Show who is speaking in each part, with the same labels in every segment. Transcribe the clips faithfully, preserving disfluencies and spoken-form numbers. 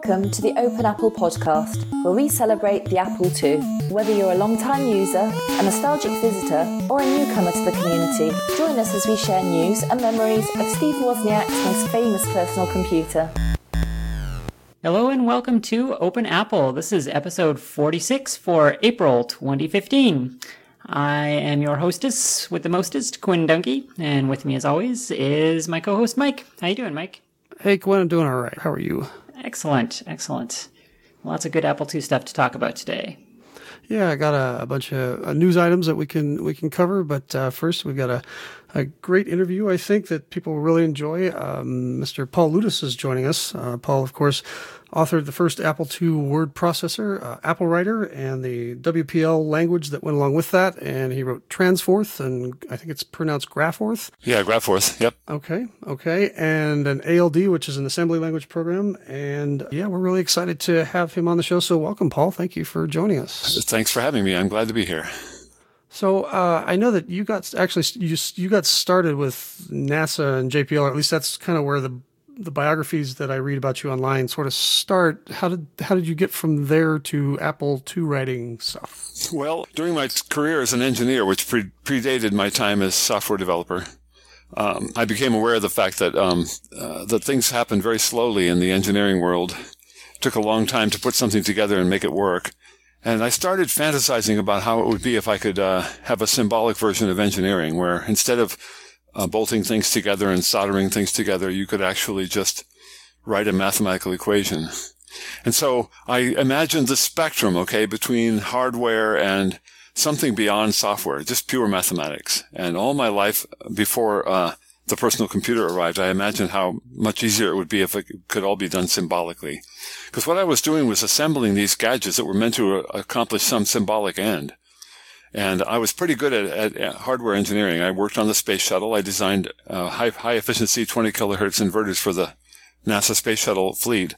Speaker 1: Welcome to the Open Apple podcast, where we celebrate the Apple two. Whether you're a long-time user, a nostalgic visitor, or a newcomer to the community, join us as we share news and memories of Steve Wozniak's most famous personal computer.
Speaker 2: Hello and welcome to Open Apple. This is episode forty-six for April twenty fifteen. I am your hostess with the mostest, Quinn Dunkey, and with me as always is my co-host Mike. How you doing, Mike?
Speaker 3: Hey, Quinn, I'm doing all right. How are you?
Speaker 2: Excellent, excellent. Lots of good Apple two stuff to talk about today.
Speaker 3: Yeah, I got a, a bunch of uh, news items that we can we can cover, but uh, first we've got a, a great interview, I think, that people will really enjoy. Um, Mister Paul Ludas is joining us. Uh, Paul, of course, authored the first Apple two word processor, uh, Apple Writer, and the W P L language that went along with that, and he wrote Transforth, and I think it's pronounced Graphorth.
Speaker 4: Yeah, Graphorth, yep.
Speaker 3: Okay, okay, and an A L D, which is an assembly language program, and yeah, we're really excited to have him on the show, so welcome, Paul. Thank you for joining us.
Speaker 4: Thanks for having me. I'm glad to be here.
Speaker 3: So uh, I know that you got actually you you got started with NASA and J P L, or at least that's kind of where the the biographies that I read about you online sort of start. How did how did you get from there to Apple two writing stuff?
Speaker 4: Well, during my career as an engineer, which pre- predated my time as software developer, um, I became aware of the fact that um, uh, that things happen very slowly in the engineering world. It took a long time to put something together and make it work. And I started fantasizing about how it would be if I could uh, have a symbolic version of engineering where instead of uh, bolting things together and soldering things together, you could actually just write a mathematical equation. And so I imagined the spectrum, okay, between hardware and something beyond software, just pure mathematics. And all my life before uh, the personal computer arrived, I imagined how much easier it would be if it could all be done symbolically. Because what I was doing was assembling these gadgets that were meant to accomplish some symbolic end. And I was pretty good at, at, at hardware engineering. I worked on the space shuttle. I designed uh, high, high efficiency twenty kilohertz inverters for the NASA space shuttle fleet.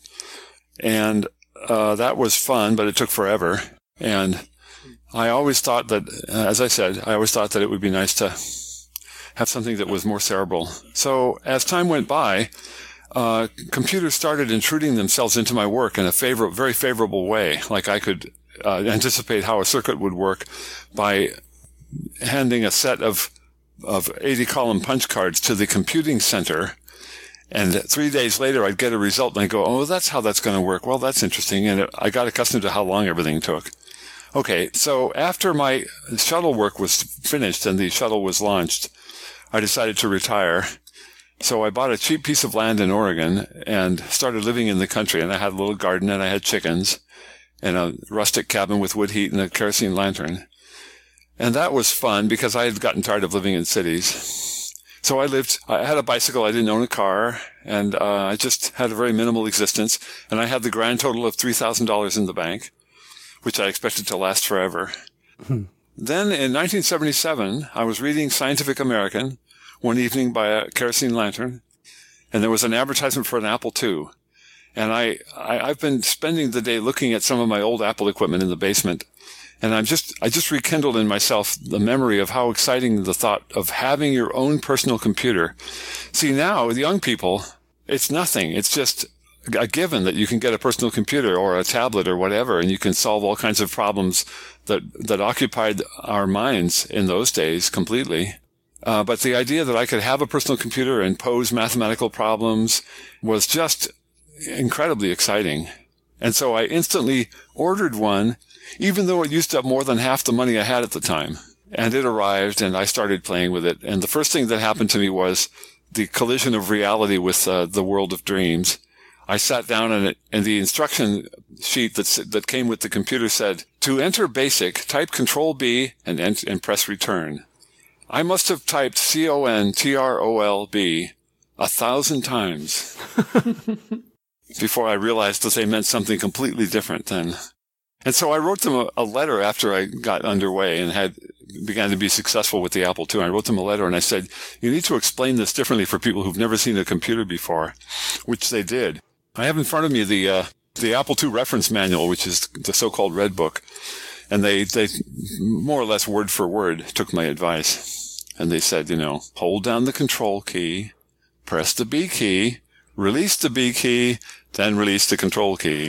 Speaker 4: And uh, that was fun, but it took forever. And I always thought that, uh, as I said, I always thought that it would be nice to have something that was more cerebral. So as time went by, Uh, computers started intruding themselves into my work in a favor- very favorable way. Like I could uh, anticipate how a circuit would work by handing a set of of eighty column punch cards to the computing center, and three days later I'd get a result and I'd go, oh, that's how that's going to work. Well, that's interesting. And it, I got accustomed to how long everything took. Okay, so after my shuttle work was finished and the shuttle was launched, I decided to retire. So I bought a cheap piece of land in Oregon and started living in the country. And I had a little garden and I had chickens and a rustic cabin with wood heat and a kerosene lantern. And that was fun because I had gotten tired of living in cities. So I lived, I had a bicycle, I didn't own a car, and uh, I just had a very minimal existence. And I had the grand total of three thousand dollars in the bank, which I expected to last forever. Hmm. Then in nineteen seventy-seven, I was reading Scientific American one evening by a kerosene lantern, and there was an advertisement for an Apple two. And I, I, I've been spending the day looking at some of my old Apple equipment in the basement, and I'm just, I just rekindled in myself the memory of how exciting the thought of having your own personal computer. See, now, the young people, it's nothing. It's just a given that you can get a personal computer or a tablet or whatever, and you can solve all kinds of problems that, that occupied our minds in those days completely. Uh, but the idea that I could have a personal computer and pose mathematical problems was just incredibly exciting. And so I instantly ordered one, even though it used up more than half the money I had at the time. And it arrived, and I started playing with it. And the first thing that happened to me was the collision of reality with uh, the world of dreams. I sat down, and, it, and the instruction sheet that, that came with the computer said, to enter BASIC, type Control B and, and press return. I must have typed C O N T R O L B a thousand times before I realized that they meant something completely different then. And so I wrote them a, a letter after I got underway and had began to be successful with the Apple two. I wrote them a letter and I said, you need to explain this differently for people who've never seen a computer before, which they did. I have in front of me the uh, the Apple two reference manual, which is the so-called Red Book. And they, they more or less word for word took my advice. And they said, you know, hold down the Control key, press the B key, release the B key, then release the control key.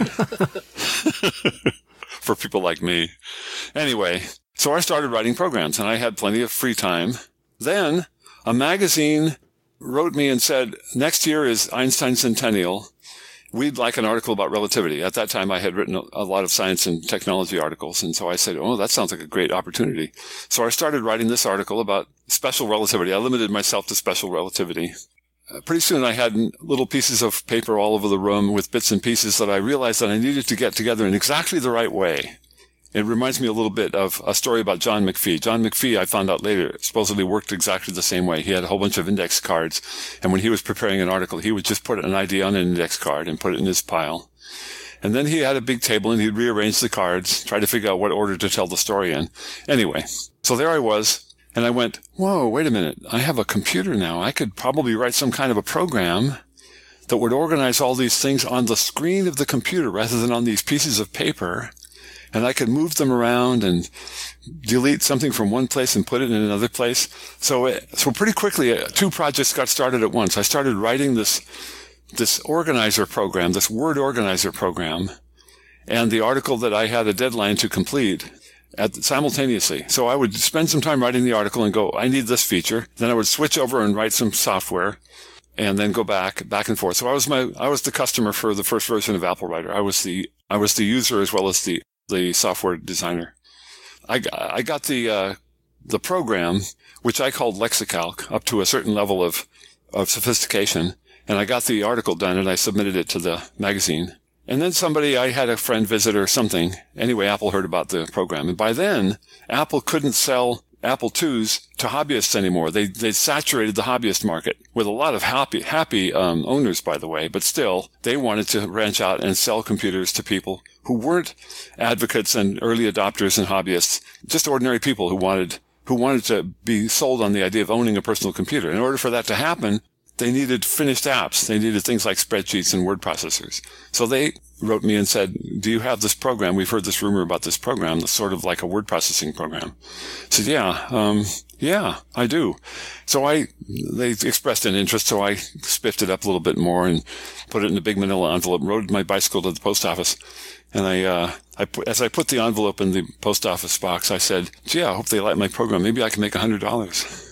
Speaker 4: For people like me. Anyway, so I started writing programs, and I had plenty of free time. Then a magazine wrote me and said, next year is Einstein Centennial. We'd like an article about relativity. At that time, I had written a lot of science and technology articles, and so I said, oh, that sounds like a great opportunity. So I started writing this article about special relativity. I limited myself to special relativity. Uh, pretty soon I had little pieces of paper all over the room with bits and pieces that I realized that I needed to get together in exactly the right way. It reminds me a little bit of a story about John McPhee. John McPhee, I found out later, supposedly worked exactly the same way. He had a whole bunch of index cards, and when he was preparing an article, he would just put an idea on an index card and put it in his pile. And then he had a big table, and he'd rearrange the cards, try to figure out what order to tell the story in. Anyway, so there I was. And I went, whoa, wait a minute. I have a computer now. I could probably write some kind of a program that would organize all these things on the screen of the computer rather than on these pieces of paper. And I could move them around and delete something from one place and put it in another place. So, it, so pretty quickly, uh, two projects got started at once. I started writing this, this organizer program, this word organizer program, and the article that I had a deadline to complete at simultaneously. So I would spend some time writing the article and go, I need this feature. Then I would switch over and write some software and then go back, back and forth. So I was my, I was the customer for the first version of Apple Writer. I was the, I was the user as well as the, the software designer. I, I got the, uh, the program, which I called Lexicalc, up to a certain level of, of sophistication. And I got the article done and I submitted it to the magazine. And then somebody, I had a friend visit or something. Anyway, Apple heard about the program. And by then, Apple couldn't sell Apple twos to hobbyists anymore. They, they saturated the hobbyist market with a lot of happy, happy, um, owners, by the way. But still, they wanted to branch out and sell computers to people who weren't advocates and early adopters and hobbyists, just ordinary people who wanted, who wanted to be sold on the idea of owning a personal computer. In order for that to happen, they needed finished apps. They needed things like spreadsheets and word processors. So they wrote me and said, do you have this program? We've heard this rumor about this program that's sort of like a word processing program. I said, yeah, um, yeah, I do. So I, they expressed an interest, so I spiffed it up a little bit more and put it in a big manila envelope, rode my bicycle to the post office. And I, uh, I put, as I put the envelope in the post office box, I said, gee, I hope they like my program. Maybe I can make a hundred dollars.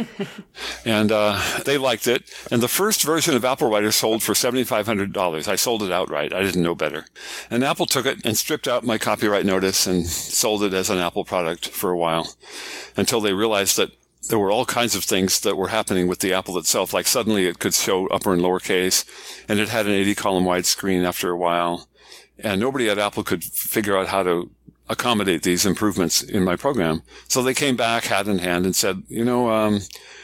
Speaker 4: And, uh, they liked it. And the first version of Apple Writer sold for seven thousand five hundred dollars. I sold it outright. I didn't know better. And Apple took it and stripped out my copyright notice and sold it as an Apple product for a while until they realized that there were all kinds of things that were happening with the Apple itself. Like suddenly it could show upper and lowercase, and it had an eighty column wide screen after a while. And nobody at Apple could figure out how to accommodate these improvements in my program. So they came back hat in hand and said, you know, um,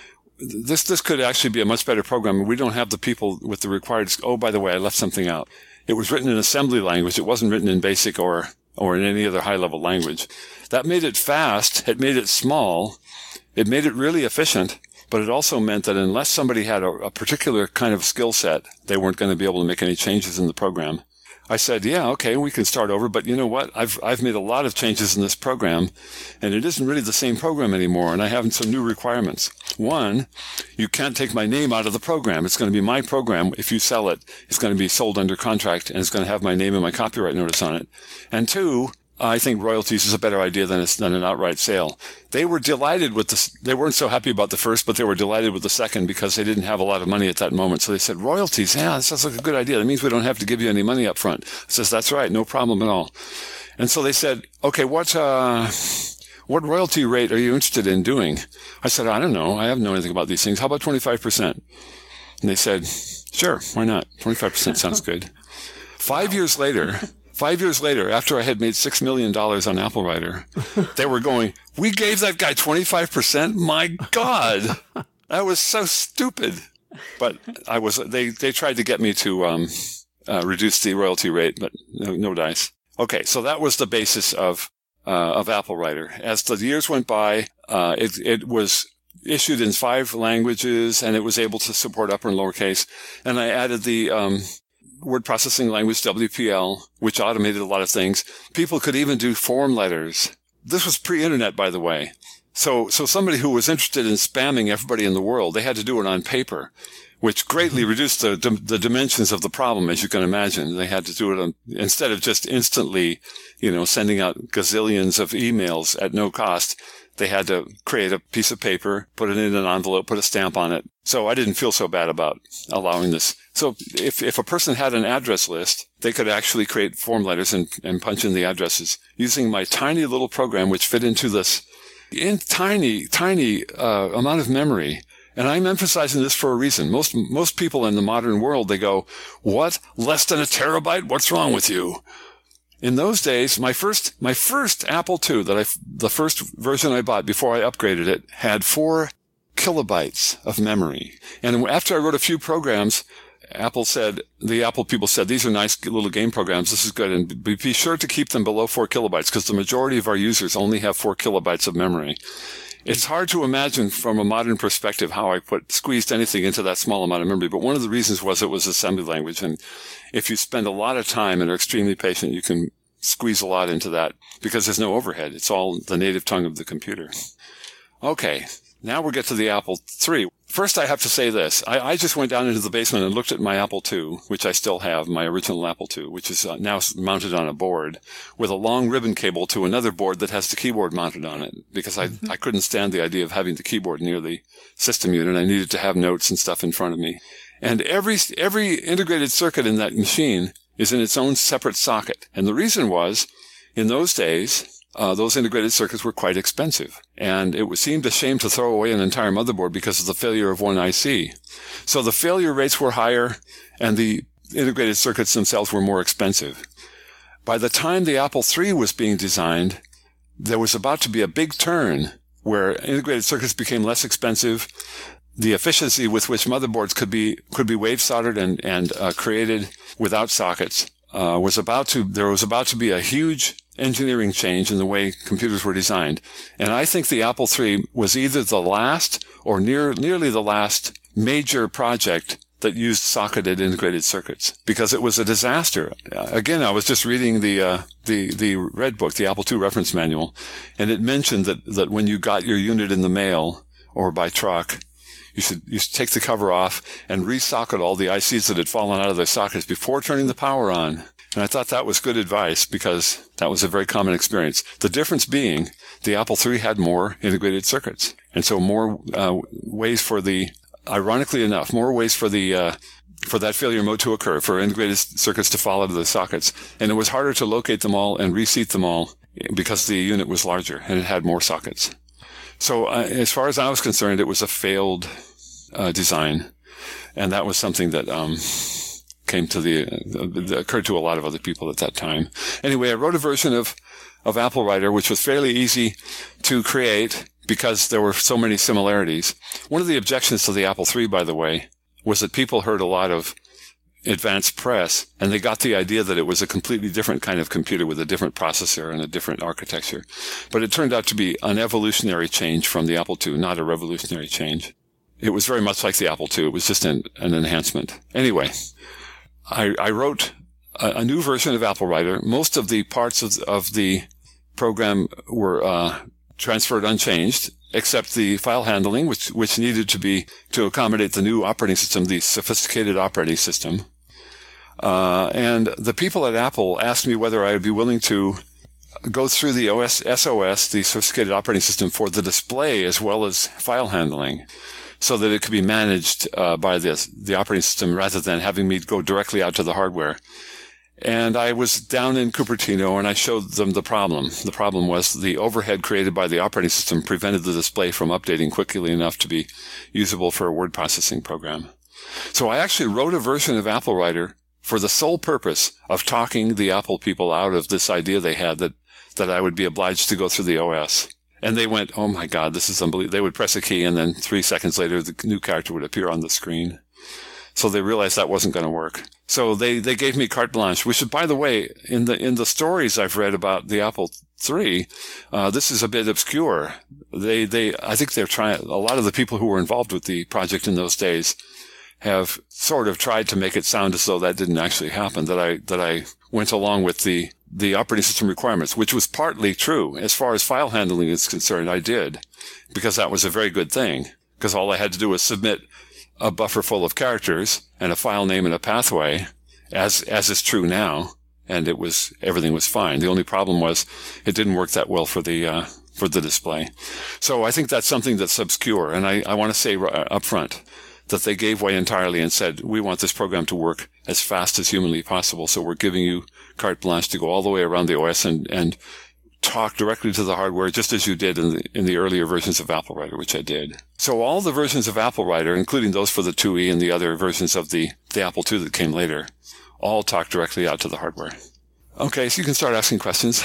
Speaker 4: this, this could actually be a much better program. We don't have the people with the required, oh, by the way, I left something out. It was written in assembly language. It wasn't written in BASIC or, or in any other high level language. That made it fast. It made it small. It made it really efficient. But it also meant that unless somebody had a, a particular kind of skill set, they weren't going to be able to make any changes in the program. I said, yeah, okay, we can start over, but you know what? I've, I've made a lot of changes in this program, and it isn't really the same program anymore, and I have some new requirements. One, you can't take my name out of the program. It's going to be my program. If you sell it, it's going to be sold under contract, and it's going to have my name and my copyright notice on it. And two, I think royalties is a better idea than, a, than an outright sale. They were delighted with this. They weren't so happy about the first, but they were delighted with the second because they didn't have a lot of money at that moment. So they said, royalties, yeah, that sounds like a good idea. That means we don't have to give you any money up front. I says, that's right, no problem at all. And so they said, okay, what, uh, what royalty rate are you interested in doing? I said, I don't know. I haven't known anything about these things. How about twenty-five percent? And they said, sure, why not? twenty-five percent sounds good. Five years later, Five years later, after I had made six million dollars on Apple Writer, they were going, we gave that guy twenty-five percent? My God, that was so stupid. But I was, they, they tried to get me to, um, uh, reduce the royalty rate, but no, no dice. Okay. So that was the basis of, uh, of Apple Writer. As the years went by, uh, it, it was issued in five languages and it was able to support upper and lowercase. And I added the, um, word processing language, W P L, which automated a lot of things. People could even do form letters. This was pre-internet, by the way. So, so somebody who was interested in spamming everybody in the world, they had to do it on paper. which greatly reduced the, the dimensions of the problem, as you can imagine. They had to do it on, instead of just instantly, you know, sending out gazillions of emails at no cost. They had to create a piece of paper, put it in an envelope, put a stamp on it. So I didn't feel so bad about allowing this. So if, if a person had an address list, they could actually create form letters and, and punch in the addresses using my tiny little program, which fit into this in tiny, tiny uh, amount of memory. And I'm emphasizing this for a reason. Most, most people in the modern world, they go, what? Less than a terabyte? What's wrong with you? In those days, my first, my first Apple two that I, the first version I bought before I upgraded it had four kilobytes of memory. And after I wrote a few programs, Apple said, the Apple people said, these are nice little game programs. This is good. And be, be sure to keep them below four kilobytes because the majority of our users only have four kilobytes of memory. It's hard to imagine from a modern perspective how I put squeezed anything into that small amount of memory. But one of the reasons was it was assembly language. And if you spend a lot of time and are extremely patient, you can squeeze a lot into that because there's no overhead. It's all the native tongue of the computer. Okay. Now we'll get to the Apple three. First, I have to say this. I, I just went down into the basement and looked at my Apple two, which I still have, my original Apple two, which is uh, now mounted on a board with a long ribbon cable to another board that has the keyboard mounted on it because I, mm-hmm. I couldn't stand the idea of having the keyboard near the system unit. I needed to have notes and stuff in front of me. And every, every integrated circuit in that machine is in its own separate socket. And the reason was, in those days, Uh, those integrated circuits were quite expensive, and it seemed a shame to throw away an entire motherboard because of the failure of one I C. So the failure rates were higher, and the integrated circuits themselves were more expensive. By the time the Apple three was being designed, there was about to be a big turn where integrated circuits became less expensive. The efficiency with which motherboards could be could be wave soldered and and uh, created without sockets uh, was about to. There was about to be a huge engineering change in the way computers were designed. And I think the Apple three was either the last or near, nearly the last major project that used socketed integrated circuits because it was a disaster. Uh, again, I was just reading the, uh, the, the Red Book, the Apple two reference manual, and it mentioned that, that when you got your unit in the mail or by truck, you should, you should take the cover off and resocket all the I Cs that had fallen out of their sockets before turning the power on. And I thought that was good advice because that was a very common experience. The difference being the Apple three had more integrated circuits. And so more uh, ways for the, ironically enough, more ways for the, uh, for that failure mode to occur, for integrated circuits to fall out of the sockets. And it was harder to locate them all and reseat them all because the unit was larger and it had more sockets. So uh, as far as I was concerned, it was a failed uh, design. And that was something that, um, came to the, uh, occurred to a lot of other people at that time. Anyway, I wrote a version of, of Apple Writer, which was fairly easy to create because there were so many similarities. One of the objections to the Apple three, by the way, was that people heard a lot of advanced press and they got the idea that it was a completely different kind of computer with a different processor and a different architecture. But it turned out to be an evolutionary change from the Apple two, not a revolutionary change. It was very much like the Apple two. It was just an, an enhancement. Anyway, I, I wrote a, a new version of Apple Writer. Most of the parts of, of the program were uh, transferred unchanged, except the file handling, which which needed to be to accommodate the new operating system, the sophisticated operating system. Uh, and the people at Apple asked me whether I would be willing to go through the O S, S O S, the sophisticated operating system, for the display as well as file handling, so that it could be managed uh, by the, the operating system rather than having me go directly out to the hardware. And I was down in Cupertino and I showed them the problem. The problem was the overhead created by the operating system prevented the display from updating quickly enough to be usable for a word processing program. So I actually wrote a version of Apple Writer for the sole purpose of talking the Apple people out of this idea they had that, that I would be obliged to go through the O S. And they went, oh my God, this is unbelievable. They would press a key and then three seconds later, the new character would appear on the screen. So they realized that wasn't going to work. So they, they gave me carte blanche, which, by the way, in the, in the stories I've read about the Apple three, uh, this is a bit obscure. They, they, I think they're trying, a lot of the people who were involved with the project in those days have sort of tried to make it sound as though that didn't actually happen, that I, that I went along with the, the operating system requirements, which was partly true. As far as file handling is concerned, I did, because that was a very good thing, because all I had to do was submit a buffer full of characters and a file name and a pathway, as as is true now, and it was everything was fine. The only problem was it didn't work that well for the uh, for the display. So I think that's something that's obscure, and I, I want to say up front that they gave way entirely and said, we want this program to work as fast as humanly possible, so we're giving you carte blanche to go all the way around the O S and, and talk directly to the hardware, just as you did in the, in the earlier versions of AppleWriter, which I did. So all the versions of AppleWriter, including those for the two E and the other versions of the, the Apple two that came later, all talk directly out to the hardware. Okay, so you can start asking questions.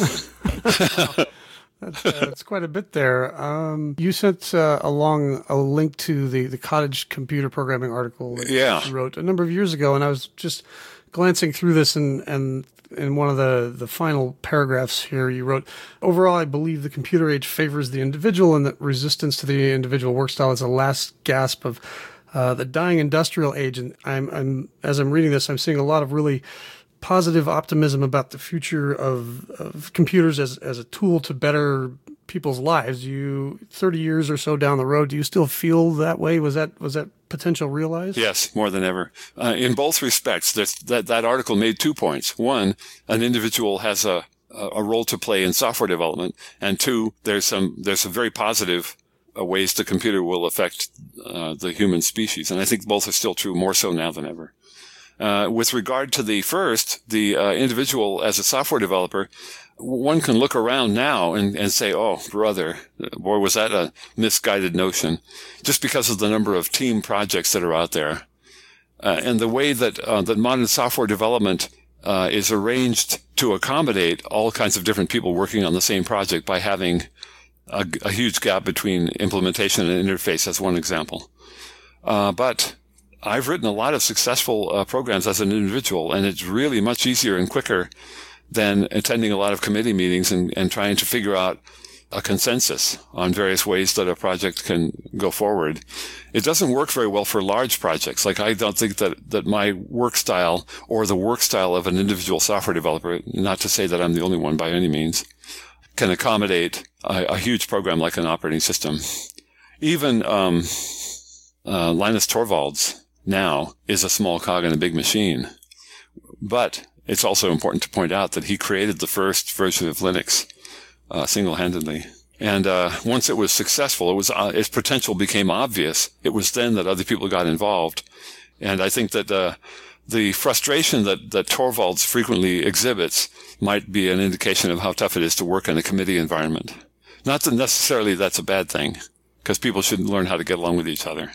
Speaker 3: That's, uh, that's quite a bit there. Um, you sent uh, along a link to the, the Cottage Computer Programming article that
Speaker 4: yeah.
Speaker 3: you wrote a number of years ago, and I was just glancing through this, and, and in one of the, the final paragraphs here, you wrote, overall, I believe the computer age favors the individual and that resistance to the individual work style is a last gasp of uh, the dying industrial age. And I'm, I'm as I'm reading this, I'm seeing a lot of really positive optimism about the future of, of computers as, as a tool to better people's lives. You, thirty years or so down the road, do you still feel that way? Was that, was that potential realized?
Speaker 4: Yes, more than ever. Uh, in both respects, that, that article made two points. One, an individual has a, a role to play in software development. And two, there's some, there's some very positive uh, ways the computer will affect uh, the human species. And I think both are still true, more so now than ever. Uh, with regard to the first, the uh, individual as a software developer, one can look around now and, and say, oh, brother, boy, was that a misguided notion, just because of the number of team projects that are out there. Uh, and the way that, uh, that modern software development uh, is arranged to accommodate all kinds of different people working on the same project by having a, a huge gap between implementation and interface, as one example. Uh, but I've written a lot of successful uh, programs as an individual, and it's really much easier and quicker than attending a lot of committee meetings and, and trying to figure out a consensus on various ways that a project can go forward. It doesn't work very well for large projects. Like, I don't think that, that my work style or the work style of an individual software developer, not to say that I'm the only one by any means, can accommodate a, a huge program like an operating system. Even um, uh, Linus Torvalds now is a small cog in a big machine. But it's also important to point out that he created the first version of Linux uh, single-handedly. And uh, once it was successful, it was uh, its potential became obvious. It was then that other people got involved. And I think that uh, the frustration that, that Torvalds frequently exhibits might be an indication of how tough it is to work in a committee environment. Not that necessarily that's a bad thing, because people should learn how to get along with each other.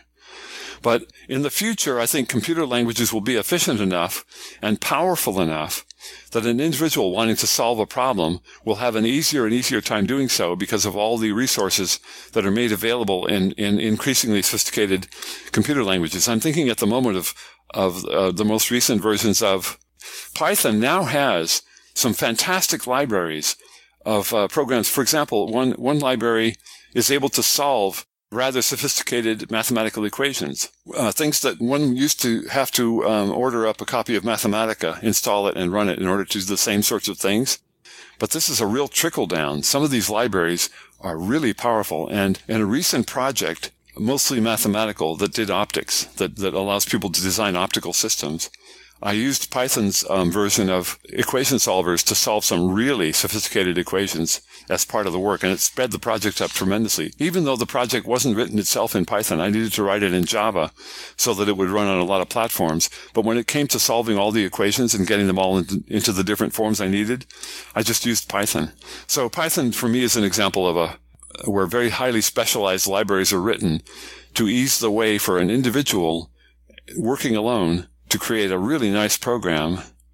Speaker 4: But in the future, I think computer languages will be efficient enough and powerful enough that an individual wanting to solve a problem will have an easier and easier time doing so because of all the resources that are made available in, in increasingly sophisticated computer languages. I'm thinking at the moment of, of uh, the most recent versions of Python now has some fantastic libraries of uh, programs. For example, one, one library is able to solve rather sophisticated mathematical equations, uh, things that one used to have to um, order up a copy of Mathematica, install it, and run it in order to do the same sorts of things. But this is a real trickle down. Some of these libraries are really powerful. And in a recent project, mostly mathematical, that did optics, that, that allows people to design optical systems, I used Python's um, version of equation solvers to solve some really sophisticated equations as part of the work, and it sped the project up tremendously. Even though the project wasn't written itself in Python, I needed to write it in Java so that it would run on a lot of platforms. But when it came to solving all the equations and getting them all into, into the different forms I needed, I just used Python. So Python, for me, is an example of a where very highly specialized libraries are written to ease the way for an individual working alone to create a really nice program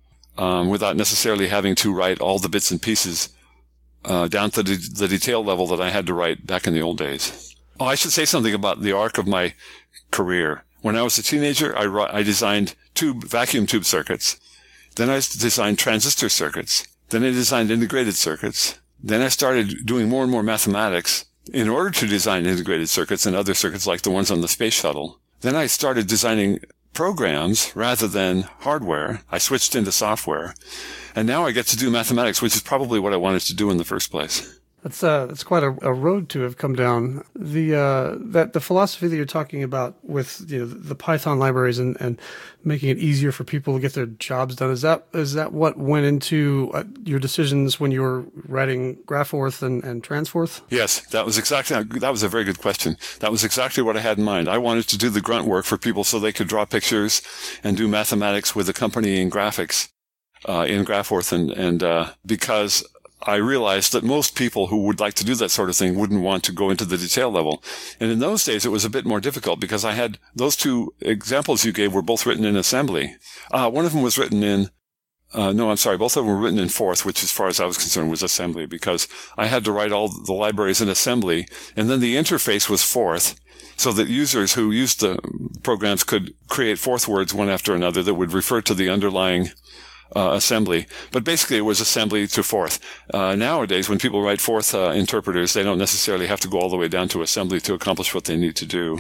Speaker 4: um, without necessarily having to write all the bits and pieces uh, down to the, the detail level that I had to write back in the old days. Oh, I should say something about the arc of my career. When I was a teenager, I, I designed tube, vacuum tube circuits. Then I designed transistor circuits. Then I designed integrated circuits. Then I started doing more and more mathematics in order to design integrated circuits and other circuits like the ones on the space shuttle. Then I started designing programs rather than hardware. I switched into software. And now I get to do mathematics, which is probably what I wanted to do in the first place.
Speaker 3: That's uh, that's quite a, a road to have come down. The uh, that the philosophy that you're talking about with you know the Python libraries and, and making it easier for people to get their jobs done, is that is that what went into uh, your decisions when you were writing Graphorth and, and Transforth?
Speaker 4: Yes, that was exactly that was a very good question. That was exactly what I had in mind. I wanted to do the grunt work for people so they could draw pictures and do mathematics with accompanying graphics uh, in Graphorth, and and uh, because I realized that most people who would like to do that sort of thing wouldn't want to go into the detail level. And in those days, it was a bit more difficult because I had those two examples you gave were both written in assembly. Uh, one of them was written in, uh, no, I'm sorry, both of them were written in Forth, which as far as I was concerned was assembly, because I had to write all the libraries in assembly. And then the interface was Forth, so that users who used the programs could create Forth words one after another that would refer to the underlying Uh, assembly. But basically, it was assembly to Forth. Uh, nowadays, when people write Forth uh, interpreters, they don't necessarily have to go all the way down to assembly to accomplish what they need to do.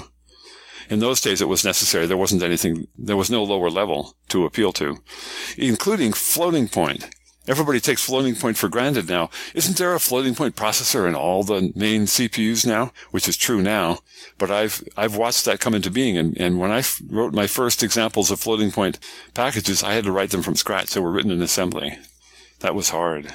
Speaker 4: In those days, it was necessary. There wasn't anything, there was no lower level to appeal to, including floating point. Everybody takes floating point for granted now. Isn't there a floating point processor in all the main C P Us now? Which is true now. But I've, I've watched that come into being. And, and when I f- wrote my first examples of floating point packages, I had to write them from scratch. They were written in assembly. That was hard.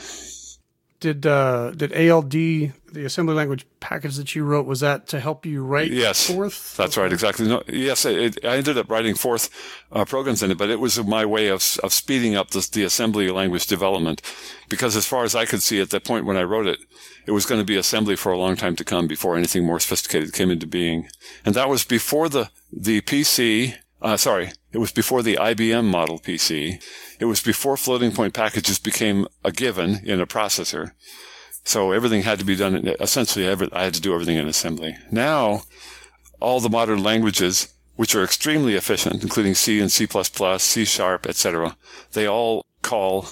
Speaker 3: Did, uh, did A L D, the assembly language package that you wrote, was that to help you write
Speaker 4: yes,
Speaker 3: Forth?
Speaker 4: That's right, exactly. No, yes, it, I ended up writing Forth uh, programs in it, but it was my way of of speeding up the, the assembly language development, because as far as I could see at that point when I wrote it, it was going to be assembly for a long time to come before anything more sophisticated came into being. And that was before the, the P C, uh, sorry, it was before the I B M model P C. It was before floating point packages became a given in a processor. So everything had to be done, essentially every, I had to do everything in assembly. Now, all the modern languages, which are extremely efficient, including C and C plus plus, C sharp, et cetera, they all call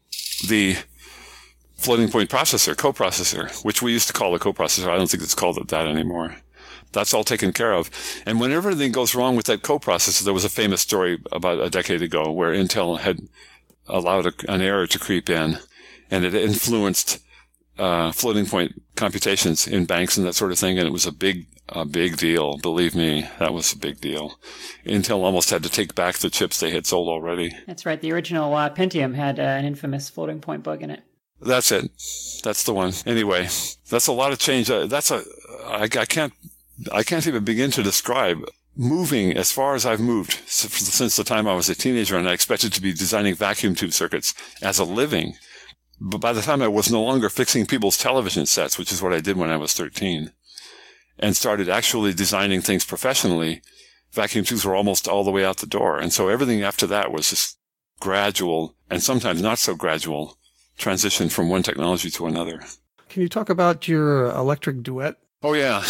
Speaker 4: the floating point processor, coprocessor, which we used to call a coprocessor. I don't think it's called that anymore. That's all taken care of. And when everything goes wrong with that coprocessor, there was a famous story about a decade ago where Intel had allowed a, an error to creep in, and it influenced uh, floating point computations in banks and that sort of thing, and it was a big, a big deal. Believe me, that was a big deal. Intel almost had to take back the chips they had sold already.
Speaker 2: That's right. The original uh, Pentium had uh, an infamous floating point bug in it.
Speaker 4: That's it. That's the one. Anyway, that's a lot of change. Uh, that's a, I, I can't, I can't even begin to describe moving as far as I've moved since the time I was a teenager, and I expected to be designing vacuum tube circuits as a living. But by the time I was no longer fixing people's television sets, which is what I did when I was thirteen, and started actually designing things professionally, vacuum tubes were almost all the way out the door. And so everything after that was just gradual, and sometimes not so gradual, transition from one technology to another.
Speaker 3: Can you talk about your Electric Duet?
Speaker 4: Oh, yeah.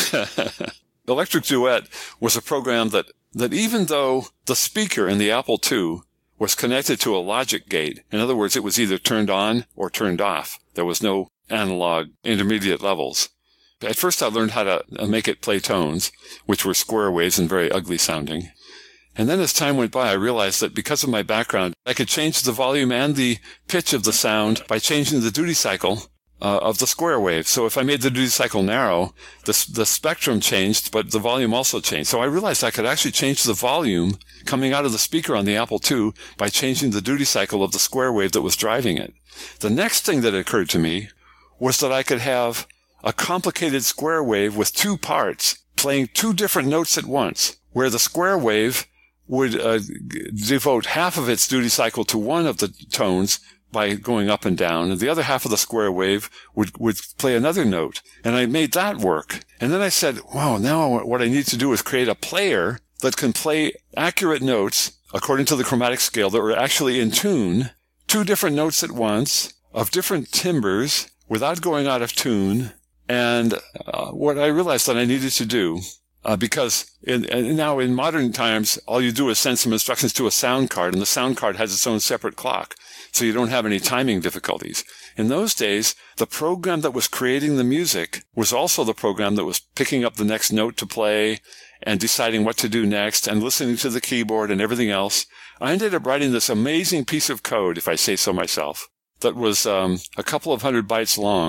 Speaker 4: Electric Duet was a program that, that even though the speaker in the Apple two was connected to a logic gate, in other words, it was either turned on or turned off. There was no analog intermediate levels. At first I learned how to make it play tones, which were square waves and very ugly sounding. And then as time went by, I realized that because of my background, I could change the volume and the pitch of the sound by changing the duty cycle uh, of the square wave. So if I made the duty cycle narrow, the, the spectrum changed, but the volume also changed. So I realized I could actually change the volume coming out of the speaker on the Apple two by changing the duty cycle of the square wave that was driving it. The next thing that occurred to me was that I could have a complicated square wave with two parts playing two different notes at once, where the square wave would uh, g- devote half of its duty cycle to one of the tones by going up and down, and the other half of the square wave would, would play another note. And I made that work. And then I said, wow, now what I need to do is create a player that can play accurate notes according to the chromatic scale that were actually in tune, two different notes at once, of different timbres, without going out of tune. And uh, what I realized that I needed to do, uh, because in, in now in modern times, all you do is send some instructions to a sound card, and the sound card has its own separate clock, so you don't have any timing difficulties. In those days, the program that was creating the music was also the program that was picking up the next note to play and deciding what to do next and listening to the keyboard and everything else. I ended up writing this amazing piece of code, if I say so myself, that was um, a couple of hundred bytes long.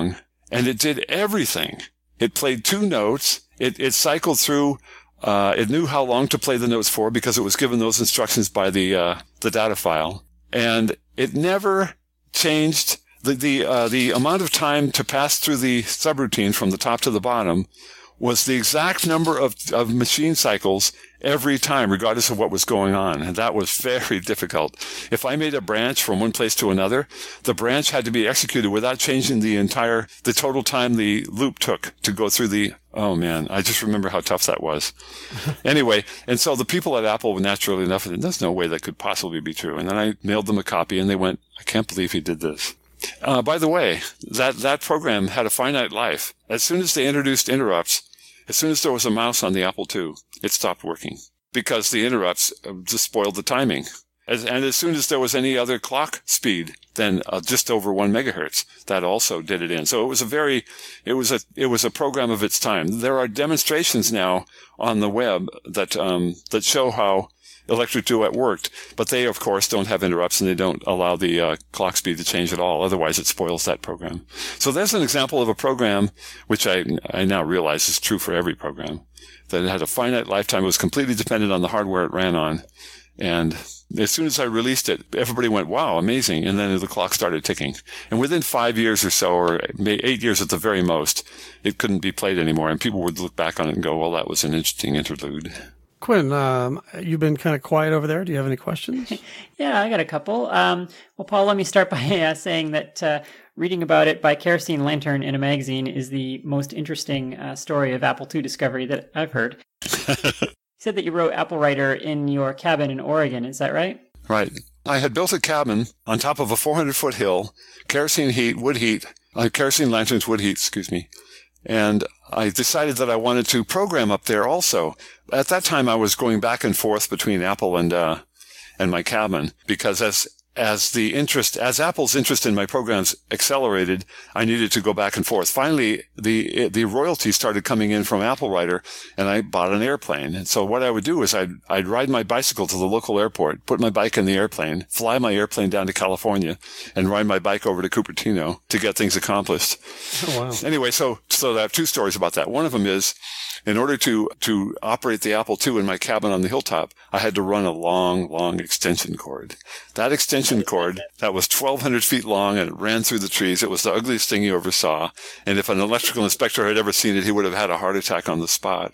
Speaker 4: and it did everything. It played two notes. It, it cycled through. Uh, it knew how long to play the notes for because it was given those instructions by the uh, the data file, and it never changed the the uh, the amount of time to pass through the subroutine from the top to the bottom was the exact number of of machine cycles every time, regardless of what was going on. And that was very difficult. If I made a branch from one place to another, the branch had to be executed without changing the entire, the total time the loop took to go through the, oh man, I just remember how tough that was. Anyway, and so the people at Apple, naturally enough, there's no way that could possibly be true. And then I mailed them a copy and they went, I can't believe he did this. Uh, by the way, that, that program had a finite life. As soon as they introduced interrupts, as soon as there was a mouse on the Apple two, it stopped working because the interrupts just spoiled the timing. As, and as soon as there was any other clock speed than uh, just over one megahertz, that also did it in. So it was a very, it was a, it was a program of its time. There are demonstrations now on the web that, um, that show how Electric Duet worked, but they, of course, don't have interrupts and they don't allow the uh, clock speed to change at all. Otherwise, it spoils that program. So there's an example of a program, which I, I now realize is true for every program, that it had a finite lifetime. It was completely dependent on the hardware it ran on. And as soon as I released it, everybody went, wow, amazing. And then the clock started ticking. And within five years or so, or eight years at the very most, it couldn't be played anymore. And people would look back on it and go, well, that was an interesting interlude.
Speaker 3: Quinn, um, you've been kind of quiet over there. Do you have any questions?
Speaker 2: Yeah, I got a couple. Um, well, Paul, let me start by uh, saying that uh, reading about it by Kerosene Lantern in a magazine is the most interesting uh, story of Apple two discovery that I've heard. You said that you wrote Apple Writer in your cabin in Oregon. Is that right?
Speaker 4: Right. I had built a cabin on top of a four hundred foot hill, kerosene heat, wood heat, uh, kerosene lanterns, wood heat, excuse me. And I decided that I wanted to program up there also. At that time, I was going back and forth between Apple and, uh, and my cabin because as, as the interest, as Apple's interest in my programs accelerated, I needed to go back and forth. Finally, the, the royalties started coming in from Apple Writer and I bought an airplane. And so what I would do is I'd, I'd ride my bicycle to the local airport, put my bike in the airplane, fly my airplane down to California and ride my bike over to Cupertino to get things accomplished.
Speaker 3: Oh, wow.
Speaker 4: Anyway, so, so I have two stories about that. One of them is, in order to, to operate the Apple two in my cabin on the hilltop, I had to run a long, long extension cord. That extension cord, that was twelve hundred feet long and it ran through the trees. It was the ugliest thing you ever saw. And if an electrical inspector had ever seen it, he would have had a heart attack on the spot.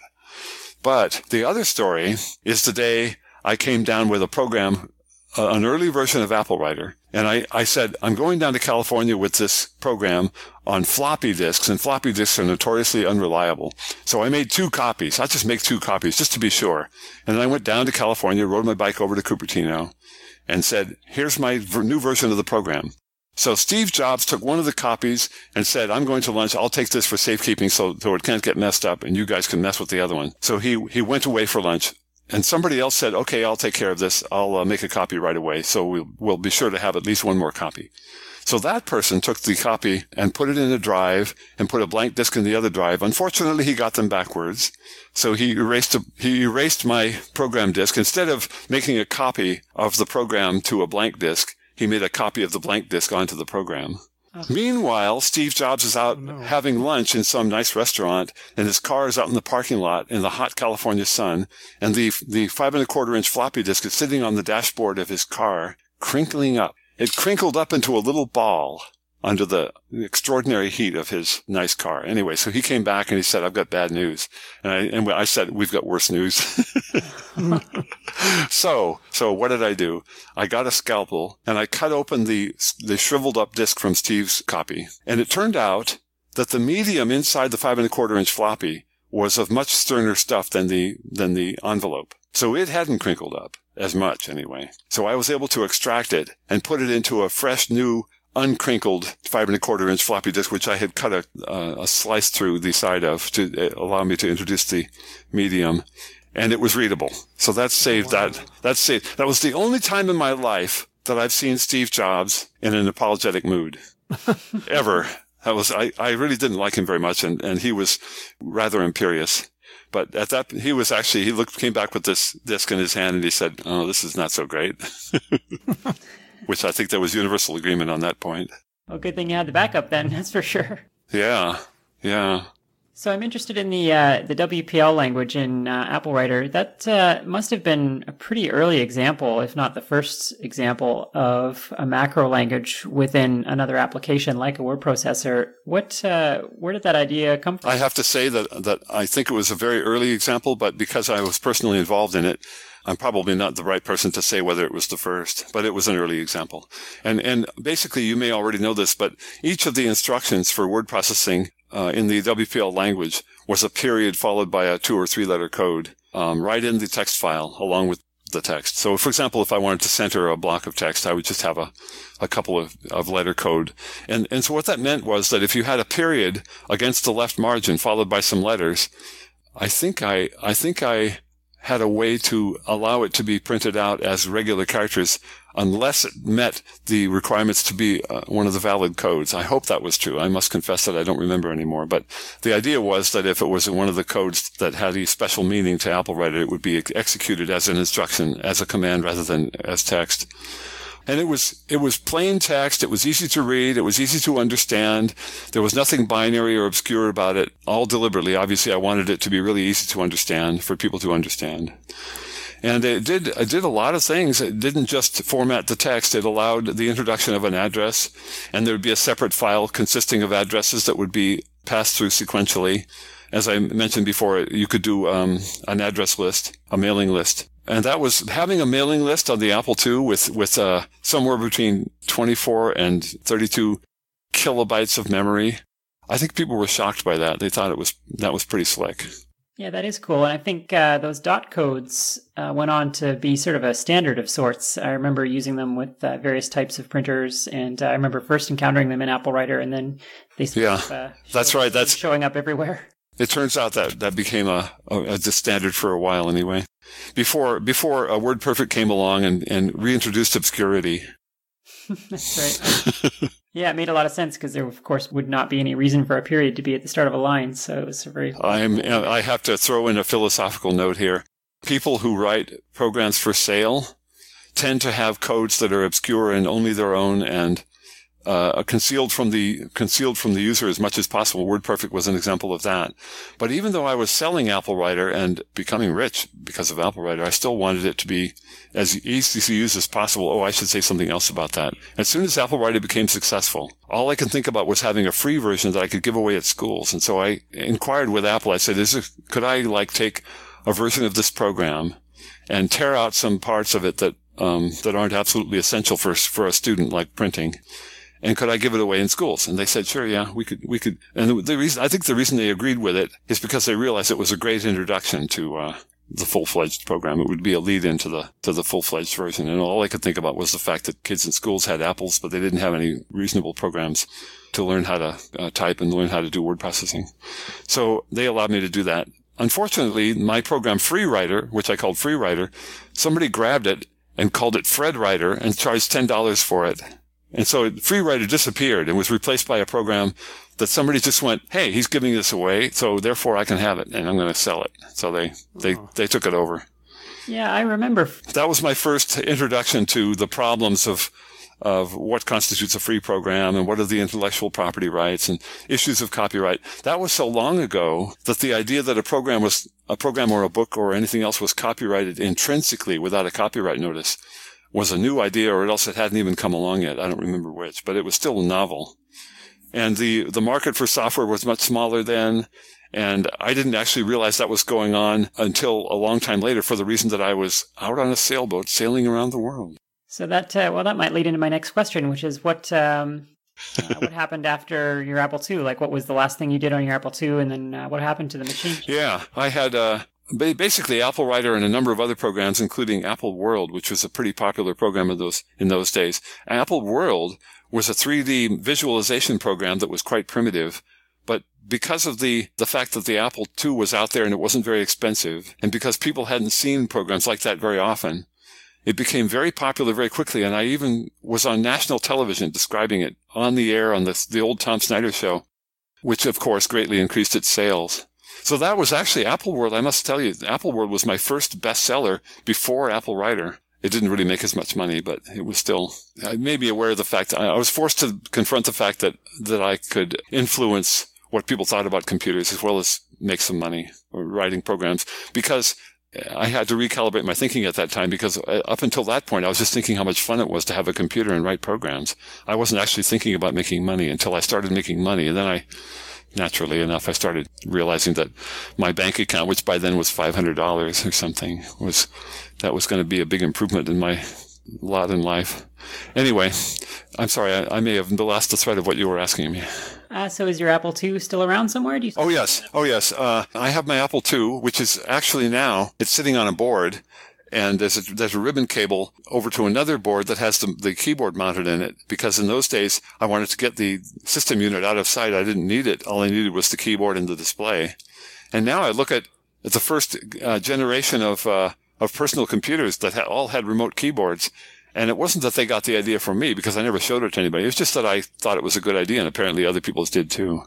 Speaker 4: But the other story is the day I came down with a program, uh, an early version of Apple Writer. And I, I said, I'm going down to California with this program on floppy disks, and floppy disks are notoriously unreliable. So I made two copies. I'll just make two copies just to be sure. And then I went down to California, rode my bike over to Cupertino, and said, here's my v- new version of the program. So Steve Jobs took one of the copies and said, I'm going to lunch. I'll take this for safekeeping so, so it can't get messed up, and you guys can mess with the other one. So he, he went away for lunch. And somebody else said, okay, I'll take care of this. I'll uh, make a copy right away. So we'll, we'll be sure to have at least one more copy. So that person took the copy and put it in a drive and put a blank disk in the other drive. Unfortunately, he got them backwards. So he erased, a, he erased my program disk. Instead of making a copy of the program to a blank disk, he made a copy of the blank disk onto the program. Oh. Meanwhile, Steve Jobs is out oh, no. having lunch in some nice restaurant, and his car is out in the parking lot in the hot California sun, and the the five and a quarter inch floppy disk is sitting on the dashboard of his car, crinkling up. It crinkled up into a little ball under the extraordinary heat of his nice car. Anyway, so he came back and he said, I've got bad news. And I, and I said, we've got worse news. so, so what did I do? I got a scalpel and I cut open the, the shriveled up disk from Steve's copy. And it turned out that the medium inside the five and a quarter inch floppy was of much sterner stuff than the, than the envelope. So it hadn't crinkled up as much anyway. So I was able to extract it and put it into a fresh new uncrinkled five and a quarter inch floppy disk, which I had cut a, uh, a slice through the side of to allow me to introduce the medium, and it was readable. So that saved wow. that. That saved. That was the only time in my life that I've seen Steve Jobs in an apologetic mood, ever. That was I. I really didn't like him very much, and and he was rather imperious. But at that, he was actually he looked came back with this disc in his hand, and he said, "Oh, this is not so great." Which I think there was universal agreement on that point.
Speaker 2: Well, good thing you had the backup then, that's for sure.
Speaker 4: Yeah, yeah.
Speaker 2: So I'm interested in the uh, the W P L language in uh, Apple Writer. That uh, must have been a pretty early example, if not the first example, of a macro language within another application like a word processor. What, uh, where did that idea come from?
Speaker 4: I have to say that that I think it was a very early example, but because I was personally involved in it, I'm probably not the right person to say whether it was the first, but it was an early example. And and basically, you may already know this, but each of the instructions for word processing Uh, in the W P L language was a period followed by a two or three letter code um, right in the text file along with the text. So, for example, if I wanted to center a block of text, I would just have a, a couple of, of letter code. And, and so what that meant was that if you had a period against the left margin followed by some letters, I think I, I think I had a way to allow it to be printed out as regular characters unless it met the requirements to be uh, one of the valid codes. I hope that was true. I must confess that I don't remember anymore. But the idea was that if it was one of the codes that had a special meaning to Apple Writer, it would be ex- executed as an instruction, as a command rather than as text. And it was, it was plain text. It was easy to read. It was easy to understand. There was nothing binary or obscure about it, all deliberately. Obviously, I wanted it to be really easy to understand, for people to understand. And it did, it did a lot of things. It didn't just format the text. It allowed the introduction of an address, and there would be a separate file consisting of addresses that would be passed through sequentially. As I mentioned before, you could do um, an address list, a mailing list. And that was having a mailing list on the Apple two with, with uh, somewhere between twenty-four and thirty-two kilobytes of memory. I think people were shocked by that. They thought it was, that was pretty slick.
Speaker 2: Yeah, that is cool. And I think uh, those dot codes uh, went on to be sort of a standard of sorts. I remember using them with uh, various types of printers, and uh, I remember first encountering them in Apple Writer, and then they sort
Speaker 4: yeah,
Speaker 2: of, uh,
Speaker 4: that's right. That's
Speaker 2: showing up everywhere.
Speaker 4: It turns out that that became a, a, a standard for a while anyway. Before before uh, WordPerfect came along and, and reintroduced obscurity.
Speaker 2: That's right. Yeah, it made a lot of sense because there, of course, would not be any reason for a period to be at the start of a line. So it was a very.
Speaker 4: I'm. I have to throw in a philosophical note here. People who write programs for sale tend to have codes that are obscure and only their own and uh, concealed from the concealed from the user as much as possible. WordPerfect was an example of that. But even though I was selling Apple Writer and becoming rich because of Apple Writer, I still wanted it to be as easy to use as possible. Oh, I should say something else about that. As soon as Apple Writer became successful, all I could think about was having a free version that I could give away at schools. And so I inquired with Apple. I said, "Is it, could I like take a version of this program and tear out some parts of it that um, that aren't absolutely essential for for a student, like printing? And could I give it away in schools?" And they said, "Sure, yeah, we could, we could." And the, the reason, I think the reason they agreed with it is because they realized it was a great introduction to, uh, the full-fledged program. It would be a lead-in to the, to the full-fledged version. And all I could think about was the fact that kids in schools had Apples, but they didn't have any reasonable programs to learn how to uh, type and learn how to do word processing. So they allowed me to do that. Unfortunately, my program FreeWriter, which I called FreeWriter, somebody grabbed it and called it FredWriter and charged ten dollars for it. And so FreeWriter disappeared and was replaced by a program that somebody just went, "Hey, he's giving this away, so therefore I can have it, and I'm going to sell it." So they, they, oh. they took it over.
Speaker 2: Yeah, I remember.
Speaker 4: That was my first introduction to the problems of, of what constitutes a free program and what are the intellectual property rights and issues of copyright. That was so long ago that the idea that a program was, a program or a book or anything else was copyrighted intrinsically without a copyright notice was a new idea, or else it hadn't even come along yet. I don't remember which, but it was still novel. And the, the market for software was much smaller then, and I didn't actually realize that was going on until a long time later for the reason that I was out on a sailboat sailing around the world.
Speaker 2: So that, uh, well, that might lead into my next question, which is what, um, uh, what happened after your Apple two? Like, what was the last thing you did on your Apple two, and then uh, what happened to the machine?
Speaker 4: Yeah, I had, uh, basically Apple Writer and a number of other programs, including Apple World, which was a pretty popular program in those, in those days. Apple World was a three D visualization program that was quite primitive, but because of the, the fact that the Apple two was out there and it wasn't very expensive, and because people hadn't seen programs like that very often, it became very popular very quickly, and I even was on national television describing it on the air on the, the old Tom Snyder show, which of course greatly increased its sales. So that was actually Apple World. I must tell you, Apple World was my first bestseller before Apple Writer. It didn't really make as much money, but it was still, I made me aware of the fact that I was forced to confront the fact that, that I could influence what people thought about computers as well as make some money or writing programs, because I had to recalibrate my thinking at that time, because up until that point, I was just thinking how much fun it was to have a computer and write programs. I wasn't actually thinking about making money until I started making money. And then I, naturally enough, I started realizing that my bank account, which by then was five hundred dollars or something, was, that was going to be a big improvement in my lot in life. Anyway, I'm sorry, I, I may have lost the thread of what you were asking me.
Speaker 2: Uh, so is your Apple two still around somewhere? Do you
Speaker 4: oh, yes. Oh, yes. Uh, I have my Apple two, which is actually now, it's sitting on a board, and there's a, there's a ribbon cable over to another board that has the, the keyboard mounted in it, because in those days, I wanted to get the system unit out of sight. I didn't need it. All I needed was the keyboard and the display. And now I look at, at the first uh, generation of uh, of personal computers that ha- all had remote keyboards. And it wasn't that they got the idea from me, because I never showed it to anybody. It was just that I thought it was a good idea, and apparently other people did too.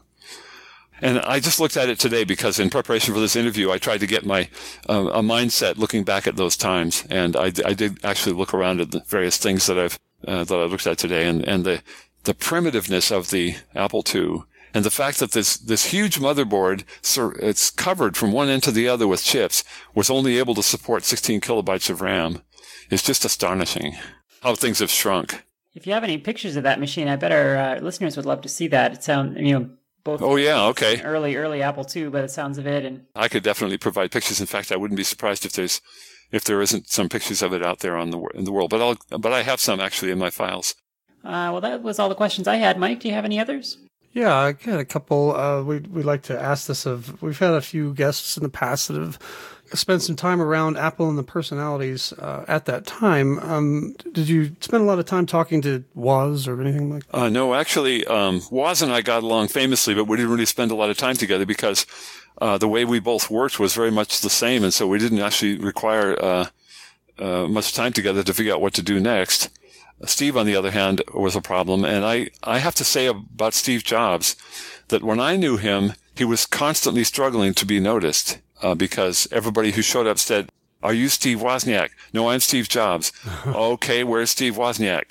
Speaker 4: And I just looked at it today because in preparation for this interview, I tried to get my uh, a mindset looking back at those times. And I, I did actually look around at the various things that I've uh, that I looked at today, and, and the the primitiveness of the Apple two, and the fact that this this huge motherboard, it's covered from one end to the other with chips, was only able to support sixteen kilobytes of RAM. It's just astonishing how things have shrunk.
Speaker 2: If you have any pictures of that machine, I bet our uh, listeners would love to see that. It sounds, you know, both.
Speaker 4: Oh yeah, okay.
Speaker 2: Early, early Apple two, by the sounds of it, and
Speaker 4: I could definitely provide pictures. In fact, I wouldn't be surprised if there's, if there isn't some pictures of it out there on the in the world. But I'll, but I have some actually in my files.
Speaker 2: Uh, well, that was all the questions I had. Mike, do you have any others?
Speaker 3: Yeah, I got a couple. Uh, we we like to ask this of. We've had a few guests in the past that have spent some time around Apple and the personalities uh, at that time. Um, did you spend a lot of time talking to Woz or anything like that?
Speaker 4: Uh, no, actually, um, Woz and I got along famously, but we didn't really spend a lot of time together because uh, the way we both worked was very much the same, and so we didn't actually require uh, uh, much time together to figure out what to do next. Steve, on the other hand, was a problem, and I, I have to say about Steve Jobs that when I knew him, he was constantly struggling to be noticed. Uh, because everybody who showed up said, "Are you Steve Wozniak?" "No, I'm Steve Jobs." "Okay, where's Steve Wozniak?"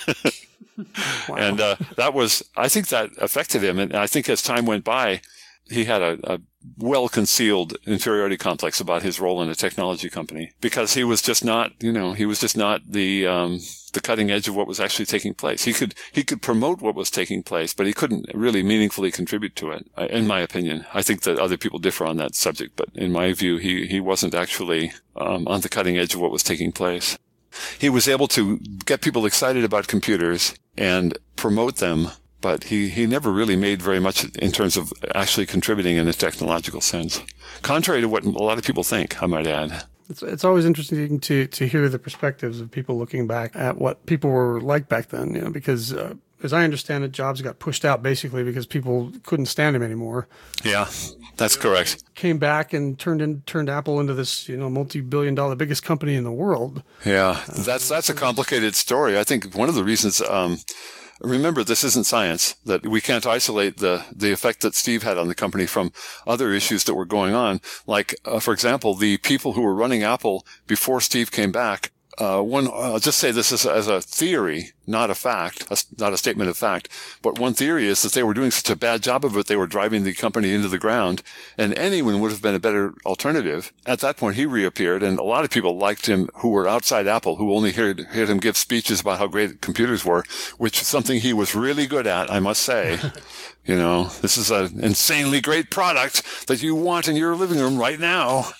Speaker 4: Wow. And uh, that was, I think that affected him. And I think as time went by, he had a, a well-concealed inferiority complex about his role in a technology company, because he was just not, you know, he was just not the um, the cutting edge of what was actually taking place. He could he could promote what was taking place, but he couldn't really meaningfully contribute to it, in my opinion. I think that other people differ on that subject, but in my view, he, he wasn't actually um, on the cutting edge of what was taking place. He was able to get people excited about computers and promote them, but he, he never really made very much in terms of actually contributing in a technological sense. Contrary to what a lot of people think, I might add.
Speaker 3: It's it's always interesting to, to hear the perspectives of people looking back at what people were like back then, you know, because uh, as I understand it, Jobs got pushed out basically because people couldn't stand him anymore.
Speaker 4: Yeah, that's correct.
Speaker 3: Came back and turned in, turned Apple into this, you know, multi-billion dollar biggest company in the world.
Speaker 4: Yeah, that's that's a complicated story. I think one of the reasons, um, remember, this isn't science, that we can't isolate the, the effect that Steve had on the company from other issues that were going on. Like, uh, for example, the people who were running Apple before Steve came back, uh, one, I'll just say this as, as a theory, not a fact, a, not a statement of fact, but one theory is that they were doing such a bad job of it, they were driving the company into the ground, and anyone would have been a better alternative. At that point, he reappeared, and a lot of people liked him who were outside Apple, who only heard, heard him give speeches about how great computers were, which is something he was really good at, I must say. You know, this is an insanely great product that you want in your living room right now.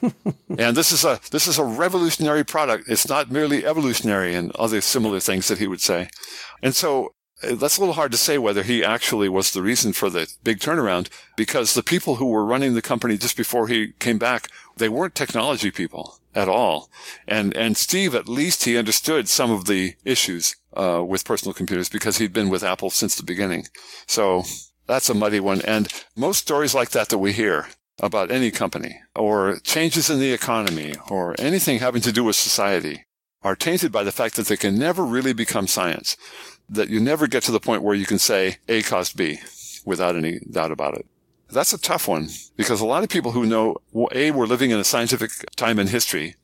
Speaker 4: And this is a this is a revolutionary product. It's not merely evolutionary, and other similar things that he would say. And so that's a little hard to say whether he actually was the reason for the big turnaround, because the people who were running the company just before he came back, they weren't technology people at all. And and Steve, at least he understood some of the issues uh with personal computers because he'd been with Apple since the beginning. So that's a muddy one. And most stories like that that we hear about any company, or changes in the economy, or anything having to do with society, are tainted by the fact that they can never really become science. That you never get to the point where you can say A caused B without any doubt about it. That's a tough one, because a lot of people who know, A, we're living in a scientific time in history,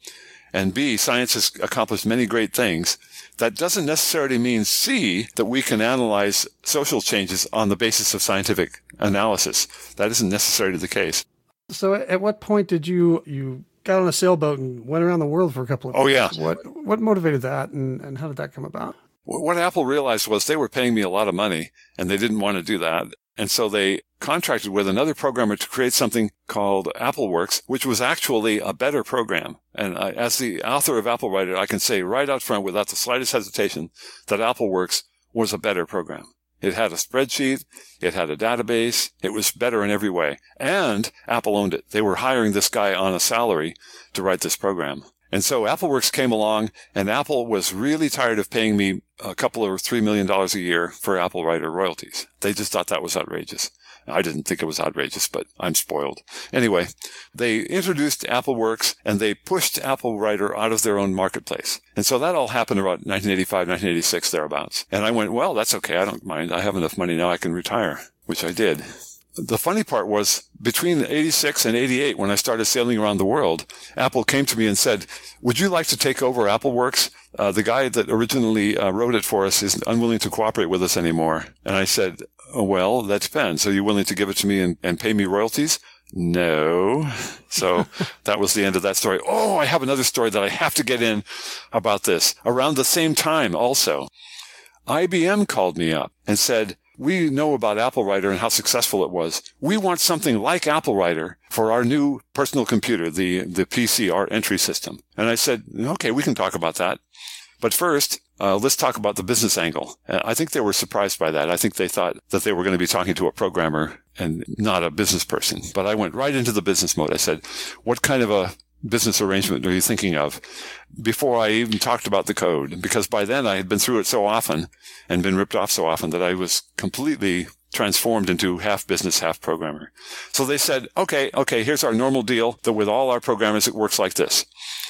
Speaker 4: and B, science has accomplished many great things, that doesn't necessarily mean, C, that we can analyze social changes on the basis of scientific analysis. That isn't necessarily the case.
Speaker 3: So at what point did you, you got on a sailboat and went around the world for a couple of
Speaker 4: Oh,
Speaker 3: years?
Speaker 4: yeah.
Speaker 3: What, what motivated that, and, and how did that come about?
Speaker 4: What Apple realized was they were paying me a lot of money, and they didn't want to do that. And so they contracted with another programmer to create something called AppleWorks, which was actually a better program. And I, as the author of AppleWriter, I can say right out front without the slightest hesitation that AppleWorks was a better program. It had a spreadsheet. It had a database. It was better in every way. And Apple owned it. They were hiring this guy on a salary to write this program. And so AppleWorks came along, and Apple was really tired of paying me a couple or three million dollars a year for AppleWriter royalties. They just thought that was outrageous. I didn't think it was outrageous, but I'm spoiled. Anyway, they introduced AppleWorks, and they pushed AppleWriter out of their own marketplace. And so that all happened around nineteen eighty-five, nineteen eighty-six, thereabouts. And I went, well, that's okay. I don't mind. I have enough money now. I can retire, which I did. The funny part was, between eighty-six and eighty-eight, when I started sailing around the world, Apple came to me and said, would you like to take over AppleWorks? Uh, the guy that originally uh, wrote it for us is unwilling to cooperate with us anymore. And I said, oh, well, that depends. Are you willing to give it to me and, and pay me royalties? No. So that was the end of that story. Oh, I have another story that I have to get in about this. Around the same time also, I B M called me up and said, we know about AppleWriter and how successful it was. We want something like AppleWriter for our new personal computer, the, the P C, our entry system. And I said, okay, we can talk about that. But first, uh, let's talk about the business angle. Uh, I think they were surprised by that. I think they thought that they were going to be talking to a programmer and not a business person. But I went right into the business mode. I said, what kind of a business arrangement are you thinking of? Before I even talked about the code, because by then I had been through it so often and been ripped off so often that I was completely transformed into half business, half programmer. So they said, okay, okay, here's our normal deal that with all our programmers, it works like this.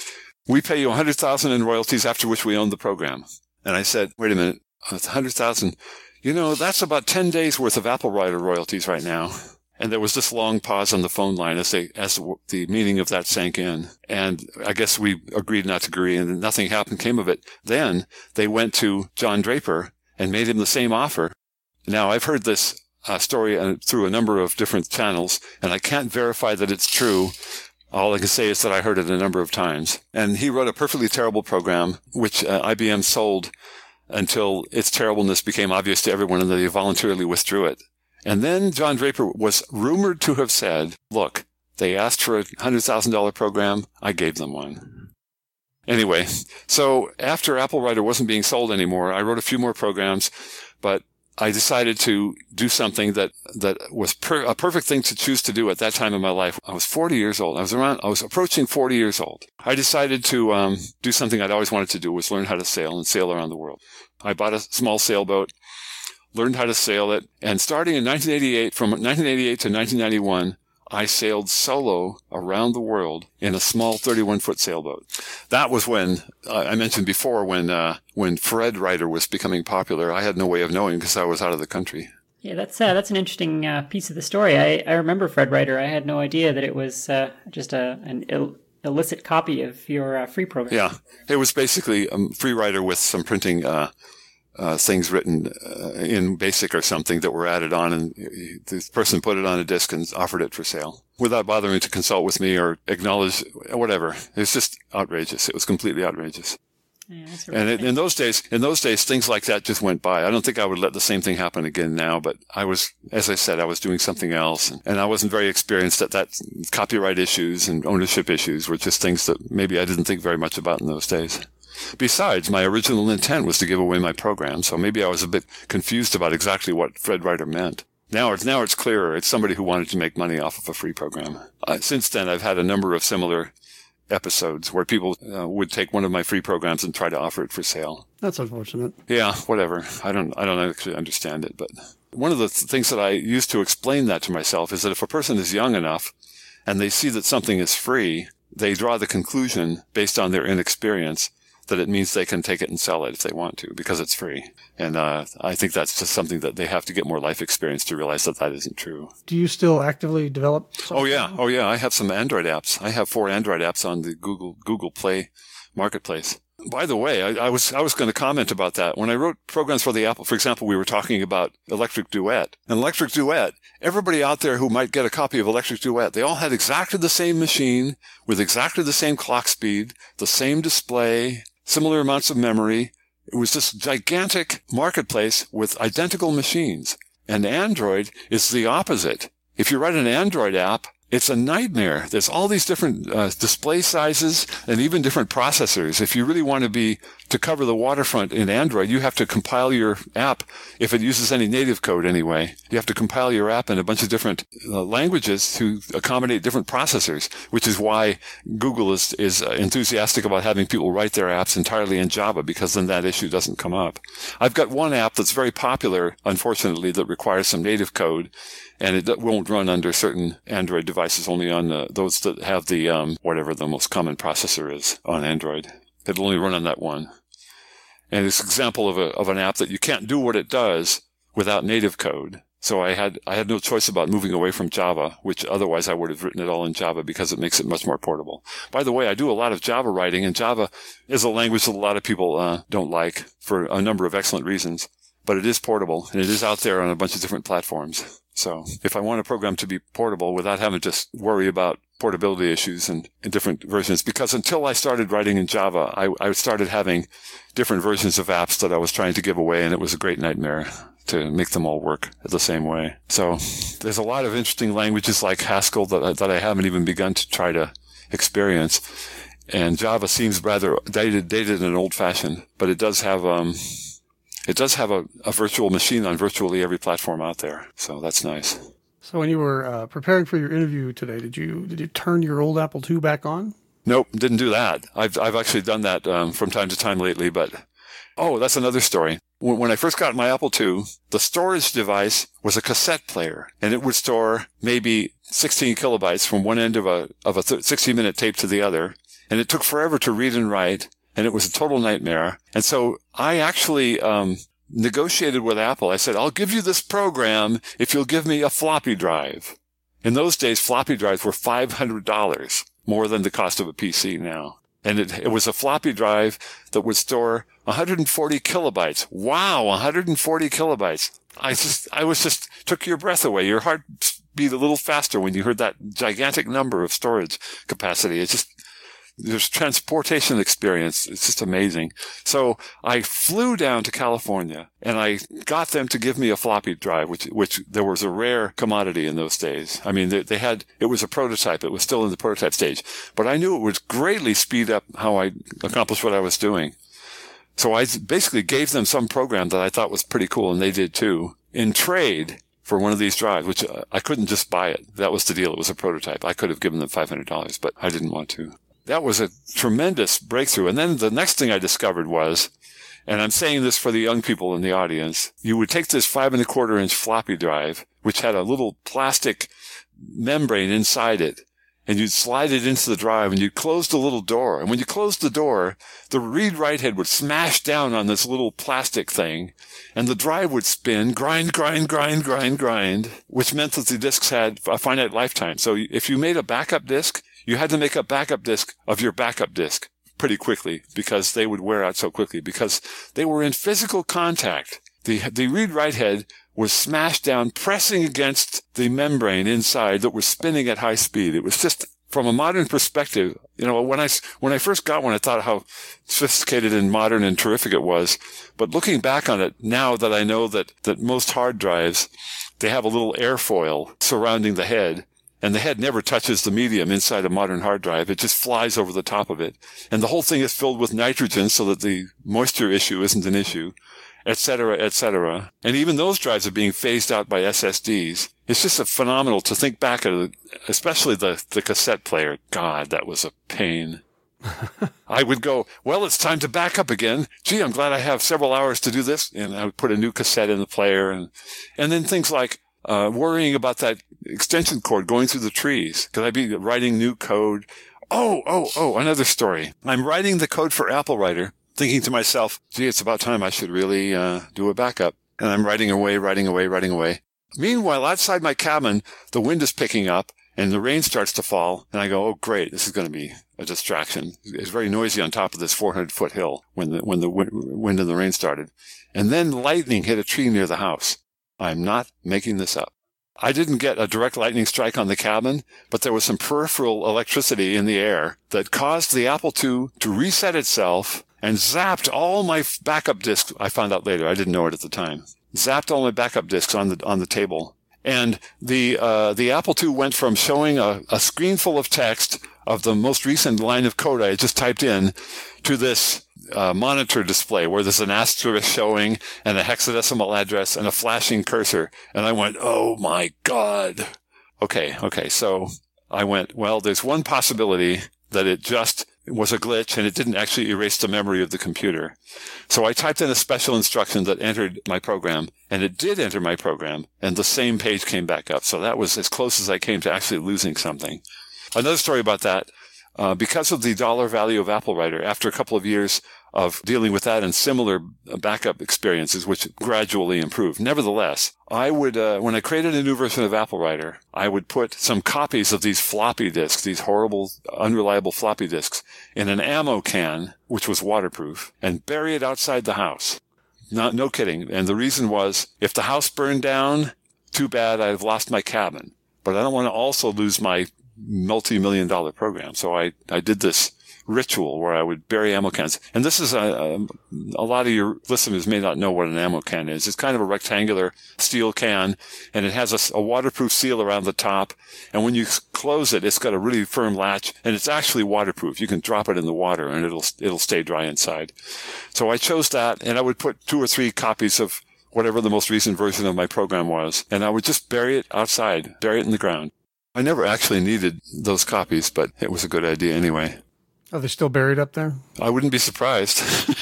Speaker 4: We pay you one hundred thousand dollars in royalties, after which we own the program. And I said, wait a minute, one hundred thousand dollars, you know, that's about ten days worth of AppleWriter royalties right now. And there was this long pause on the phone line as they, as the meaning of that sank in. And I guess we agreed not to agree, and nothing happened, came of it. Then they went to John Draper and made him the same offer. Now, I've heard this uh, story uh, through a number of different channels, and I can't verify that it's true. All I can say is that I heard it a number of times. And he wrote a perfectly terrible program, which uh, I B M sold until its terribleness became obvious to everyone, and they voluntarily withdrew it. And then John Draper was rumored to have said, look, they asked for a one hundred thousand dollars program. I gave them one. Anyway, so after AppleWriter wasn't being sold anymore, I wrote a few more programs, but I decided to do something that, that was per, a perfect thing to choose to do at that time in my life. I was forty years old. I was around, I was approaching forty years old. I decided to um, do something I'd always wanted to do, was learn how to sail and sail around the world. I bought a small sailboat, learned how to sail it, and starting in nineteen eighty-eight, from nineteen eighty-eight to nineteen ninety-one, I sailed solo around the world in a small thirty-one foot sailboat. That was when, uh, I mentioned before, when uh, when FredWriter was becoming popular. I had no way of knowing because I was out of the country.
Speaker 2: Yeah, that's uh, that's an interesting uh, piece of the story. I, I remember FredWriter. I had no idea that it was uh, just a, an Ill- illicit copy of your uh, free program.
Speaker 4: Yeah, it was basically a FreeWriter with some printing uh Uh, things written uh, in BASIC or something that were added on, and this person put it on a disk and offered it for sale without bothering to consult with me or acknowledge whatever. It's just outrageous. It was completely outrageous.
Speaker 2: Yeah, that's
Speaker 4: and it, in those days, in those days, things like that just went by. I don't think I would let the same thing happen again now, but I was, as I said, I was doing something else, and, and I wasn't very experienced at that. Copyright issues and ownership issues were just things that maybe I didn't think very much about in those days. Besides, my original intent was to give away my program, so maybe I was a bit confused about exactly what FredWriter meant. Now it's, now it's clearer. It's somebody who wanted to make money off of a free program. Uh, since then, I've had a number of similar episodes where people uh, would take one of my free programs and try to offer it for sale.
Speaker 3: That's unfortunate.
Speaker 4: Yeah, whatever. I don't, I don't actually understand it, but one of the th- things that I use to explain that to myself is that if a person is young enough and they see that something is free, they draw the conclusion based on their inexperience that it means they can take it and sell it if they want to because it's free. And uh, I think that's just something that they have to get more life experience to realize that that isn't true.
Speaker 3: Do you still actively develop software?
Speaker 4: Oh, yeah. Oh, yeah. I have some Android apps. I have four Android apps on the Google Google Play Marketplace. By the way, I, I was I was going to comment about that. When I wrote programs for the Apple, for example, we were talking about Electric Duet. And Electric Duet, everybody out there who might get a copy of Electric Duet, they all had exactly the same machine with exactly the same clock speed, the same display, similar amounts of memory. It was this gigantic marketplace with identical machines. And Android is the opposite. If you write an Android app, it's a nightmare. There's all these different uh, display sizes and even different processors. If you really want to be to cover the waterfront in Android, you have to compile your app, if it uses any native code anyway. You have to compile your app in a bunch of different uh, languages to accommodate different processors, which is why Google is, is enthusiastic about having people write their apps entirely in Java, because then that issue doesn't come up. I've got one app that's very popular, unfortunately, that requires some native code, and it won't run under certain Android devices, only on the, those that have the, um, whatever the most common processor is on Android. It'll only run on that one. And it's an example of a, of an app that you can't do what it does without native code. So I had, I had no choice about moving away from Java, which otherwise I would have written it all in Java because it makes it much more portable. By the way, I do a lot of Java writing, and Java is a language that a lot of people, uh, don't like for a number of excellent reasons. But it is portable, and it is out there on a bunch of different platforms. So if I want a program to be portable without having to just worry about portability issues and, and different versions, because until I started writing in Java, I, I started having different versions of apps that I was trying to give away, and it was a great nightmare to make them all work the same way. So there's a lot of interesting languages like Haskell that I, that I haven't even begun to try to experience. And Java seems rather dated, dated and old-fashioned, but it does have... um. It does have a, a virtual machine on virtually every platform out there, so that's nice.
Speaker 3: So when you were uh, preparing for your interview today, did you did you turn your old Apple two back on?
Speaker 4: Nope, didn't do that. I've I've actually done that um, from time to time lately, but oh, that's another story. When, when I first got my Apple two, the storage device was a cassette player, and it would store maybe sixteen kilobytes from one end of a of a sixty minute tape to the other, and it took forever to read and write. And it was a total nightmare. And so I actually um negotiated with Apple. I said, I'll give you this program if you'll give me a floppy drive. In those days, floppy drives were five hundred dollars, more than the cost of a P C now. And it, it was a floppy drive that would store one hundred forty kilobytes. Wow, one hundred forty kilobytes. I just, I was just, took your breath away. Your heart beat a little faster when you heard that gigantic number of storage capacity. It's just, there's transportation experience. It's just amazing. So I flew down to California and I got them to give me a floppy drive, which, which there was a rare commodity in those days. I mean, they, they had, it was a prototype. It was still in the prototype stage, but I knew it would greatly speed up how I accomplished what I was doing. So I basically gave them some program that I thought was pretty cool, and they did too, in trade for one of these drives, which uh, I couldn't just buy it. That was the deal. It was a prototype. I could have given them five hundred dollars, but I didn't want to. That was a tremendous breakthrough. And then the next thing I discovered was, and I'm saying this for the young people in the audience, you would take this five and a quarter inch floppy drive, which had a little plastic membrane inside it, and you'd slide it into the drive, and you'd close the little door. And when you closed the door, the read-write head would smash down on this little plastic thing, and the drive would spin, grind, grind, grind, grind, grind, which meant that the disks had a finite lifetime. So if you made a backup disk, you had to make a backup disk of your backup disk pretty quickly, because they would wear out so quickly, because they were in physical contact. The, the read-write head was smashed down, pressing against the membrane inside that was spinning at high speed. It was just, from a modern perspective, you know, when I, when I first got one, I thought how sophisticated and modern and terrific it was. But looking back on it, now that I know that, that most hard drives, they have a little airfoil surrounding the head, and the head never touches the medium inside a modern hard drive. It just flies over the top of it. And the whole thing is filled with nitrogen so that the moisture issue isn't an issue, et cetera, et cetera. And even those drives are being phased out by S S Ds. It's just a phenomenal to think back at it, especially the, the cassette player. God, that was a pain. I would go, well, it's time to back up again. Gee, I'm glad I have several hours to do this. And I would put a new cassette in the player. And, and then things like, Uh, worrying about that extension cord going through the trees. Could I be writing new code? Oh, oh, oh, another story. I'm writing the code for Apple Writer, thinking to myself, gee, it's about time I should really uh, do a backup. And I'm writing away, writing away, writing away. Meanwhile, outside my cabin, the wind is picking up and the rain starts to fall. And I go, oh, great, this is going to be a distraction. It's very noisy on top of this four hundred foot hill when the, when the wind and the rain started. And then lightning hit a tree near the house. I'm not making this up. I didn't get a direct lightning strike on the cabin, but there was some peripheral electricity in the air that caused the Apple two to reset itself and zapped all my backup disks. I found out later. I didn't know it at the time. Zapped all my backup disks on the on the table. And the uh, the Apple two went from showing a, a screen full of text of the most recent line of code I had just typed in to this uh, monitor display where there's an asterisk showing and a hexadecimal address and a flashing cursor. And I went, oh my God. Okay, okay. So I went, well, there's one possibility that it just was a glitch and it didn't actually erase the memory of the computer. So I typed in a special instruction that entered my program, and it did enter my program, and the same page came back up. So that was as close as I came to actually losing something. Another story about that, uh, because of the dollar value of Apple Writer, after a couple of years of dealing with that and similar backup experiences, which gradually improved. Nevertheless, I would, uh, when I created a new version of Apple Writer, I would put some copies of these floppy disks, these horrible, unreliable floppy disks, in an ammo can, which was waterproof, and bury it outside the house. Not, no kidding. And the reason was, if the house burned down, too bad, I've lost my cabin. But I don't want to also lose my multi-million dollar program. So I, I did this ritual where I would bury ammo cans. And this is a, a, a lot of your listeners may not know what an ammo can is. It's kind of a rectangular steel can, and it has a, a waterproof seal around the top. And when you close it, it's got a really firm latch, and it's actually waterproof. You can drop it in the water, and it'll it'll stay dry inside. So I chose that, and I would put two or three copies of whatever the most recent version of my program was, and I would just bury it outside, bury it in the ground. I never actually needed those copies, but it was a good idea anyway.
Speaker 3: Are they still buried up there?
Speaker 4: I wouldn't be surprised.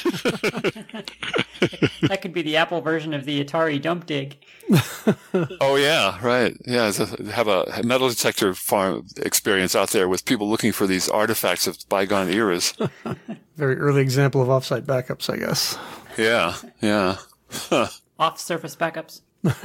Speaker 2: That could be the Apple version of the Atari dump dig.
Speaker 4: Oh, yeah, right. Yeah, have a metal detector farm experience out there with people looking for these artifacts of bygone eras.
Speaker 3: Very early example of offsite backups, I guess.
Speaker 4: Yeah, yeah.
Speaker 2: Off-surface backups.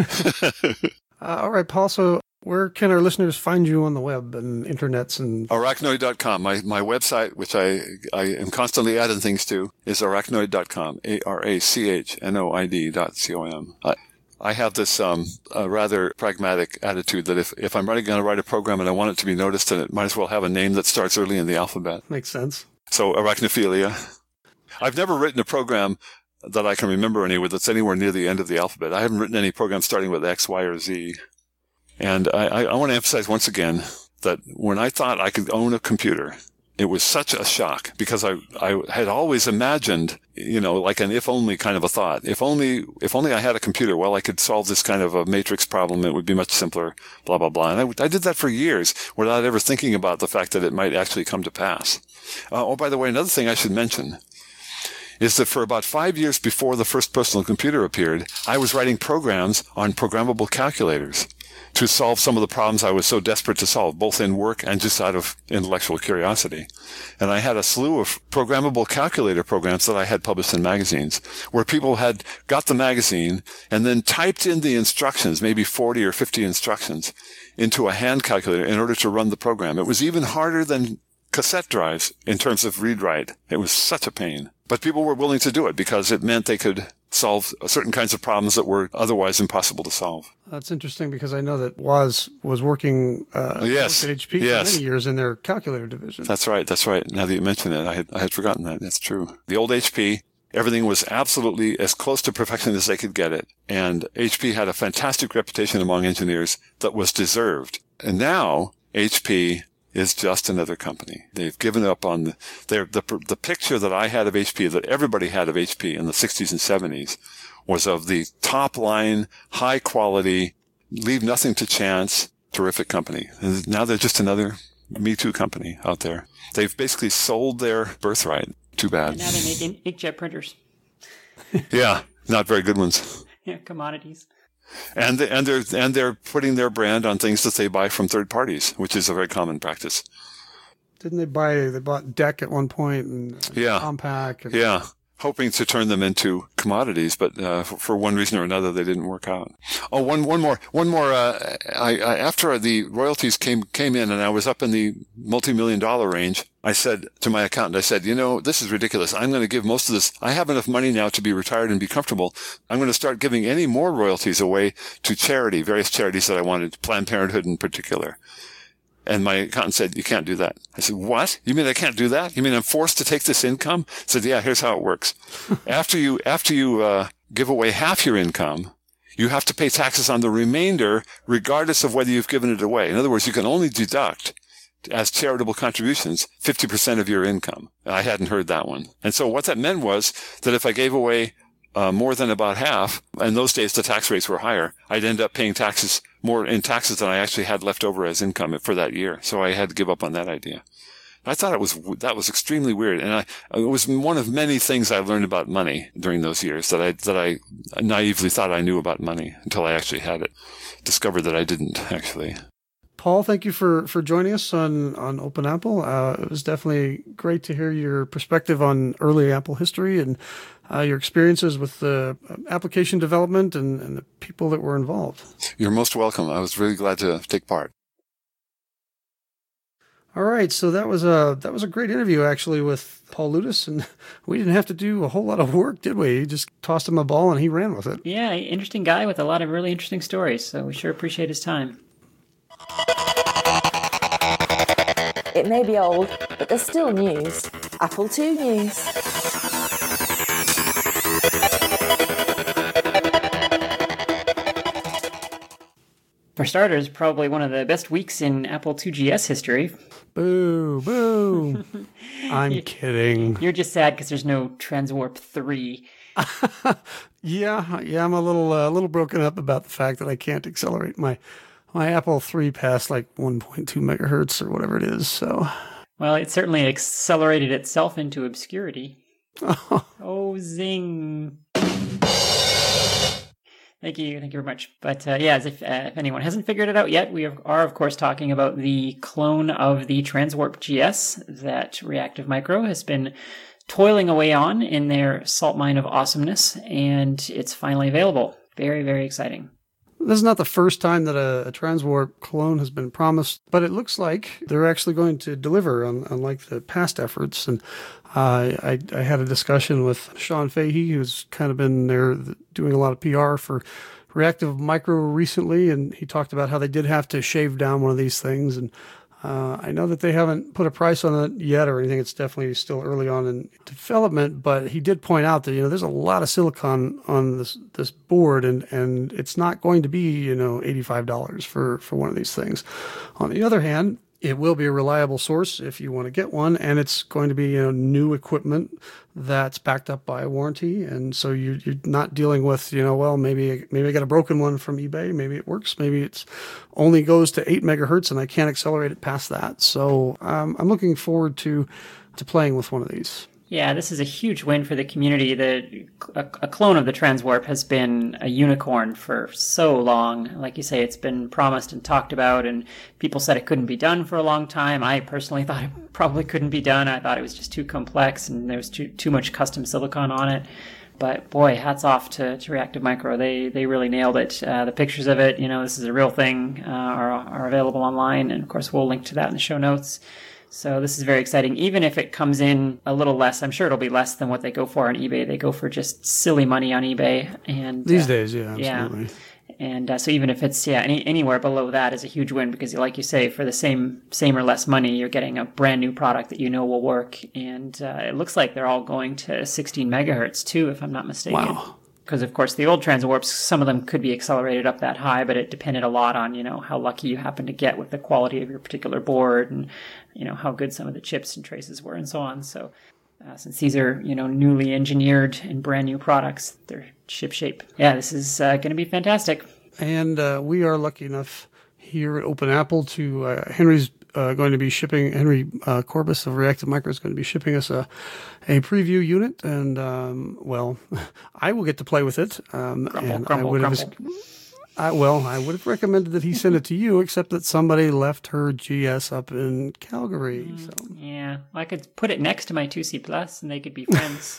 Speaker 3: uh, all right, Paul, so where can our listeners find you on the web and internets and
Speaker 4: arachnoid dot com. My my website, which I I am constantly adding things to, is arachnoid dot com. A R A C H N O I D dot C O M. I, I have this um a rather pragmatic attitude that if, if I'm going to write a program and I want it to be noticed, then it might as well have a name that starts early in the alphabet.
Speaker 3: Makes sense.
Speaker 4: So arachnophilia. I've never written a program that I can remember anyway that's anywhere near the end of the alphabet. I haven't written any program starting with X, Y, or Z. And I, I, I want to emphasize once again that when I thought I could own a computer, it was such a shock because I, I had always imagined, you know, like an if only kind of a thought. If only, if only I had a computer, well, I could solve this kind of a matrix problem. It would be much simpler, blah, blah, blah. And I, I did that for years without ever thinking about the fact that it might actually come to pass. Uh, oh, by the way, another thing I should mention is that for about five years before the first personal computer appeared, I was writing programs on programmable calculators to solve some of the problems I was so desperate to solve, both in work and just out of intellectual curiosity. And I had a slew of programmable calculator programs that I had published in magazines, where people had got the magazine and then typed in the instructions, maybe forty or fifty instructions, into a hand calculator in order to run the program. It was even harder than cassette drives in terms of read-write. It was such a pain. But people were willing to do it because it meant they could solve certain kinds of problems that were otherwise impossible to solve.
Speaker 3: That's interesting because I know that Woz was working uh,
Speaker 4: yes.
Speaker 3: at H P
Speaker 4: yes.
Speaker 3: for many years in their calculator division.
Speaker 4: That's right. That's right. Now that you mention it, I had, I had forgotten that. That's true. The old H P, everything was absolutely as close to perfection as they could get it. And H P had a fantastic reputation among engineers that was deserved. And now H P is just another company. They've given up on the, their, the, the picture that I had of H P, that everybody had of H P in the sixties and seventies, was of the top line, high quality, leave nothing to chance, terrific company. And now they're just another Me Too company out there. They've basically sold their birthright. Too bad.
Speaker 2: And now they make in- inkjet printers.
Speaker 4: Yeah, not very good ones.
Speaker 2: Yeah, commodities.
Speaker 4: And they, and they're and they're putting their brand on things that they buy from third parties, which is a very common practice.
Speaker 3: Didn't they buy? They bought D E C at one point, and
Speaker 4: yeah,
Speaker 3: Compaq. And
Speaker 4: yeah, hoping to turn them into commodities, but uh, for, for one reason or another, they didn't work out. Oh, one one more one more. Uh, I, I after the royalties came came in, and I was up in the multi-million dollar range, I said to my accountant, I said, you know, this is ridiculous. I'm going to give most of this. I have enough money now to be retired and be comfortable. I'm going to start giving any more royalties away to charity, various charities that I wanted, Planned Parenthood in particular. And my accountant said, you can't do that. I said, what? You mean I can't do that? You mean I'm forced to take this income? I said, yeah, here's how it works. after you, after you, uh, give away half your income, you have to pay taxes on the remainder, regardless of whether you've given it away. In other words, you can only deduct as charitable contributions fifty percent of your income. I hadn't heard that one. And so what that meant was that if I gave away Uh, more than about half, in those days the tax rates were higher, I'd end up paying taxes, more in taxes than I actually had left over as income for that year. So I had to give up on that idea. I thought it was, that was extremely weird. And I, it was one of many things I learned about money during those years that I, that I naively thought I knew about money until I actually had it. Discovered that I didn't, actually.
Speaker 3: Paul, thank you for, for joining us on, on Open Apple. Uh, it was definitely great to hear your perspective on early Apple history and uh, your experiences with the application development and, and the people that were involved.
Speaker 4: You're most welcome. I was really glad to take part.
Speaker 3: All right, so that was a that was a great interview actually with Paul Ludas, and we didn't have to do a whole lot of work, did we? You just tossed him a ball and he ran with it.
Speaker 2: Yeah, interesting guy with a lot of really interesting stories, so we sure appreciate his time.
Speaker 1: It may be old, but there's still news. Apple two news.
Speaker 2: For starters, probably one of the best weeks in Apple two G S history.
Speaker 3: Boo, boo. I'm
Speaker 2: you,
Speaker 3: kidding.
Speaker 2: You're just sad because there's no Transwarp three.
Speaker 3: yeah, yeah, I'm a little a uh, little broken up about the fact that I can't accelerate my my Apple three past like one point two megahertz or whatever it is. So,
Speaker 2: well, it certainly accelerated itself into obscurity. Oh, oh zing. Thank you. Thank you very much. But uh, yeah, as if, uh, if anyone hasn't figured it out yet, we are, of course, talking about the clone of the Transwarp G S that Reactive Micro has been toiling away on in their salt mine of awesomeness, and it's finally available. Very, very exciting.
Speaker 3: This is not the first time that a, a Transwarp clone has been promised, but it looks like they're actually going to deliver, on, unlike the past efforts. And uh, I, I had a discussion with Sean Fahey, who's kind of been there doing a lot of P R for Reactive Micro recently, and he talked about how they did have to shave down one of these things. And uh, I know that they haven't put a price on it yet or anything. It's definitely still early on in development, but he did point out that, you know, there's a lot of silicon on this this board, and, and it's not going to be, you know, eighty-five dollars for, for one of these things. On the other hand, it will be a reliable source if you want to get one, and it's going to be, you know, new equipment that's backed up by a warranty, and so you, you're not dealing with, you know, well, maybe maybe I got a broken one from eBay, maybe it works, maybe it's only goes to eight megahertz and I can't accelerate it past that. So um, I'm looking forward to to playing with one of these.
Speaker 2: Yeah, this is a huge win for the community. The a, a clone of the Transwarp has been a unicorn for so long. Like you say, it's been promised and talked about, and people said it couldn't be done for a long time. I personally thought it probably couldn't be done. I thought it was just too complex, and there was too too much custom silicon on it. But boy, hats off to, to Reactive Micro. They they really nailed it. Uh, the pictures of it, you know, this is a real thing, uh, are are available online, and of course we'll link to that in the show notes. So this is very exciting. Even if it comes in a little less, I'm sure it'll be less than what they go for on eBay. They go for just silly money on eBay. And
Speaker 3: these
Speaker 2: uh,
Speaker 3: days, yeah, absolutely.
Speaker 2: Yeah. And uh, so even if it's yeah any, anywhere below that is a huge win, because like you say, for the same same or less money, you're getting a brand new product that you know will work. And uh, it looks like they're all going to sixteen megahertz too, if I'm not mistaken.
Speaker 3: Wow.
Speaker 2: Because, of course, the old Transwarps, some of them could be accelerated up that high, but it depended a lot on, you know, how lucky you happen to get with the quality of your particular board and, you know, how good some of the chips and traces were and so on. So uh, since these are, you know, newly engineered and brand new products, they're ship shape. Yeah, this is uh, going to be fantastic.
Speaker 3: And uh, we are lucky enough here at Open Apple to, uh, Henry's uh, going to be shipping, Henry uh, Corbis of Reactive Micro is going to be shipping us a, a preview unit. And, um, well, I will get to play with it. Um,
Speaker 2: crumble,
Speaker 3: and
Speaker 2: crumble,
Speaker 3: I would
Speaker 2: crumble.
Speaker 3: have, I, well, I would have recommended that he send it to you, except that somebody left her G S up in Calgary. So.
Speaker 2: Yeah, Yeah, well, I could put it next to my two C Plus, and they could be friends.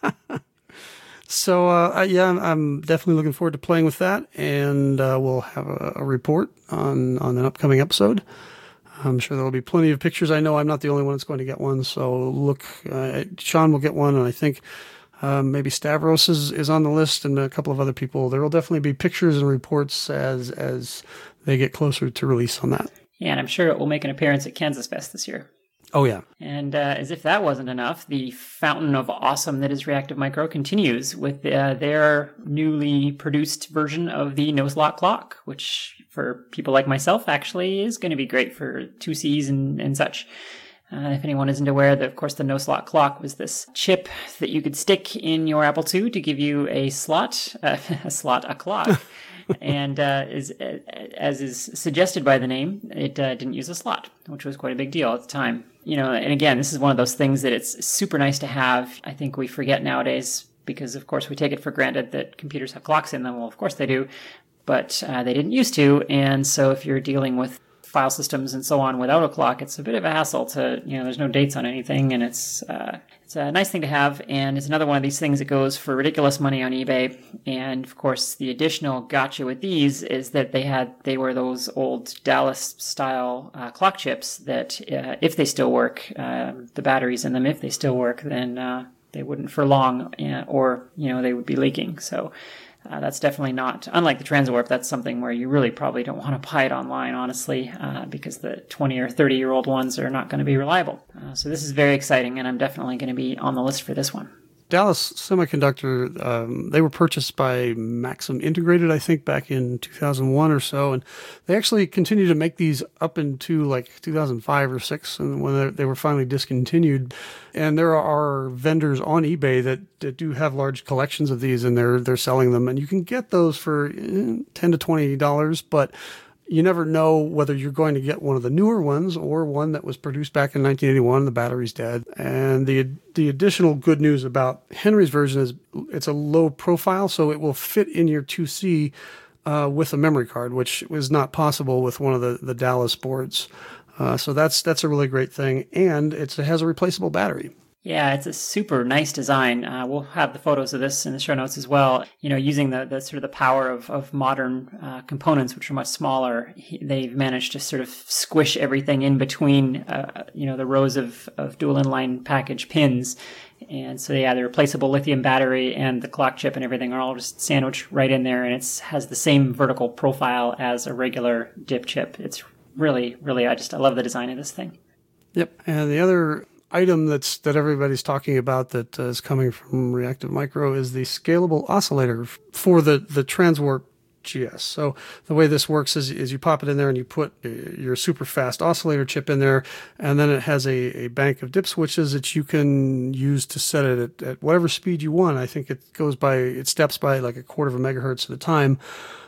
Speaker 3: So, uh, yeah, I'm, I'm definitely looking forward to playing with that, and uh, we'll have a, a report on, on an upcoming episode. I'm sure there will be plenty of pictures. I know I'm not the only one that's going to get one, so look, uh, Sean will get one, and I think um, maybe Stavros is, is on the list, and a couple of other people. There will definitely be pictures and reports as as they get closer to release on that.
Speaker 2: Yeah, and I'm sure it will make an appearance at Kansas Fest this year.
Speaker 3: Oh, yeah.
Speaker 2: And uh, as if that wasn't enough, the fountain of awesome that is Reactive Micro continues with uh, their newly produced version of the Noselock clock, which for people like myself actually is going to be great for two Cs and, and such. Uh, if anyone isn't aware, that of course the Noselock clock was this chip that you could stick in your Apple two to give you a slot, uh, a slot, a clock. and uh, is, as is suggested by the name, it uh, didn't use a slot, which was quite a big deal at the time. You know, and again, this is one of those things that it's super nice to have. I think we forget nowadays because, of course, we take it for granted that computers have clocks in them. Well, of course they do, but uh, they didn't used to. And so if you're dealing with file systems and so on without a clock, it's a bit of a hassle to, you know, there's no dates on anything, and it's uh, it's a nice thing to have, and it's another one of these things that goes for ridiculous money on eBay. And of course, the additional gotcha with these is that they had they were those old Dallas style uh, clock chips that uh, if they still work, uh, the batteries in them, if they still work, then uh, they wouldn't for long, uh, or you know they would be leaking. So. Uh, that's definitely not, unlike the Transwarp, that's something where you really probably don't want to buy it online, honestly, uh, because the twenty or thirty year old ones are not going to be reliable. Uh, so this is very exciting, and I'm definitely going to be on the list for this one.
Speaker 3: Dallas Semiconductor, um, they were purchased by Maxim Integrated, I think, back in two thousand one or so. And they actually continued to make these up into like two thousand five or six, and when they were finally discontinued. And there are vendors on eBay that, that do have large collections of these, and they're they're selling them. And you can get those for ten to twenty dollars, but you never know whether you're going to get one of the newer ones or one that was produced back in nineteen eighty-one. The battery's dead. And the the additional good news about Henry's version is it's a low profile, so it will fit in your two C uh, with a memory card, which was not possible with one of the, the Dallas boards. Uh, so that's that's a really great thing. And it's, it has a replaceable battery.
Speaker 2: Yeah, it's a super nice design. Uh, we'll have the photos of this in the show notes as well. You know, using the, the sort of the power of, of modern uh, components, which are much smaller, they've managed to sort of squish everything in between, uh, you know, the rows of, of dual inline package pins. And so, yeah, the replaceable lithium battery and the clock chip and everything are all just sandwiched right in there. And it has the same vertical profile as a regular dip chip. It's really, really, I just, I love the design of this thing.
Speaker 3: Yep. And the other item that's that everybody's talking about that uh, is coming from Reactive Micro is the scalable oscillator for the the Transwarp G S. So the way this works is, is you pop it in there and you put your super fast oscillator chip in there, and then it has a, a bank of dip switches that you can use to set it at, at whatever speed you want. I think it goes by, it steps by like a quarter of a megahertz at a time.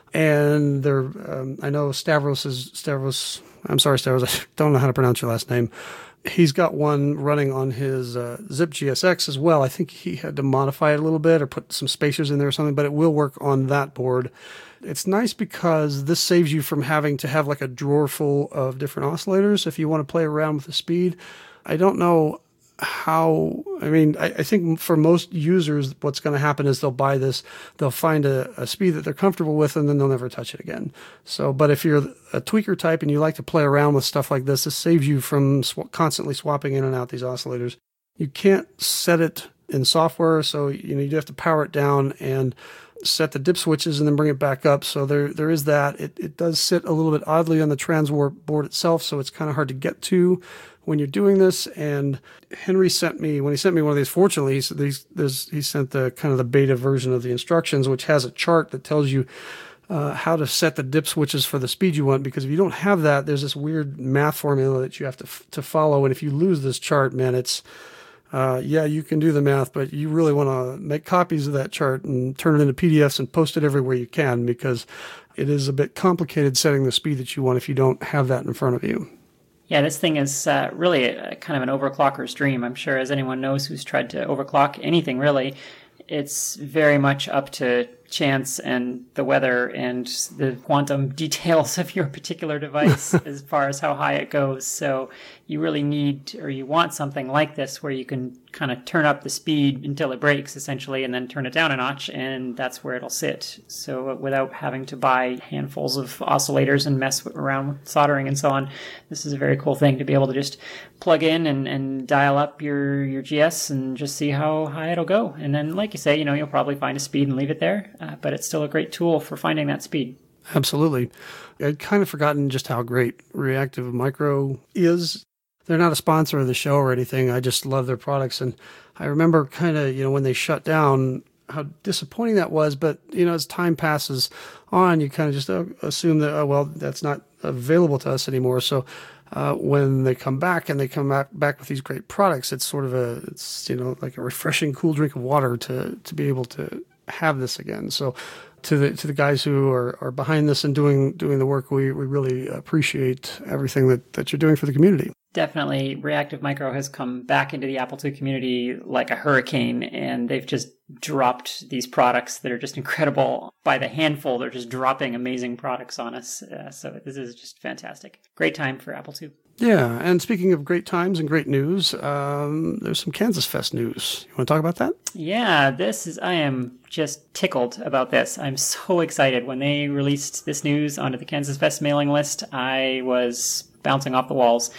Speaker 3: And there, um, I know Stavros is, Stavros, I'm sorry, Stavros, I don't know how to pronounce your last name. He's got one running on his uh, Zip G S X as well. I think he had to modify it a little bit or put some spacers in there or something, but it will work on that board. It's nice because this saves you from having to have like a drawer full of different oscillators if you want to play around with the speed. I don't know how, I mean, I, I think for most users, what's going to happen is they'll buy this, they'll find a, a speed that they're comfortable with, and then they'll never touch it again. So, but if you're a tweaker type and you like to play around with stuff like this, this saves you from sw- constantly swapping in and out these oscillators. You can't set it in software, so you know you have to power it down and set the dip switches and then bring it back up. So there there is that. It it does sit a little bit oddly on the Transwarp board itself, so it's kind of hard to get to when you're doing this. And Henry sent me, when he sent me one of these, fortunately, he, these, there's, he sent the kind of the beta version of the instructions, which has a chart that tells you uh, how to set the dip switches for the speed you want. Because if you don't have that, there's this weird math formula that you have to to follow. And if you lose this chart, man, it's, uh, yeah, you can do the math, but you really want to make copies of that chart and turn it into P D Fs and post it everywhere you can, because it is a bit complicated setting the speed that you want if you don't have that in front of you.
Speaker 2: Yeah, this thing is uh, really a, kind of an overclocker's dream. I'm sure as anyone knows who's tried to overclock anything, really, it's very much up to chance and the weather and the quantum details of your particular device as far as how high it goes. So you really need, or you want something like this where you can kind of turn up the speed until it breaks, essentially, and then turn it down a notch, and that's where it'll sit. So without having to buy handfuls of oscillators and mess around with soldering and so on, this is a very cool thing to be able to just plug in and, and dial up your, your G S and just see how high it'll go. And then, like you say, you know, you'll probably find a speed and leave it there, uh, but it's still a great tool for finding that speed.
Speaker 3: Absolutely. I'd kind of forgotten just how great Reactive Micro is. They're not a sponsor of the show or anything. I just love their products. And I remember kind of, you know, when they shut down, how disappointing that was. But, you know, as time passes on, you kind of just uh, assume that, oh, well, that's not available to us anymore. So uh, when they come back and they come back, back with these great products, it's sort of a, it's, you know, like a refreshing, cool drink of water to, to be able to have this again. So to the to the guys who are, are behind this and doing doing the work, we, we really appreciate everything that, that you're doing for the community.
Speaker 2: Definitely, Reactive Micro has come back into the Apple two community like a hurricane, and they've just dropped these products that are just incredible. By the handful, they're just dropping amazing products on us. Uh, so this is just fantastic. Great time for Apple two.
Speaker 3: Yeah, and speaking of great times and great news, um, there's some Kansas Fest news. You want to talk about that?
Speaker 2: Yeah, this is, I am just tickled about this. I'm so excited. When they released this news onto the Kansas Fest mailing list, I was bouncing off the walls.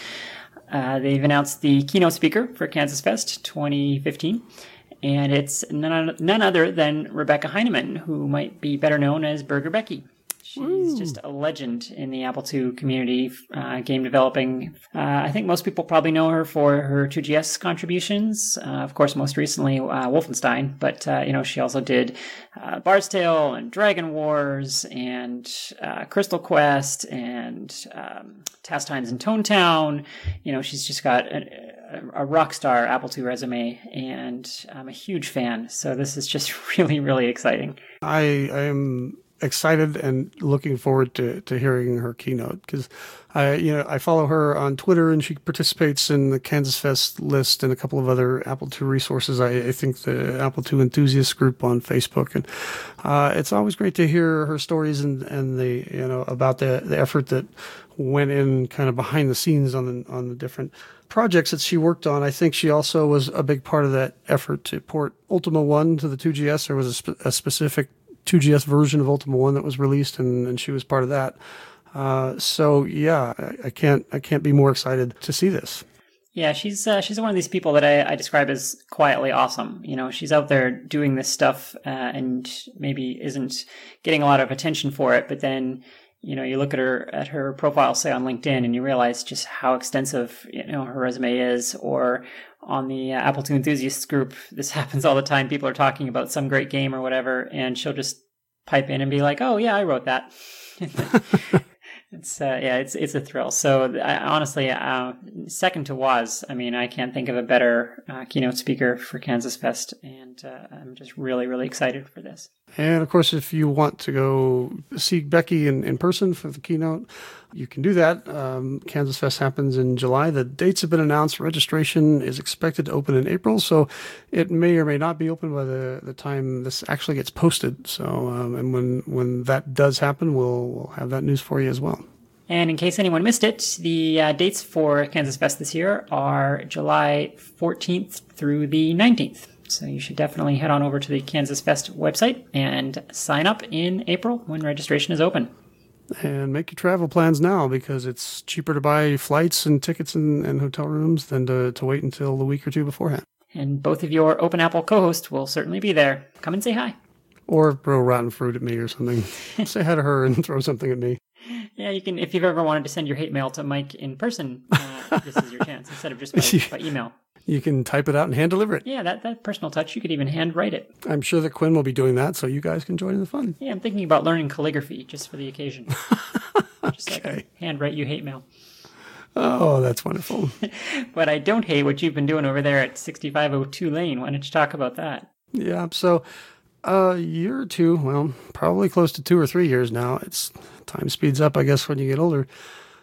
Speaker 2: Uh, they've announced the keynote speaker for Kansas Fest twenty fifteen, and it's none, none other than Rebecca Heinemann, who might be better known as Burger Becky. She's Woo. just a legend in the Apple two community, uh, game developing. Uh, I think most people probably know her for her two G S contributions. Uh, of course, most recently, uh, Wolfenstein. But, uh, you know, she also did uh, Bard's Tale and Dragon Wars and uh, Crystal Quest and um, Task Times in Tone Town. You know, she's just got a, a rock star Apple two resume, and I'm a huge fan. So this is just really, really exciting.
Speaker 3: I, I am excited and looking forward to, to hearing her keynote, because I, you know, I follow her on Twitter and she participates in the Kansas Fest list and a couple of other Apple two resources. I, I think the Apple two enthusiast group on Facebook, and uh, it's always great to hear her stories and, and the, you know, about the, the effort that went in kind of behind the scenes on the, on the different projects that she worked on. I think she also was a big part of that effort to port Ultima one to the two G S. There was a, spe- a specific two G S version of Ultima one that was released, and, and she was part of that. Uh, so yeah, I, I can't I can't be more excited to see this.
Speaker 2: Yeah, she's uh, she's one of these people that I, I describe as quietly awesome. You know, she's out there doing this stuff uh, and maybe isn't getting a lot of attention for it, but then, you know, you look at her at her profile, say on LinkedIn, and you realize just how extensive, you know, her resume is. Or on the uh, Apple two enthusiasts group, this happens all the time. People are talking about some great game or whatever, and she'll just pipe in and be like, "Oh yeah, I wrote that." It's uh, yeah, it's it's a thrill. So I, honestly, uh, second to Woz, I mean, I can't think of a better uh, keynote speaker for Kansas Fest, and uh, I'm just really, really excited for this.
Speaker 3: And of course, if you want to go see Becky in, in person for the keynote, you can do that. Um, Kansas Fest happens in July. The dates have been announced. Registration is expected to open in April, so it may or may not be open by the, the time this actually gets posted. So, um, and when, when that does happen, we'll, we'll have that news for you as well.
Speaker 2: And in case anyone missed it, the uh, dates for Kansas Fest this year are July fourteenth through the nineteenth. So you should definitely head on over to the Kansas Fest website and sign up in April when registration is open.
Speaker 3: And make your travel plans now, because it's cheaper to buy flights and tickets and, and hotel rooms than to, to wait until the week or two beforehand.
Speaker 2: And both of your Open Apple co-hosts will certainly be there. Come and say hi.
Speaker 3: Or throw rotten fruit at me or something. Say hi to her and throw something at me.
Speaker 2: Yeah, you can. If you've ever wanted to send your hate mail to Mike in person, uh, this is your chance, instead of just by, by email.
Speaker 3: You can type it out and hand deliver it.
Speaker 2: Yeah, that, that personal touch. You could even hand write it.
Speaker 3: I'm sure that Quinn will be doing that, so you guys can join in the fun.
Speaker 2: Yeah, I'm thinking about learning calligraphy just for the occasion. Just okay. So I can hand write you hate mail.
Speaker 3: Oh, that's wonderful.
Speaker 2: But I don't hate what you've been doing over there at sixty-five oh two Lane. Why don't you talk about that?
Speaker 3: Yeah, so a year or two, well, probably close to two or three years now. It's time speeds up, I guess, when you get older.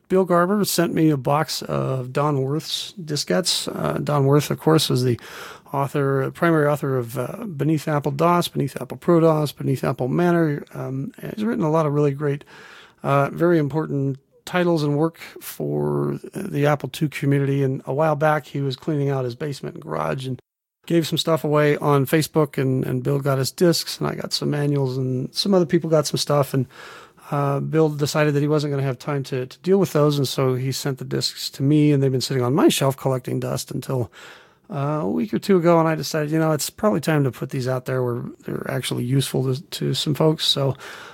Speaker 3: Bill Garber sent me a box of Don Worth's diskettes. Uh, Don Worth, of course, was the author, primary author of uh, Beneath Apple DOS, Beneath Apple ProDOS, Beneath Apple Manor. Um, he's written a lot of really great, uh, very important titles and work for the Apple two community. And a while back, he was cleaning out his basement and garage and gave some stuff away on Facebook, and, and Bill got his discs, and I got some manuals, and some other people got some stuff. And uh, Bill decided that he wasn't going to have time to, to deal with those, and so he sent the discs to me, and they've been sitting on my shelf collecting dust until uh, a week or two ago, and I decided, you know, it's probably time to put these out there where they're actually useful to, to some folks. So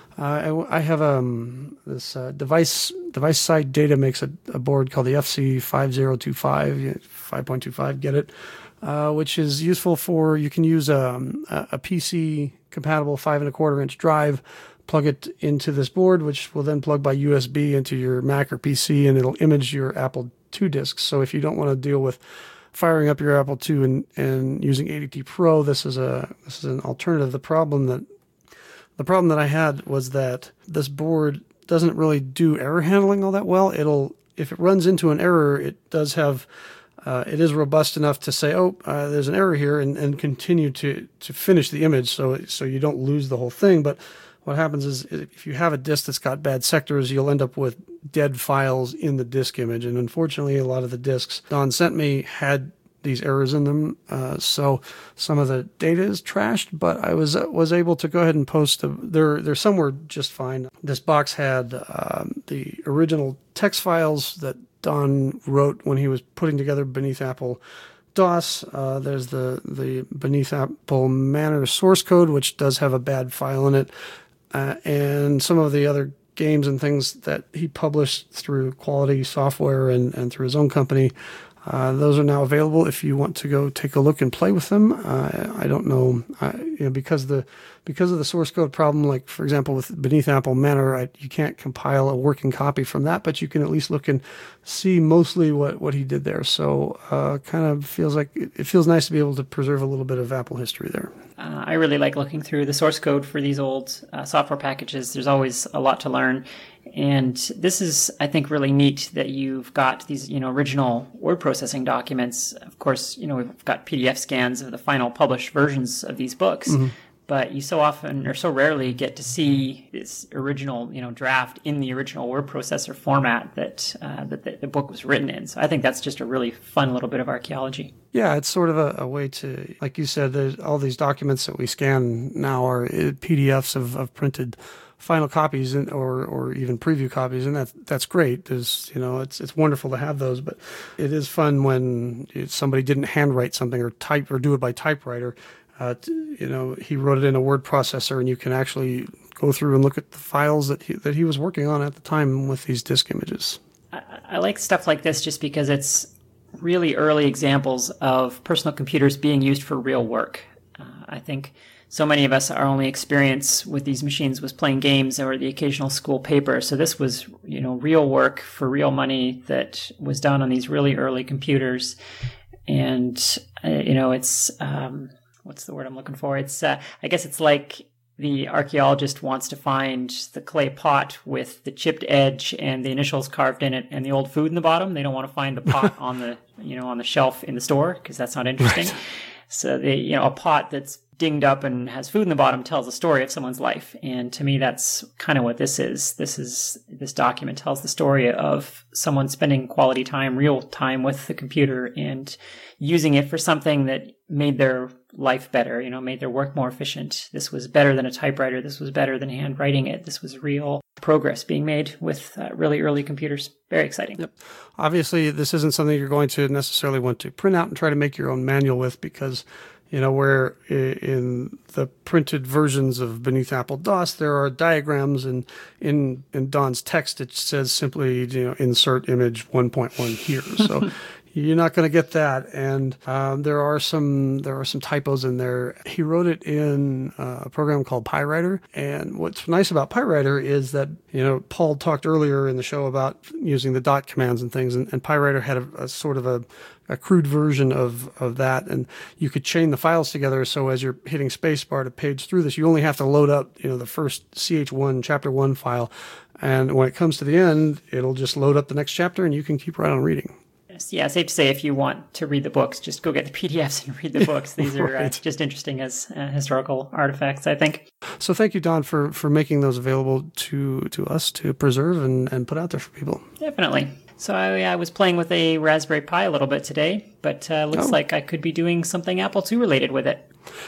Speaker 3: uh, I, I have um, this uh, device device side data makes a, a board called the F C five zero two five, five point two five, get it? Uh, which is useful for, you can use um, a, a P C compatible five and a quarter inch drive, plug it into this board, which will then plug by U S B into your Mac or P C, and it'll image your Apple two discs. So if you don't want to deal with firing up your Apple two and, and using A D T Pro, this is a this is an alternative. The problem that the problem that I had was that this board doesn't really do error handling all that well. It'll, if it runs into an error, it does have Uh, it is robust enough to say, oh, uh, there's an error here, and, and continue to, to finish the image so so you don't lose the whole thing. But what happens is if you have a disk that's got bad sectors, you'll end up with dead files in the disk image. And unfortunately, a lot of the disks Don sent me had these errors in them. Uh, so some of the data is trashed, but I was uh, was able to go ahead and post. A, they're, they're somewhere just fine. This box had um, the original text files that Don wrote when he was putting together Beneath Apple DOS. Uh, there's the, the Beneath Apple Manor source code, which does have a bad file in it, uh, and some of the other games and things that he published through Quality Software and, and through his own company. Uh, those are now available if you want to go take a look and play with them. Uh, I don't know, I, you know, because the because of the source code problem. Like for example, with Beneath Apple Manor, I, you can't compile a working copy from that, but you can at least look and see mostly what, what he did there. So, uh, kind of feels like it, it feels nice to be able to preserve a little bit of Apple history there.
Speaker 2: Uh, I really like looking through the source code for these old uh, software packages. There's always a lot to learn. And this is, I think, really neat that you've got these, you know, original word processing documents. Of course, you know, we've got P D F scans of the final published versions of these books. Mm-hmm. But you so often or so rarely get to see this original, you know, draft in the original word processor format that uh, that the, the book was written in. So I think that's just a really fun little bit of archaeology.
Speaker 3: Yeah, it's sort of a, a way to, like you said, there's all these documents that we scan now are P D Fs of, of printed final copies and or or even preview copies, and that's that's great. There's, you know, it's it's wonderful to have those, but it is fun when somebody didn't handwrite something or type or do it by typewriter. Uh, you know, he wrote it in a word processor, and you can actually go through and look at the files that he, that he was working on at the time with these disk images.
Speaker 2: I, I like stuff like this just because it's really early examples of personal computers being used for real work. Uh, I think so many of us, our only experience with these machines was playing games or the occasional school paper. So this was, you know, real work for real money that was done on these really early computers. And, uh, you know, it's, um, what's the word I'm looking for? It's, uh, I guess it's like the archaeologist wants to find the clay pot with the chipped edge and the initials carved in it and the old food in the bottom. They don't want to find the pot on the, you know, on the shelf in the store because that's not interesting. Right. So the, you know, a pot that's dinged up and has food in the bottom tells a story of someone's life. And to me, that's kind of what this is. This is, this document tells the story of someone spending quality time, real time with the computer and using it for something that made their life better, you know, made their work more efficient. This was better than a typewriter. This was better than handwriting it. This was real progress being made with uh, really early computers. Very exciting.
Speaker 3: Yep. Obviously, this isn't something you're going to necessarily want to print out and try to make your own manual with because, you know, where in the printed versions of Beneath Apple DOS, there are diagrams, and in, in Don's text, it says simply, you know, insert image one point one here. So You're not going to get that, and um, there are some there are some typos in there. He wrote it in uh, a program called PyWriter, and what's nice about PyWriter is that, you know, Paul talked earlier in the show about using the dot commands and things, and, and PyWriter had a, a sort of a, a crude version of of that, and you could chain the files together. So as you're hitting spacebar to page through this, you only have to load up, you know, the first C H one chapter one file, and when it comes to the end, it'll just load up the next chapter, and you can keep right on reading.
Speaker 2: Yeah, safe to say if you want to read the books, just go get the P D Fs and read the books. These are
Speaker 3: Right.
Speaker 2: uh, just interesting as uh, historical artifacts, I think.
Speaker 3: So thank you, Don, for, for making those available to, to us to preserve and, and put out there for people.
Speaker 2: Definitely. So I, I was playing with a Raspberry Pi a little bit today, but uh, looks
Speaker 3: Oh.
Speaker 2: like I could be doing something Apple two related with it.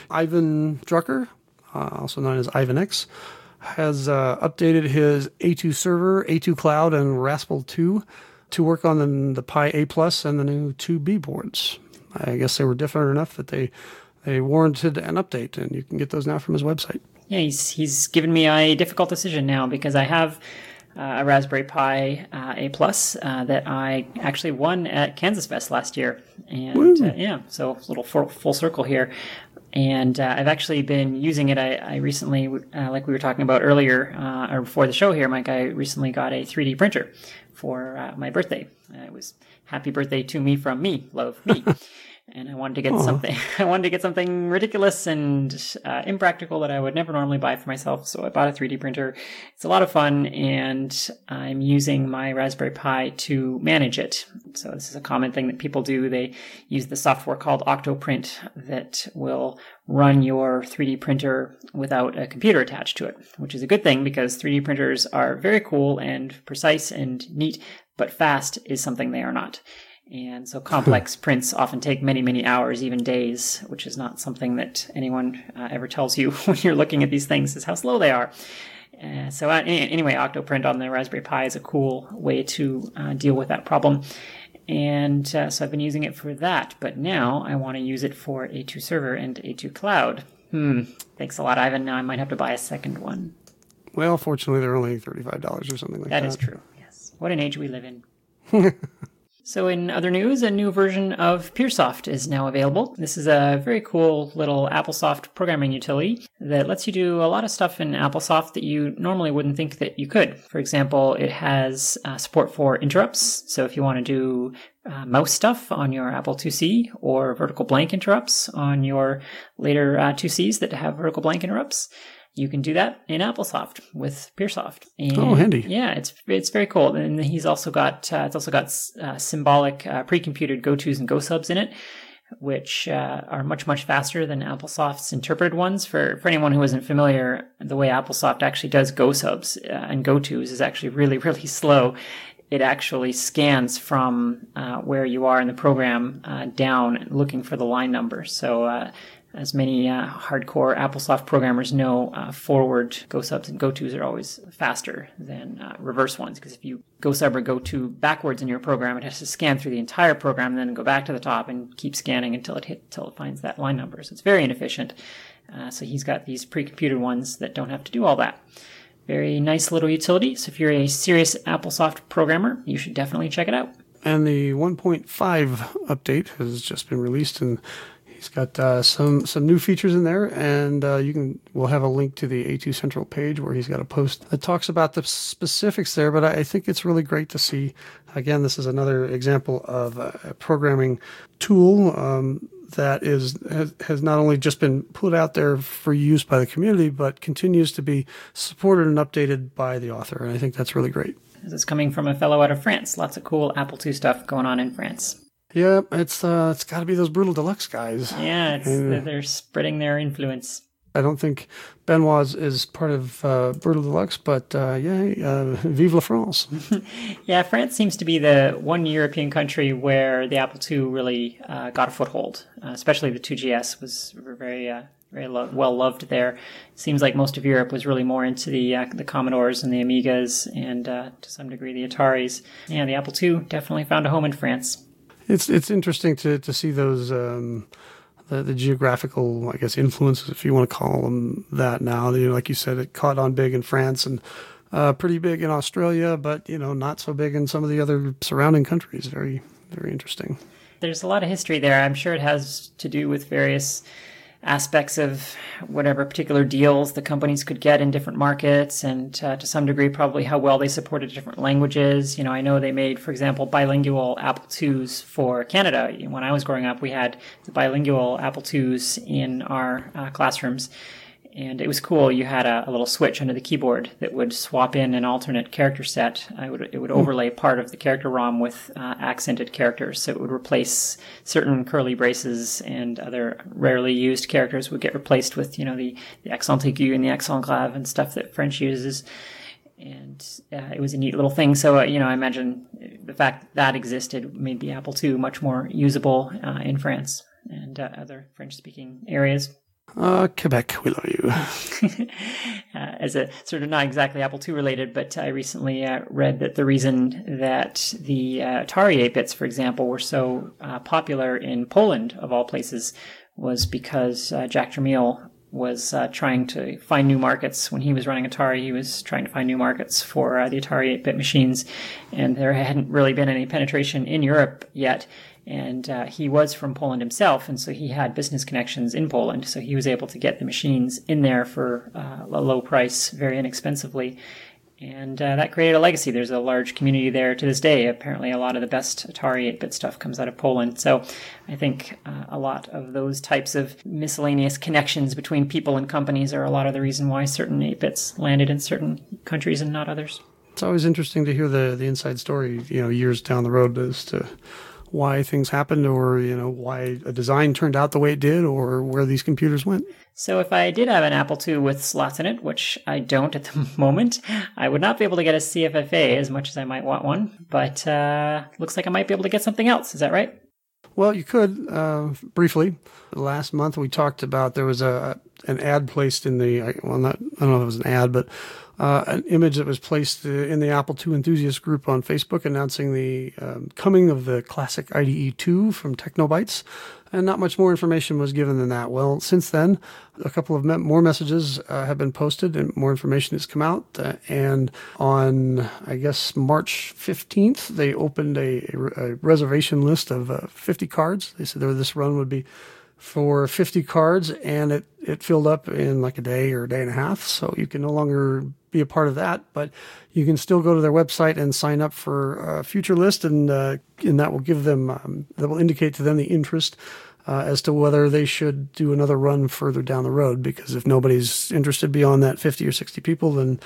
Speaker 3: Ivan Drucker, uh, also known as Ivan X, has uh, updated his A two server, A two Cloud, and Raspberry two to work on the, the Pi A Plus and the new two B boards. I guess they were different enough that they they warranted an update, and you can get those now from his website.
Speaker 2: Yeah, he's he's given me a difficult decision now because I have uh, a Raspberry Pi uh, A Plus uh, that I actually won at Kansas Fest last year, and uh, yeah, so a little full, full circle here. And uh, I've actually been using it. I, I recently, uh, like we were talking about earlier, uh, or before the show here, Mike, I recently got a three D printer for uh, my birthday. Uh, it was happy birthday to me from me, love me. And I wanted to get
Speaker 3: Aww.
Speaker 2: something. I wanted to get something ridiculous and uh, impractical that I would never normally buy for myself. So I bought a three D printer. It's a lot of fun, and I'm using my Raspberry Pi to manage it. So this is a common thing that people do. They use the software called Octoprint that will run your three D printer without a computer attached to it, which is a good thing because three D printers are very cool and precise and neat, but fast is something they are not. And so complex prints often take many, many hours, even days, which is not something that anyone uh, ever tells you when you're looking at these things, is how slow they are. Uh, so uh, anyway, Octoprint on the Raspberry Pi is a cool way to uh, deal with that problem. And uh, so I've been using it for that, but now I want to use it for A two Server and A two Cloud. Hmm, thanks a lot, Ivan. Now I might have to buy a second one.
Speaker 3: Well, fortunately, they're only thirty-five dollars or something like that.
Speaker 2: That is true, yes. What an age we live in. So in other news, a new version of PeerSoft is now available. This is a very cool little AppleSoft programming utility that lets you do a lot of stuff in AppleSoft that you normally wouldn't think that you could. For example, it has uh, support for interrupts. So if you want to do uh, mouse stuff on your Apple two C or vertical blank interrupts on your later uh, two Cs that have vertical blank interrupts, you can do that in AppleSoft with PeerSoft. And
Speaker 3: oh, handy!
Speaker 2: Yeah, it's it's very cool. And he's also got uh, it's also got uh, symbolic uh, pre-computed go-tos and go-subs in it, which uh, are much much faster than AppleSoft's interpreted ones. For for anyone who isn't familiar, the way AppleSoft actually does go-subs uh, and go-tos is actually really really slow. It actually scans from uh, where you are in the program uh, down, looking for the line number. So. Uh, As many uh, hardcore AppleSoft programmers know, uh, forward go-subs and go-tos are always faster than uh, reverse ones, because if you go-sub or go-to backwards in your program, it has to scan through the entire program and then go back to the top and keep scanning until it hit, until it finds that line number. So it's very inefficient. Uh, so he's got these pre-computed ones that don't have to do all that. Very nice little utility. So if you're a serious AppleSoft programmer, you should definitely check it out.
Speaker 3: And the one point five update has just been released, and he's got uh, some some new features in there, and uh, you can we'll have a link to the A two Central page where he's got a post that talks about the specifics there. But I, I think it's really great to see. Again, this is another example of a, a programming tool um, that is has, has not only just been put out there for use by the community, but continues to be supported and updated by the author. And I think that's really great.
Speaker 2: This is coming from a fellow out of France. Lots of cool Apple two stuff going on in France.
Speaker 3: Yeah, it's uh, it's got to be those Brutal Deluxe guys.
Speaker 2: Yeah, it's,
Speaker 3: And
Speaker 2: they're spreading their influence.
Speaker 3: I don't think Benoit is part of uh, Brutal Deluxe, but uh, yeah, uh, vive la France.
Speaker 2: Yeah, France seems to be the one European country where the Apple two really uh, got a foothold. Uh, especially the two G S was very uh, very lo- well loved there. It seems like most of Europe was really more into the uh, the Commodores and the Amigas, and uh, to some degree the Ataris. Yeah, the Apple two definitely found a home in France.
Speaker 3: It's it's interesting to, to see those um, the, the geographical, I guess, influences, if you want to call them that now. You know, like you said, it caught on big in France and uh, pretty big in Australia, but you know, not so big in some of the other surrounding countries. Very very interesting.
Speaker 2: There's a lot of history there. I'm sure it has to do with various aspects of whatever particular deals the companies could get in different markets, and uh, to some degree probably how well they supported different languages. You know, I know they made, for example, bilingual Apple twos for Canada. When I was growing up, we had the bilingual Apple twos in our uh, classrooms. And it was cool. You had a, a little switch under the keyboard that would swap in an alternate character set. I would, it would overlay part of the character ROM with uh, accented characters. So it would replace certain curly braces, and other rarely used characters would get replaced with, you know, the, the accent aigu and the accent grave and stuff that French uses. And uh, it was a neat little thing. So, uh, you know, I imagine the fact that, that existed made the Apple two much more usable uh, in France and uh, other French-speaking areas.
Speaker 3: Uh, Quebec, we love you.
Speaker 2: uh, as a sort of not exactly Apple two related, but I recently uh, read that the reason that the uh, Atari eight bits, for example, were so uh, popular in Poland, of all places, was because uh, Jack Tramiel was uh, trying to find new markets. When he was running Atari, he was trying to find new markets for uh, the Atari eight-bit machines, and there hadn't really been any penetration in Europe yet. And uh, he was from Poland himself, and so he had business connections in Poland, so he was able to get the machines in there for uh, a low price, very inexpensively. And uh, that created a legacy. There's a large community there to this day. Apparently a lot of the best Atari eight-bit stuff comes out of Poland. So I think uh, a lot of those types of miscellaneous connections between people and companies are a lot of the reason why certain eight-bits landed in certain countries and not others.
Speaker 3: It's always interesting to hear the, the inside story, you know, years down the road as to why things happened, or, you know, why a design turned out the way it did, or where these computers went.
Speaker 2: So if I did have an Apple two with slots in it, which I don't at the moment, I would not be able to get a C F F A as much as I might want one, but uh, looks like I might be able to get something else. Is that right?
Speaker 3: Well, you could, uh, briefly. Last month we talked about, there was a an ad placed in the, well, not, I don't know if it was an ad, but uh, an image that was placed in the Apple two enthusiast group on Facebook announcing the um, coming of the classic I D E two from Technobytes. And not much more information was given than that. Well, since then, a couple of me- more messages uh, have been posted and more information has come out. Uh, and on, I guess, March fifteenth, they opened a, a, a reservation list of uh, fifty cards. They said this run would be for fifty cards, and it, it filled up in like a day or a day and a half. So you can no longer be a part of that, but you can still go to their website and sign up for a future list, and uh, and that will give them, um, that will indicate to them the interest uh, as to whether they should do another run further down the road. Because if nobody's interested beyond that fifty or sixty people, then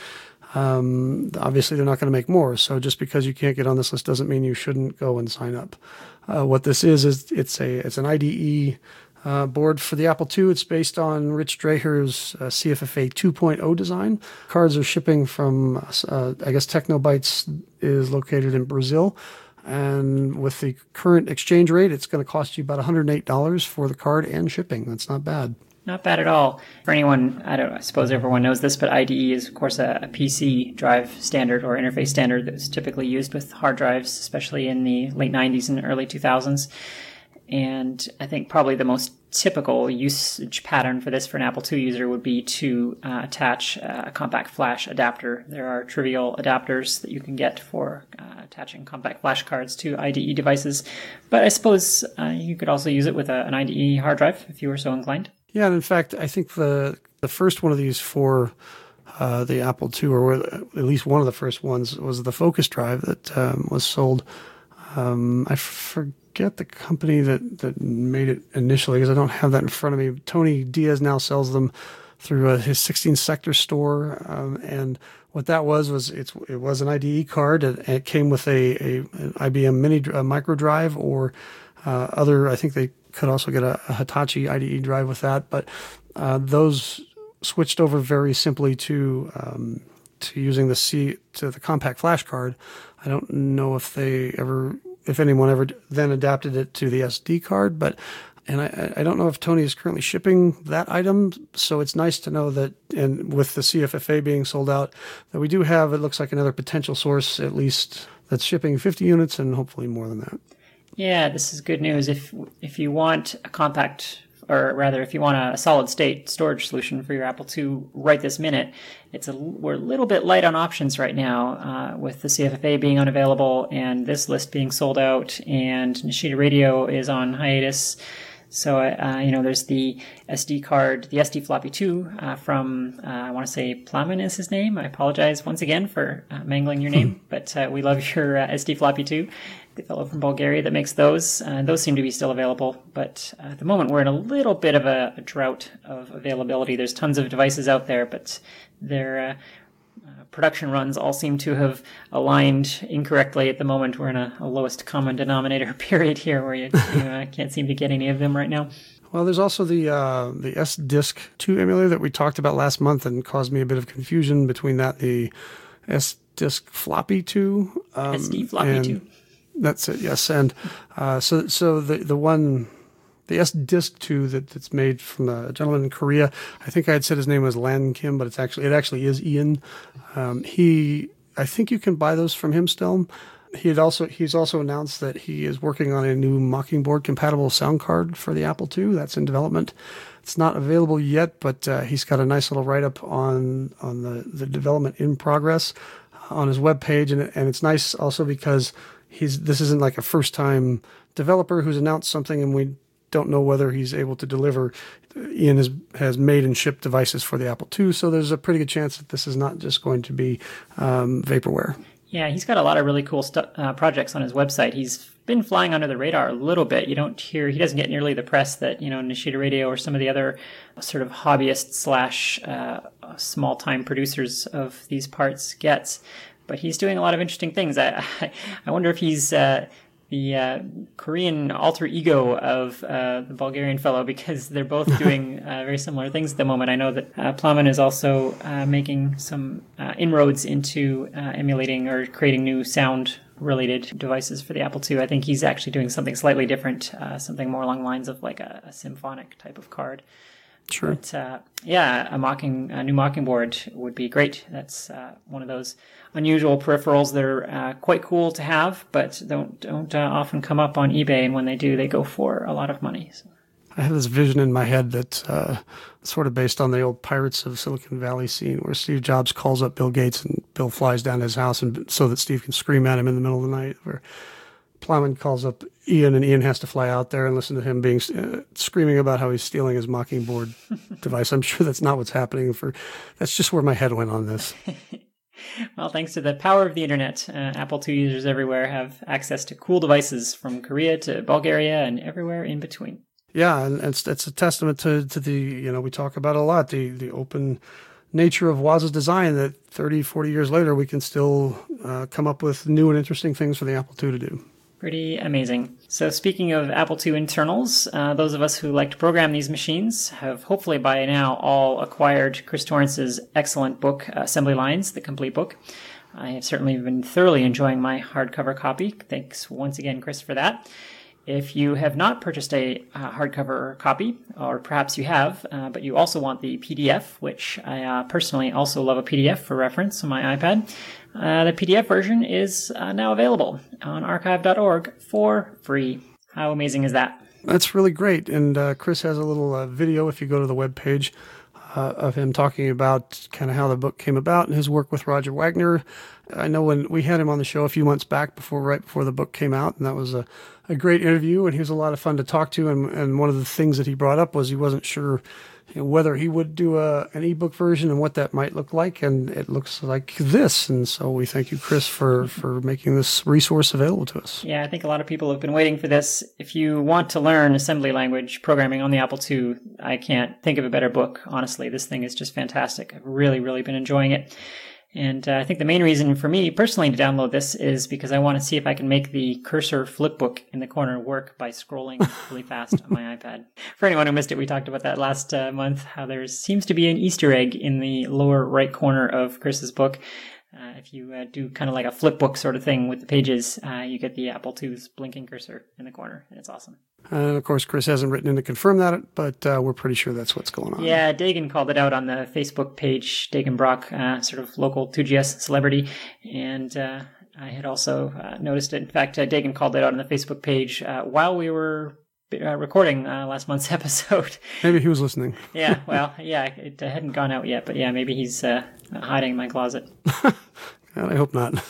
Speaker 3: um, obviously they're not going to make more. So just because you can't get on this list doesn't mean you shouldn't go and sign up. Uh, what this is is it's a it's an I D E Uh, board for the Apple two. It's based on Rich Dreher's uh, C F F A two point oh design. Cards are shipping from, uh, I guess Technobytes is located in Brazil. And with the current exchange rate, it's going to cost you about one hundred eight dollars for the card and shipping. That's not bad.
Speaker 2: Not bad at all. For anyone, I don't I suppose everyone knows this, but I D E is, of course, a, a P C drive standard or interface standard that was typically used with hard drives, especially in the late nineties and early two thousands. And I think probably the most typical usage pattern for this for an Apple two user would be to uh, attach a compact flash adapter. There are trivial adapters that you can get for uh, attaching compact flash cards to I D E devices. But I suppose uh, you could also use it with a, an I D E hard drive if you were so inclined.
Speaker 3: Yeah, and in fact, I think the the first one of these for uh, the Apple two, or at least one of the first ones, was the Focus drive that um, was sold. Um, I forget. Get the company that, that made it initially, because I don't have that in front of me. Tony Diaz now sells them through uh, his sixteen sector store. Um, and what that was, was it's, it was an I D E card, and it came with a, a an I B M mini a micro drive, or uh, other, I think they could also get a, a Hitachi I D E drive with that. But uh, those switched over very simply to um, to using the C to the compact flash card. I don't know if they ever... if anyone ever then adapted it to the S D card, but, and I, I don't know if Tony is currently shipping that item. So it's nice to know that, and with the C F F A being sold out, that we do have, it looks like another potential source, at least, that's shipping fifty units and hopefully more than that.
Speaker 2: Yeah, this is good news. If, if you want a compact or rather, if you want a solid state storage solution for your Apple two right this minute, it's a, we're a little bit light on options right now, uh, with the C F F A being unavailable and this list being sold out, and Nishida Radio is on hiatus. So, uh, you know, there's the S D card, the S D floppy two uh, from, uh, I want to say Plamen is his name. I apologize once again for uh, mangling your name, but uh, we love your uh, S D floppy two, the fellow from Bulgaria that makes those. Uh, those seem to be still available, but uh, at the moment we're in a little bit of a, a drought of availability. There's tons of devices out there, but they're... Uh, Uh, production runs all seem to have aligned incorrectly at the moment. We're in a, a lowest common denominator period here where you, you uh, can't seem to get any of them right now.
Speaker 3: Well, there's also the uh, the S-Disk two emulator that we talked about last month and caused me a bit of confusion between that and the S-Disk floppy two. Um,
Speaker 2: S D floppy two.
Speaker 3: That's it, yes. And uh, so so the, the one... The S-Disk two that, that's made from a gentleman in Korea, I think I had said his name was Lan Kim, but it's actually it actually is Ian. Um, he, I think you can buy those from him still. He had also he's also announced that he is working on a new Mockingbird compatible sound card for the Apple two. That's in development. It's not available yet, but uh, he's got a nice little write up on on the, the development in progress on his webpage, and and it's nice also because he's this isn't like a first time developer who's announced something and we don't know whether he's able to deliver. Ian has, has made and shipped devices for the Apple two, so there's a pretty good chance that this is not just going to be um, vaporware.
Speaker 2: Yeah, he's got a lot of really cool stu- uh, projects on his website. He's been flying under the radar a little bit. You don't hear, he doesn't get nearly the press that, you know, Nishida Radio or some of the other sort of hobbyist slash uh, small-time producers of these parts gets. But he's doing a lot of interesting things. I, I, I wonder if he's... Uh, the uh, Korean alter ego of uh, the Bulgarian fellow, because they're both doing uh, very similar things at the moment. I know that uh, Plamen is also uh, making some uh, inroads into uh, emulating or creating new sound-related devices for the Apple two. I think he's actually doing something slightly different, uh, something more along the lines of like a, a symphonic type of card.
Speaker 3: Sure.
Speaker 2: But, uh, yeah, a mocking, a new Mockingbird would be great. That's uh, one of those unusual peripherals that are uh, quite cool to have, but don't don't uh, often come up on eBay. And when they do, they go for a lot of money. So.
Speaker 3: I have this vision in my head that uh, sort of based on the old Pirates of Silicon Valley scene, where Steve Jobs calls up Bill Gates and Bill flies down to his house, and so that Steve can scream at him in the middle of the night. Where Plamen calls up Ian, and Ian has to fly out there and listen to him being uh, screaming about how he's stealing his Mockingbird device. I'm sure that's not what's happening. For that's just where my head went on this.
Speaker 2: Well, thanks to the power of the internet, uh, Apple two users everywhere have access to cool devices from Korea to Bulgaria and everywhere in between.
Speaker 3: Yeah, and it's it's a testament to to the, you know, we talk about it a lot, the the open nature of Woz's design, that thirty, forty years later we can still uh, come up with new and interesting things for the Apple two to do.
Speaker 2: Pretty amazing. So speaking of Apple two internals, uh, those of us who like to program these machines have hopefully by now all acquired Chris Torrance's excellent book, Assembly Lines, the complete book. I have certainly been thoroughly enjoying my hardcover copy. Thanks once again, Chris, for that. If you have not purchased a uh, hardcover copy, or perhaps you have, uh, but you also want the P D F, which I uh, personally also love a P D F for reference on my iPad, uh, the P D F version is uh, now available on archive dot org for free. How amazing is that?
Speaker 3: That's really great. And uh, Chris has a little uh, video, if you go to the webpage, uh, of him talking about kind of how the book came about and his work with Roger Wagner. I know when we had him on the show a few months back, before right before the book came out, and that was a, a great interview, and he was a lot of fun to talk to. And, and one of the things that he brought up was he wasn't sure, you know, whether he would do a, an ebook version and what that might look like, and it looks like this. And so we thank you, Chris, for, for making this resource available to us.
Speaker 2: Yeah, I think a lot of people have been waiting for this. If you want to learn assembly language programming on the Apple two, I can't think of a better book, honestly. This thing is just fantastic. I've really, really been enjoying it. And uh, I think the main reason for me personally to download this is because I want to see if I can make the cursor flipbook in the corner work by scrolling really fast on my iPad. For anyone who missed it, we talked about that last uh, month, how there seems to be an Easter egg in the lower right corner of Chris's book. Uh, if you uh, do kind of like a flipbook sort of thing with the pages, uh, you get the Apple two's blinking cursor in the corner, and it's awesome.
Speaker 3: And of course, Chris hasn't written in to confirm that, but uh, we're pretty sure that's what's going on.
Speaker 2: Yeah, Dagan called it out on the Facebook page, Dagan Brock, uh, sort of local two G S celebrity, and uh, I had also uh, noticed it. In fact, uh, Dagan called it out on the Facebook page uh, while we were uh, recording uh, last month's episode.
Speaker 3: Maybe he was listening.
Speaker 2: Yeah, well, yeah, it uh, hadn't gone out yet, but yeah, maybe he's uh, hiding in my closet.
Speaker 3: God, I hope not.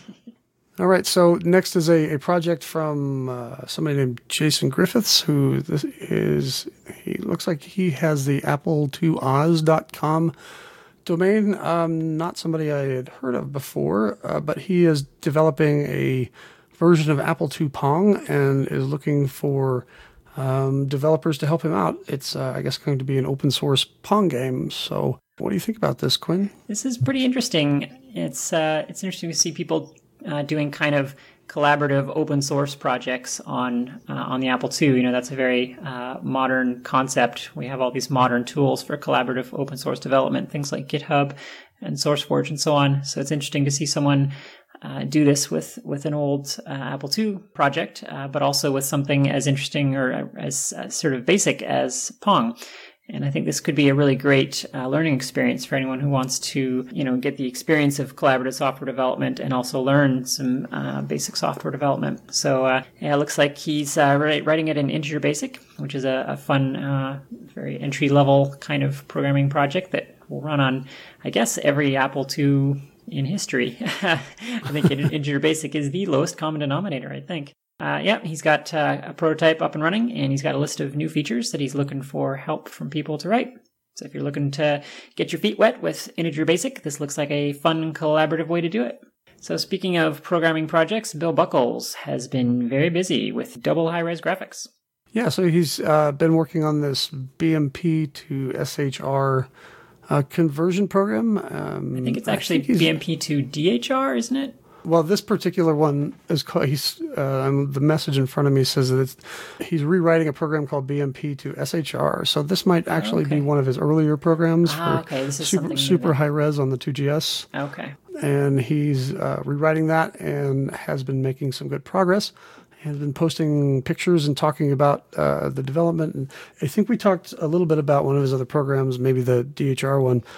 Speaker 3: All right, so next is a, a project from uh, somebody named Jason Griffiths, who this is, he looks like he has the apple two oz dot com domain. Um, not somebody I had heard of before, uh, but he is developing a version of Apple two Pong and is looking for um, developers to help him out. It's, uh, I guess, going to be an open source Pong game. So what do you think about this, Quinn?
Speaker 2: This is pretty interesting. It's uh, it's interesting to see people uh, doing kind of collaborative open source projects on uh, on the Apple two. You know, that's a very uh, modern concept. We have all these modern tools for collaborative open source development, things like GitHub and SourceForge and so on. So it's interesting to see someone uh, do this with, with an old uh, Apple two project, uh, but also with something as interesting or as uh, sort of basic as Pong. And I think this could be a really great uh, learning experience for anyone who wants to, you know, get the experience of collaborative software development and also learn some uh, basic software development. So uh, yeah, it looks like he's uh, writing it in Integer Basic, which is a, a fun, uh, very entry-level kind of programming project that will run on, I guess, every Apple two in history. I think Integer Basic is the lowest common denominator, I think. Uh, yeah, he's got uh, a prototype up and running, and he's got a list of new features that he's looking for help from people to write. So if you're looking to get your feet wet with Integer Basic, this looks like a fun, collaborative way to do it. So speaking of programming projects, Bill Buckles has been very busy with double high-res graphics.
Speaker 3: Yeah, so he's uh, been working on this B M P to S H R uh, conversion program. Um,
Speaker 2: I think it's actually think B M P to D H R, isn't it?
Speaker 3: Well, this particular one is called, he's, uh, the message in front of me says that it's, he's rewriting a program called B M P to S H R. So this might actually okay. be one of his earlier programs
Speaker 2: ah,
Speaker 3: for
Speaker 2: okay. this is
Speaker 3: super, super high res on the two G S.
Speaker 2: Okay.
Speaker 3: And he's uh, rewriting that and has been making some good progress. Has been posting pictures and talking about uh, the development. And I think we talked a little bit about one of his other programs, maybe the D H R one,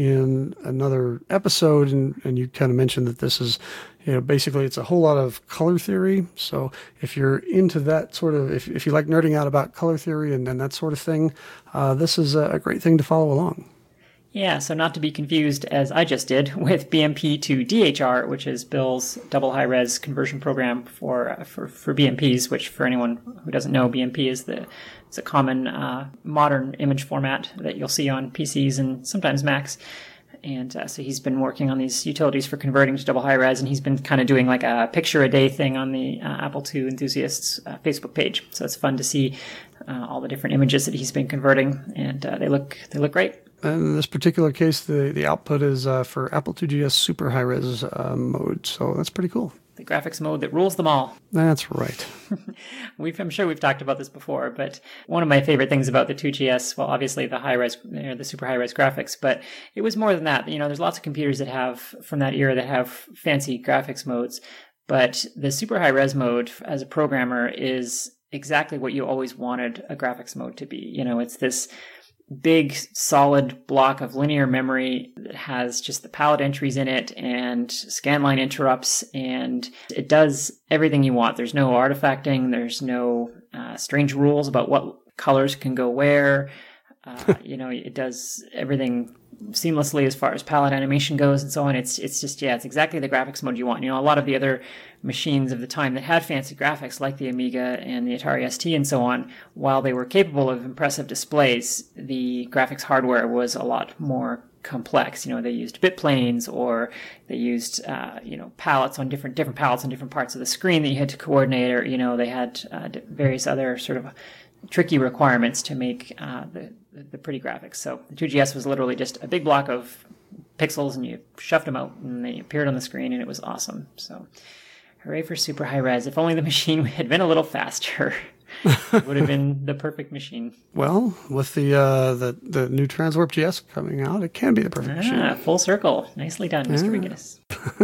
Speaker 3: in another episode. And, and you kind of mentioned that this is, you know, basically it's a whole lot of color theory. So if you're into that sort of, if, if you like nerding out about color theory and, and that sort of thing, uh, this is a great thing to follow along.
Speaker 2: Yeah, so not to be confused, as I just did, with B M P to D H R, which is Bill's double high-res conversion program for uh, for, for B M Ps, which for anyone who doesn't know, B M P is the it's a common uh, modern image format that you'll see on P Cs and sometimes Macs. And uh, so he's been working on these utilities for converting to double high-res, and he's been kind of doing like a picture-a-day thing on the uh, Apple two Enthusiasts uh, Facebook page. So it's fun to see uh, all the different images that he's been converting, and uh, they look they look great.
Speaker 3: And in this particular case, the, the output is uh, for Apple two G S Super High-Res uh, mode, so that's pretty cool.
Speaker 2: The graphics mode that rules them all.
Speaker 3: That's right.
Speaker 2: we've, I'm sure we've talked about this before, but one of my favorite things about the two G S, well, obviously the high-res, you know, the super high-res graphics, but it was more than that. You know, there's lots of computers that have, from that era, that have fancy graphics modes, but the super high-res mode as a programmer is exactly what you always wanted a graphics mode to be. You know, it's this big solid block of linear memory that has just the palette entries in it and scanline interrupts, and it does everything you want. There's no artifacting, there's no uh, strange rules about what colors can go where. Uh, you know, it does everything seamlessly as far as palette animation goes and so on. It's it's just, yeah, it's exactly the graphics mode you want. You know, a lot of the other machines of the time that had fancy graphics, like the Amiga and the Atari S T and so on, while they were capable of impressive displays, the graphics hardware was a lot more complex. You know, they used bit planes, or they used, uh, you know, palettes on different different palettes on different parts of the screen that you had to coordinate, or, you know, they had uh, various other sort of tricky requirements to make uh, the, the pretty graphics. So the two G S was literally just a big block of pixels, and you shoved them out and they appeared on the screen, and it was awesome. So hooray for super high res. If only the machine had been a little faster. It would have been the perfect machine.
Speaker 3: Well, with the uh, the the new Transwarp G S coming out, it can be the perfect
Speaker 2: ah,
Speaker 3: machine.
Speaker 2: Full circle. Nicely done, Mister
Speaker 3: Yeah.
Speaker 2: Regas.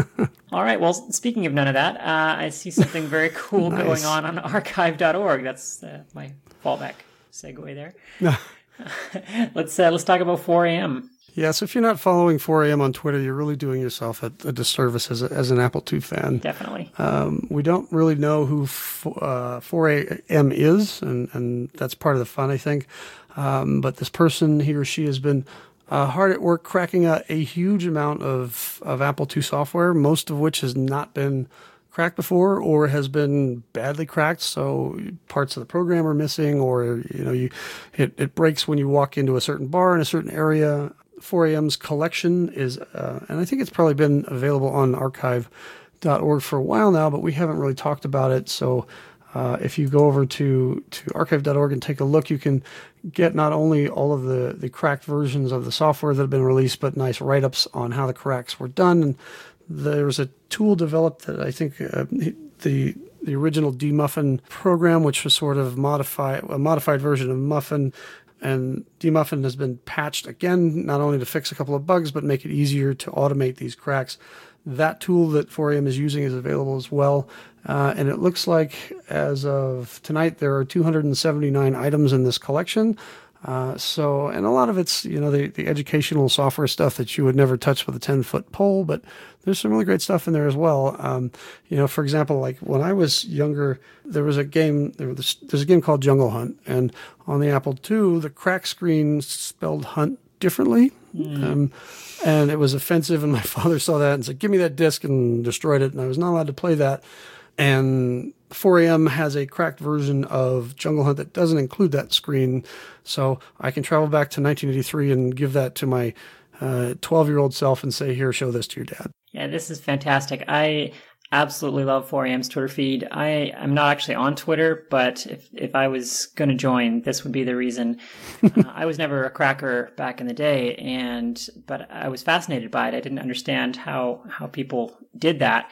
Speaker 2: All right. Well, speaking of none of that, uh, I see something very cool
Speaker 3: Nice.
Speaker 2: going on on archive dot org. That's uh, my fallback segue there. let's uh, let's talk about four A M.
Speaker 3: Yeah, so if you're not following four A M on Twitter, you're really doing yourself a, a disservice as, a, as an Apple two fan.
Speaker 2: Definitely.
Speaker 3: Um, we don't really know who f- uh, four A M is, and, and that's part of the fun, I think. Um, but this person, he or she, has been uh, hard at work cracking a, a huge amount of, of Apple two software, most of which has not been cracked before or has been badly cracked. So parts of the program are missing, or you know, you it, it breaks when you walk into a certain bar in a certain area. four A M's collection is, uh, and I think it's probably been available on archive dot org for a while now, but we haven't really talked about it. So uh, if you go over to, to archive dot org and take a look, you can get not only all of the, the cracked versions of the software that have been released, but nice write-ups on how the cracks were done. And there was a tool developed that I think uh, the the original dmuffin program, which was sort of modify, a modified version of Muffin, and dmuffin has been patched again, not only to fix a couple of bugs, but make it easier to automate these cracks. That tool that four A M is using is available as well. Uh, and it looks like as of tonight, there are two hundred seventy-nine items in this collection. Uh, so, and a lot of it's, you know, the, the educational software stuff that you would never touch with a ten foot pole, but there's some really great stuff in there as well. Um, you know, for example, like when I was younger, there was a game, there was, there's a game called Jungle Hunt, and on the Apple two, the crack screen spelled hunt differently. Mm. Um, and it was offensive, and my father saw that and said, give me that disc, and destroyed it. And I was not allowed to play that. And four A M has a cracked version of Jungle Hunt that doesn't include that screen. So I can travel back to nineteen eighty-three and give that to my uh, twelve-year-old self and say, here, show this to your dad.
Speaker 2: Yeah, this is fantastic. I absolutely love four A M's Twitter feed. I am not actually on Twitter, but if, if I was going to join, this would be the reason. uh, I was never a cracker back in the day, and but I was fascinated by it. I didn't understand how, how people did that.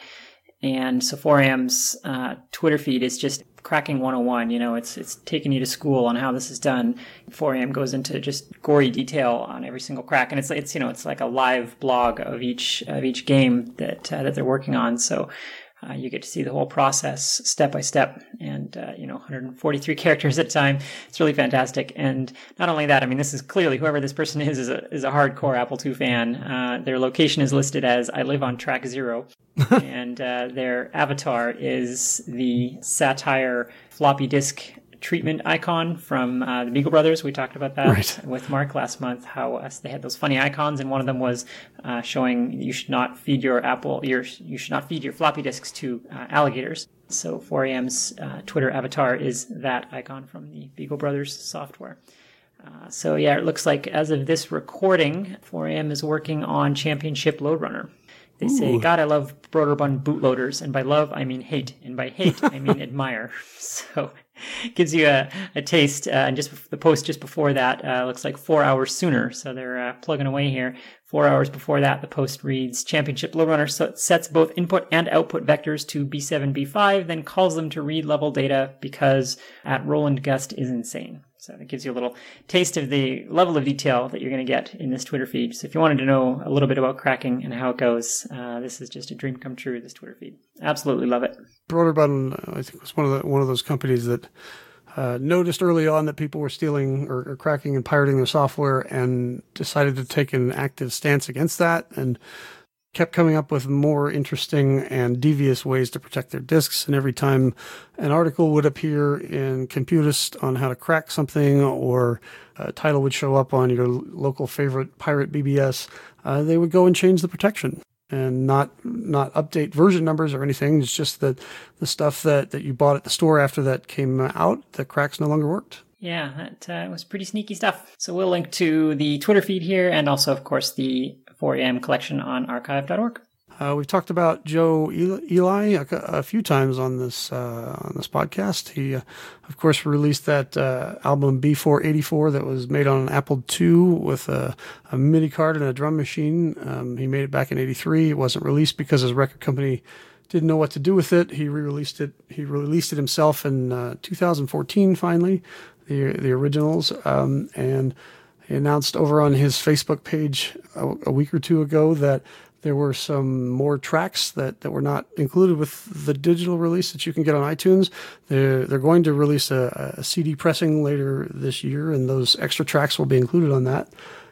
Speaker 2: And so four A M's uh, Twitter feed is just cracking one oh one. You know, it's it's taking you to school on how this is done. four A M goes into just gory detail on every single crack, and it's it's you know it's like a live blog of each of each game that uh, that they're working on. So uh, you get to see the whole process step by step, and uh, you know, one hundred forty-three characters at a time. It's really fantastic. And not only that, I mean, this is clearly whoever this person is is a is a hardcore Apple two fan. Uh, their location is listed as I live on track zero. and uh, their avatar is the satire floppy disk treatment icon from uh, the Beagle Brothers. We talked about that right. with Mark last month, how uh, they had those funny icons, and one of them was uh, showing you should not feed your Apple, your, you should not feed your floppy disks to uh, alligators. So four A M's uh, Twitter avatar is that icon from the Beagle Brothers software. Uh, so yeah, it looks like as of this recording, four A M is working on Championship Loadrunner. They say, Ooh. God, I love Broderbund bootloaders. And by love, I mean hate. And by hate, I mean admire. So it gives you a, a taste. Uh, and just the post just before that uh, looks like four hours sooner. So they're uh, plugging away here. Four hours before that, the post reads, Championship Loadrunner so sets both input and output vectors to B seven, B five, then calls them to read level data because at Roland Gust is insane. So it gives you a little taste of the level of detail that you're going to get in this Twitter feed. So if you wanted to know a little bit about cracking and how it goes, uh, this is just a dream come true, this Twitter feed. Absolutely love it.
Speaker 3: Broderbund, I think, was one of the one of those companies that uh, noticed early on that people were stealing or, or cracking and pirating their software and decided to take an active stance against that, and kept coming up with more interesting and devious ways to protect their disks. And every time an article would appear in Computist on how to crack something, or a title would show up on your local favorite pirate B B S, uh, they would go and change the protection and not not update version numbers or anything. It's just that the stuff that, that you bought at the store after that came out, the cracks no longer worked.
Speaker 2: Yeah, that uh, was pretty sneaky stuff. So we'll link to the Twitter feed here, and also, of course, the four A M collection on archive dot org.
Speaker 3: Uh, we've talked about Joe Ely a, a few times on this uh, on this podcast. He, uh, of course, released that uh, album B four eighty-four that was made on an Apple two with a, a MIDI card and a drum machine. Um, he made it back in eighty-three. It wasn't released because his record company didn't know what to do with it. He re-released it. He released it himself in uh, two thousand fourteen. Finally, the the originals, um, and he announced over on his Facebook page a, a week or two ago that there were some more tracks that, that were not included with the digital release that you can get on iTunes. They're, they're going to release a, a C D pressing later this year, and those extra tracks will be included on that.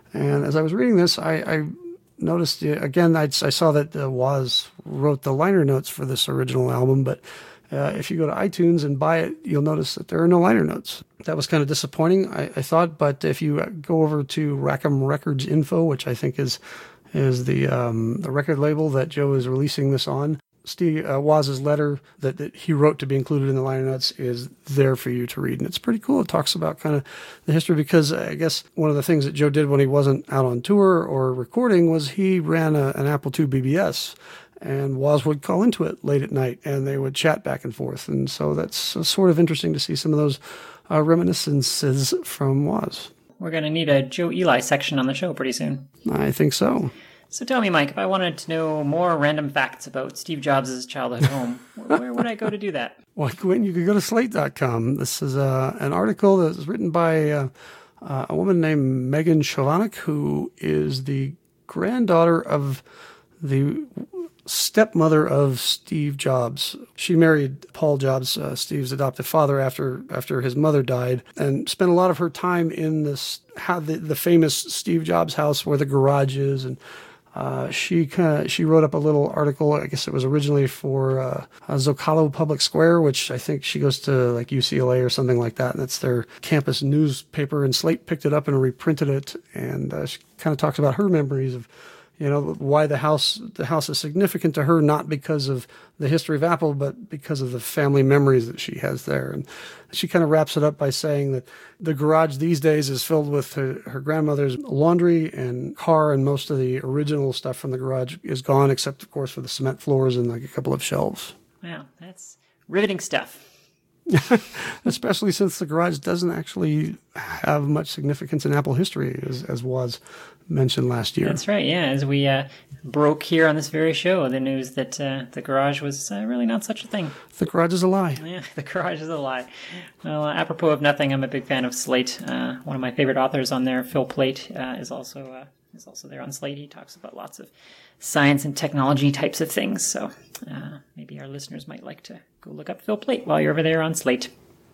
Speaker 3: And as I was reading this, I, I noticed, again, I, I saw that uh, Woz wrote the liner notes for this original album, but uh, if you go to iTunes and buy it, you'll notice that there are no liner notes. That was kind of disappointing, I, I thought, but if you go over to Rackham Records Info, which I think is is the um, the record label that Joe is releasing this on, Steve uh, Woz's letter that, that he wrote to be included in the liner notes is there for you to read. And it's pretty cool. It talks about kind of the history, because I guess one of the things that Joe did when he wasn't out on tour or recording was he ran a, an Apple two B B S, and Woz would call into it late at night and they would chat back and forth. And so that's uh, sort of interesting to see some of those uh, reminiscences from Woz.
Speaker 2: We're going to need a Joe Eli section on the show pretty soon.
Speaker 3: I think so.
Speaker 2: So tell me, Mike, if I wanted to know more random facts about Steve Jobs' childhood home, where would I go to do that?
Speaker 3: Well, Quentin, you could go to slate dot com. This is uh, an article that was written by uh, uh, a woman named Megan Chovanec, who is the granddaughter of the stepmother of Steve Jobs. She married Paul Jobs, uh, Steve's adoptive father, after after his mother died, and spent a lot of her time in this how the, the famous Steve Jobs house where the garage is. And Uh, she kind of she wrote up a little article. I guess it was originally for uh, Zocalo Public Square, which I think she goes to like U C L A or something like that, and that's their campus newspaper. And Slate picked it up and reprinted it, and uh, she kind of talks about her memories of, you know, why the house the house is significant to her, not because of the history of Apple, but because of the family memories that she has there. And she kind of wraps it up by saying that the garage these days is filled with her, her grandmother's laundry and car, and most of the original stuff from the garage is gone, except, of course, for the cement floors and like a couple of shelves.
Speaker 2: Wow, that's riveting stuff.
Speaker 3: Especially since the garage doesn't actually have much significance in Apple history, as, as was mentioned last year.
Speaker 2: That's right, yeah. As we uh, broke here on this very show, the news that uh, the garage was uh, really not such a thing.
Speaker 3: The garage is a lie.
Speaker 2: Yeah, the garage is a lie. Well, uh, apropos of nothing, I'm a big fan of Slate. Uh, one of my favorite authors on there, Phil Plait, uh, is also uh, is also there on Slate. He talks about lots of science and technology types of things. So uh, maybe our listeners might like to go look up Phil Plait while you're over there on Slate.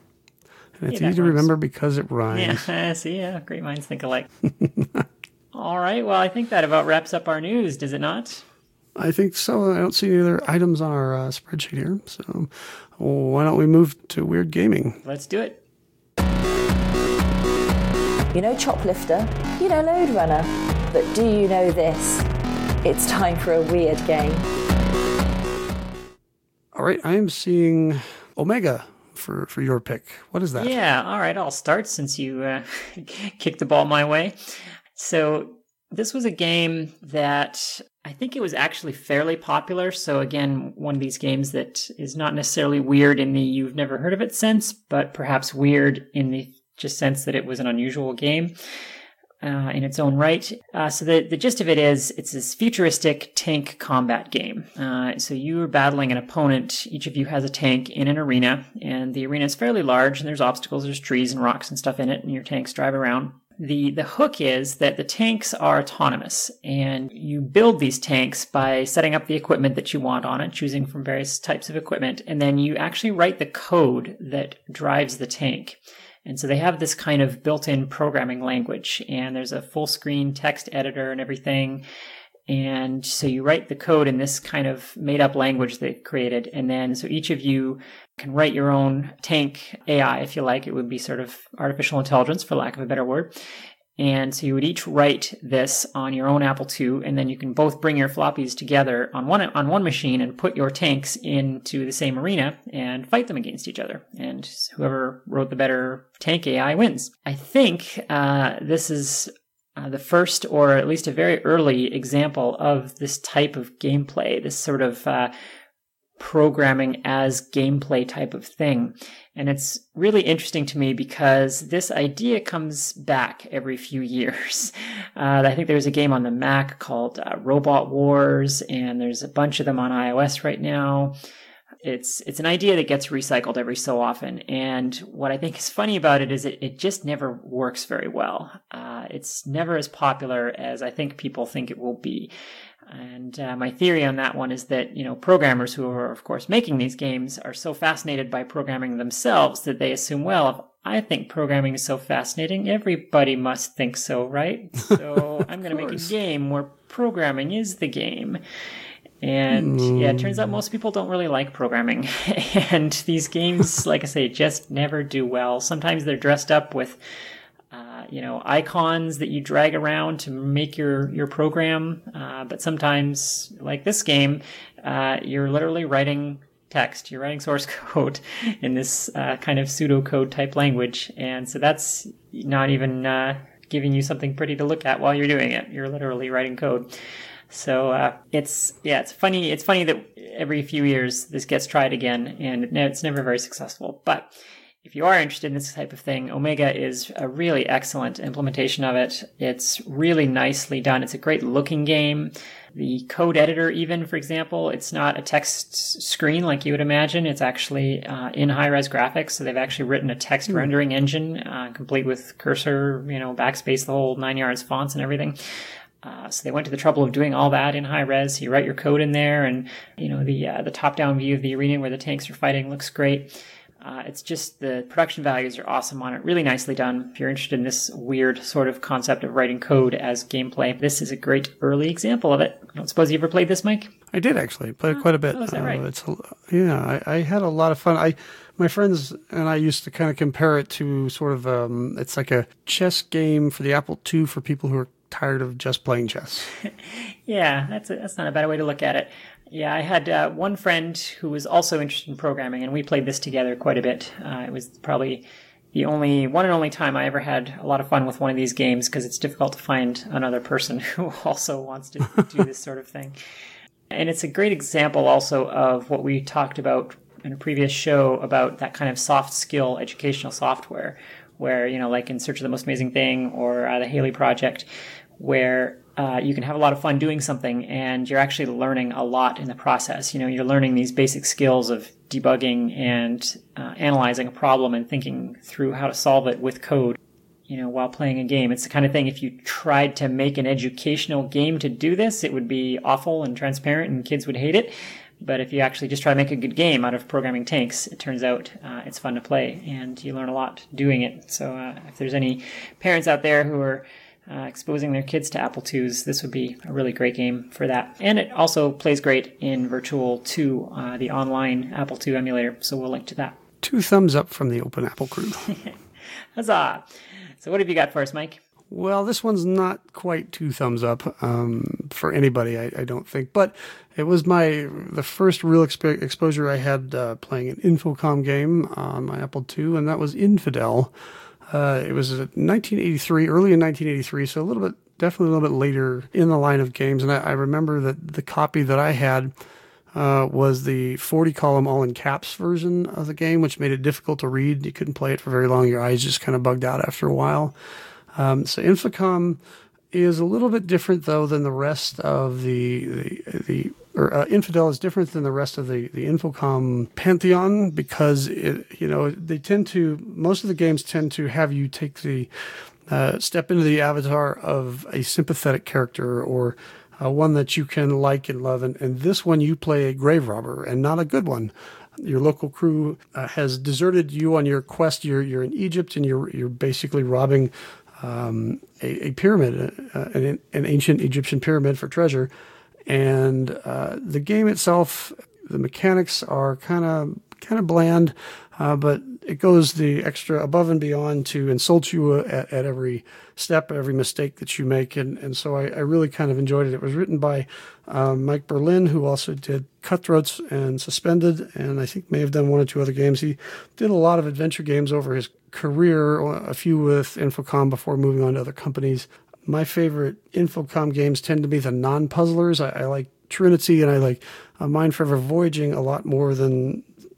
Speaker 3: And it's
Speaker 2: yeah,
Speaker 3: easy to
Speaker 2: rhymes.
Speaker 3: remember because it rhymes.
Speaker 2: Yeah, see, yeah, great minds think alike. All right, well, I think that about wraps up our news, does it not?
Speaker 3: I think so. I don't see any other items on our uh, spreadsheet here. So why don't we move to Weird Gaming?
Speaker 2: Let's do it.
Speaker 1: You know Choplifter, you know Load Runner, but do you know this? It's time for a weird game.
Speaker 3: All right, I am seeing Omega for, for your pick. What is that?
Speaker 2: Yeah, all right, I'll start since you uh, kicked the ball my way. So this was a game that I think it was actually fairly popular. So again, one of these games that is not necessarily weird in the you've never heard of it sense, but perhaps weird in the just sense that it was an unusual game uh, in its own right. Uh, so the, the gist of it is it's this futuristic tank combat game. Uh, so you are battling an opponent. Each of you has a tank in an arena, and the arena is fairly large, and there's obstacles, there's trees and rocks and stuff in it, and your tanks drive around. The the hook is that the tanks are autonomous, and you build these tanks by setting up the equipment that you want on it, choosing from various types of equipment, and then you actually write the code that drives the tank. And so they have this kind of built-in programming language, and there's a full-screen text editor and everything. And so you write the code in this kind of made-up language they've created, and then so each of you can write your own tank A I, if you like. It would be sort of artificial intelligence, for lack of a better word. And so you would each write this on your own Apple two, and then you can both bring your floppies together on one on one machine and put your tanks into the same arena and fight them against each other. And whoever wrote the better tank A I wins. I think uh, this is uh, the first, or at least a very early example of this type of gameplay, this sort of uh, programming as gameplay type of thing. And it's really interesting to me because this idea comes back every few years. Uh, I think there's a game on the Mac called uh, Robot Wars, and there's a bunch of them on iOS right now. It's it's an idea that gets recycled every so often. And what I think is funny about it is it, it just never works very well. Uh, it's never as popular as I think people think it will be. And uh, my theory on that one is that, you know, programmers who are, of course, making these games are so fascinated by programming themselves that they assume, well, I think programming is so fascinating. Everybody must think so, right? So I'm going to make a game where programming is the game. And mm. yeah, it turns out most people don't really like programming. And these games, like I say, just never do well. Sometimes they're dressed up with, uh, you know, icons that you drag around to make your, your program. Uh, but sometimes, like this game, uh, you're literally writing text. You're writing source code in this uh, kind of pseudocode type language. And so that's not even uh, giving you something pretty to look at while you're doing it. You're literally writing code. So uh, it's yeah, it's funny. It's funny that every few years this gets tried again, and it's never very successful. But if you are interested in this type of thing, Omega is a really excellent implementation of it. It's really nicely done. It's a great looking game. The code editor, even for example, it's not a text screen like you would imagine. It's actually uh, in high-res graphics. So they've actually written a text mm. rendering engine, uh, complete with cursor, you know, backspace, the whole nine yards fonts and everything. Uh, so they went to the trouble of doing all that in high res. You write your code in there, and you know the uh, the top down view of the arena where the tanks are fighting looks great. Uh, it's just the production values are awesome on it. Really nicely done. If you're interested in this weird sort of concept of writing code as gameplay, this is a great early example of it. I don't suppose you ever played this, Mike?
Speaker 3: I did actually. Played oh, quite a bit.
Speaker 2: Oh, is that right?
Speaker 3: Uh, it's a, yeah, I, I had a lot of fun. I my friends and I used to kind of compare it to sort of um, it's like a chess game for the Apple two for people who are tired of just playing chess.
Speaker 2: Yeah, that's a, that's not a bad way to look at it. Yeah, I had uh, one friend who was also interested in programming, and we played this together quite a bit. Uh, it was probably the only one and only time I ever had a lot of fun with one of these games, because it's difficult to find another person who also wants to do this sort of thing. And it's a great example also of what we talked about in a previous show about that kind of soft skill educational software, where, you know, like in Search of the Most Amazing Thing or uh, the Haley Project, where uh, you can have a lot of fun doing something and you're actually learning a lot in the process. You know, you're learning these basic skills of debugging and uh, analyzing a problem and thinking through how to solve it with code, you know, while playing a game. It's the kind of thing, if you tried to make an educational game to do this, it would be awful and transparent and kids would hate it. But if you actually just try to make a good game out of programming tanks, it turns out uh, it's fun to play and you learn a lot doing it. So uh, if there's any parents out there who are uh, exposing their kids to Apple twos, this would be a really great game for that. And it also plays great in Virtual two, uh, the online Apple two emulator. So we'll link to that.
Speaker 3: Two thumbs up from the Open Apple crew.
Speaker 2: Huzzah! So what have you got for us, Mike?
Speaker 3: Well, this one's not quite two thumbs up um, for anybody, I, I don't think. But it was my the first real exp- exposure I had uh, playing an Infocom game on my Apple two, and that was Infidel. Uh, it was nineteen eighty-three, early in nineteen eighty-three, so a little bit, definitely a little bit later in the line of games. And I, I remember that the copy that I had uh, was the forty column all in caps version of the game, which made it difficult to read. You couldn't play it for very long. Your eyes just kind of bugged out after a while. Um, so Infocom is a little bit different, though, than the rest of the the, the or uh, Infidel is different than the rest of the, the Infocom pantheon, because it, you know, they tend to, most of the games tend to have you take the uh, step into the avatar of a sympathetic character, or uh, one that you can like and love. And, and this one, you play a grave robber, and not a good one. Your local crew uh, has deserted you on your quest. You're you're in Egypt, and you're you're basically robbing Um, a, a pyramid, uh, an, an ancient Egyptian pyramid for treasure. And uh, the game itself, the mechanics are kind of kind of bland, uh, but it goes the extra above and beyond to insult you at, at every step, every mistake that you make. And, and so I, I really kind of enjoyed it. It was written by um, Mike Berlin, who also did Cutthroats and Suspended, and I think may have done one or two other games. He did a lot of adventure games over his career, a few with Infocom before moving on to other companies. My favorite Infocom games tend to be the non-puzzlers. I, I like Trinity, and I like uh, Mind Forever Voyaging a lot more than,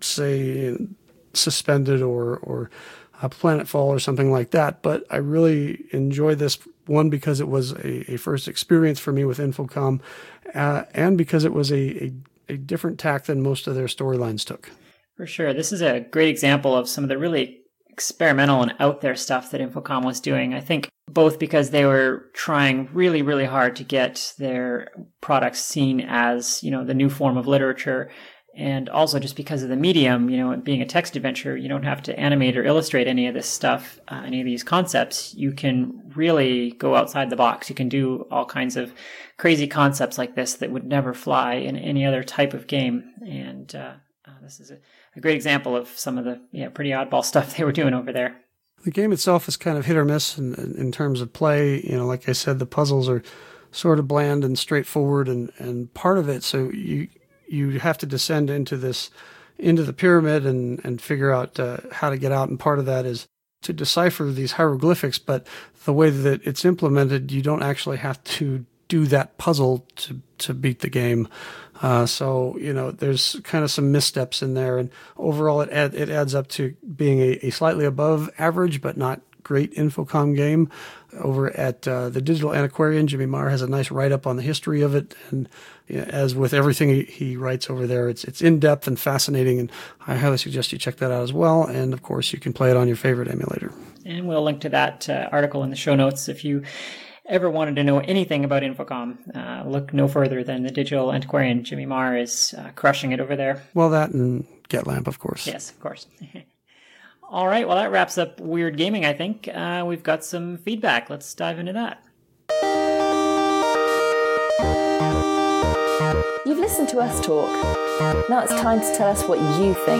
Speaker 3: say, Suspended or or uh, Planetfall or something like that. But I really enjoyed this one because it was a, a first experience for me with Infocom, uh, and because it was a, a, a different tack than most of their storylines took.
Speaker 2: For sure. This is a great example of some of the really experimental and out there stuff that Infocom was doing. I think both because they were trying really, really hard to get their products seen as, you know, the new form of literature, And also just because of the medium, you know, it being a text adventure, you don't have to animate or illustrate any of this stuff, uh, any of these concepts. You can really go outside the box. You can do all kinds of crazy concepts like this that would never fly in any other type of game. And uh, uh, this is a, a great example of some of the yeah pretty oddball stuff they were doing over there.
Speaker 3: The game itself is kind of hit or miss in, in terms of play. You know, like I said, the puzzles are sort of bland and straightforward, and, and part of it, so you you have to descend into this, into the pyramid and, and figure out uh, how to get out. And part of that is to decipher these hieroglyphics, but the way that it's implemented, you don't actually have to do that puzzle to, to beat the game. Uh, so, you know, there's kind of some missteps in there, and overall it add, it adds up to being a, a slightly above average, but not great Infocom game. Over at uh, the Digital Antiquarian, Jimmy Marr has a nice write-up on the history of it, and you know, as with everything he, he writes over there, it's it's in-depth and fascinating, and I highly suggest you check that out as well. And of course, you can play it on your favorite emulator.
Speaker 2: And we'll link to that uh, article in the show notes if you ever wanted to know anything about Infocom. Uh, look no further than the Digital Antiquarian. Jimmy Marr is uh, crushing it over there.
Speaker 3: Well, that and GetLamp, of course.
Speaker 2: Yes, of course. All right, well, that wraps up Weird Gaming, I think. Uh, we've got some feedback. Let's dive into that.
Speaker 1: You've listened to us talk. Now it's time to tell us what you think.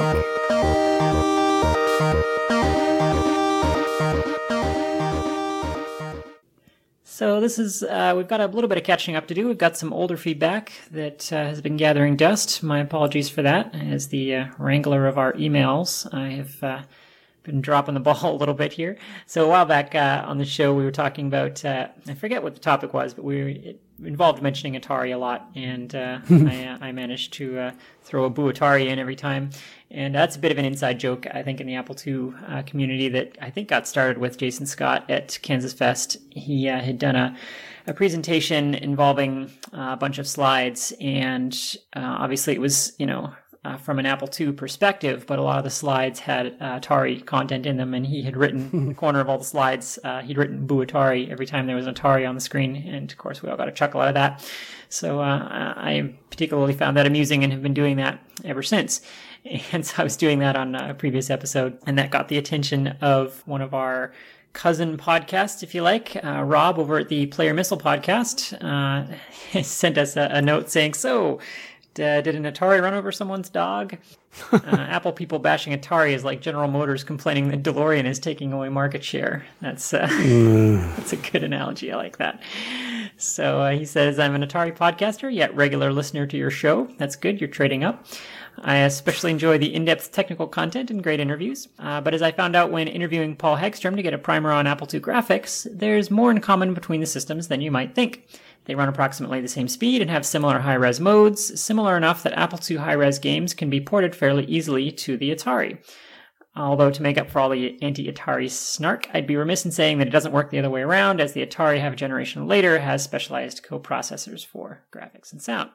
Speaker 2: So this is, uh, we've got a little bit of catching up to do. We've got some older feedback that uh, has been gathering dust. My apologies for that. As the uh, wrangler of our emails, I have uh, been dropping the ball a little bit here. So a while back uh, on the show, we were talking about, uh, I forget what the topic was, but we were, it involved mentioning Atari a lot. And uh, I, uh, I managed to uh, throw a Boo Atari in every time. And that's a bit of an inside joke, I think, in the Apple two uh, community that I think got started with Jason Scott at Kansas Fest. He uh, had done a, a presentation involving uh, a bunch of slides, and uh, obviously it was, you know, uh, from an Apple two perspective, but a lot of the slides had uh, Atari content in them, and he had written in the corner of all the slides, uh, he'd written Boo Atari every time there was an Atari on the screen, and of course we all got a chuckle out of that. So uh, I particularly found that amusing and have been doing that ever since. And so I was doing that on a previous episode, and that got the attention of one of our cousin podcasts, if you like. Uh, Rob over at the Player Missile podcast uh, sent us a, a note saying, so, d- did an Atari run over someone's dog? uh, Apple people bashing Atari is like General Motors complaining that DeLorean is taking away market share. That's, uh, mm. that's a good analogy. I like that. So uh, he says, I'm an Atari podcaster, yet regular listener to your show. That's good. You're trading up. I especially enjoy the in-depth technical content and great interviews. Uh, but as I found out when interviewing Paul Hegstrom to get a primer on Apple two graphics, there's more in common between the systems than you might think. They run approximately the same speed and have similar high-res modes, similar enough that Apple two high-res games can be ported fairly easily to the Atari. Although to make up for all the anti-Atari snark, I'd be remiss in saying that it doesn't work the other way around, as the Atari half a generation later has specialized coprocessors for graphics and sound.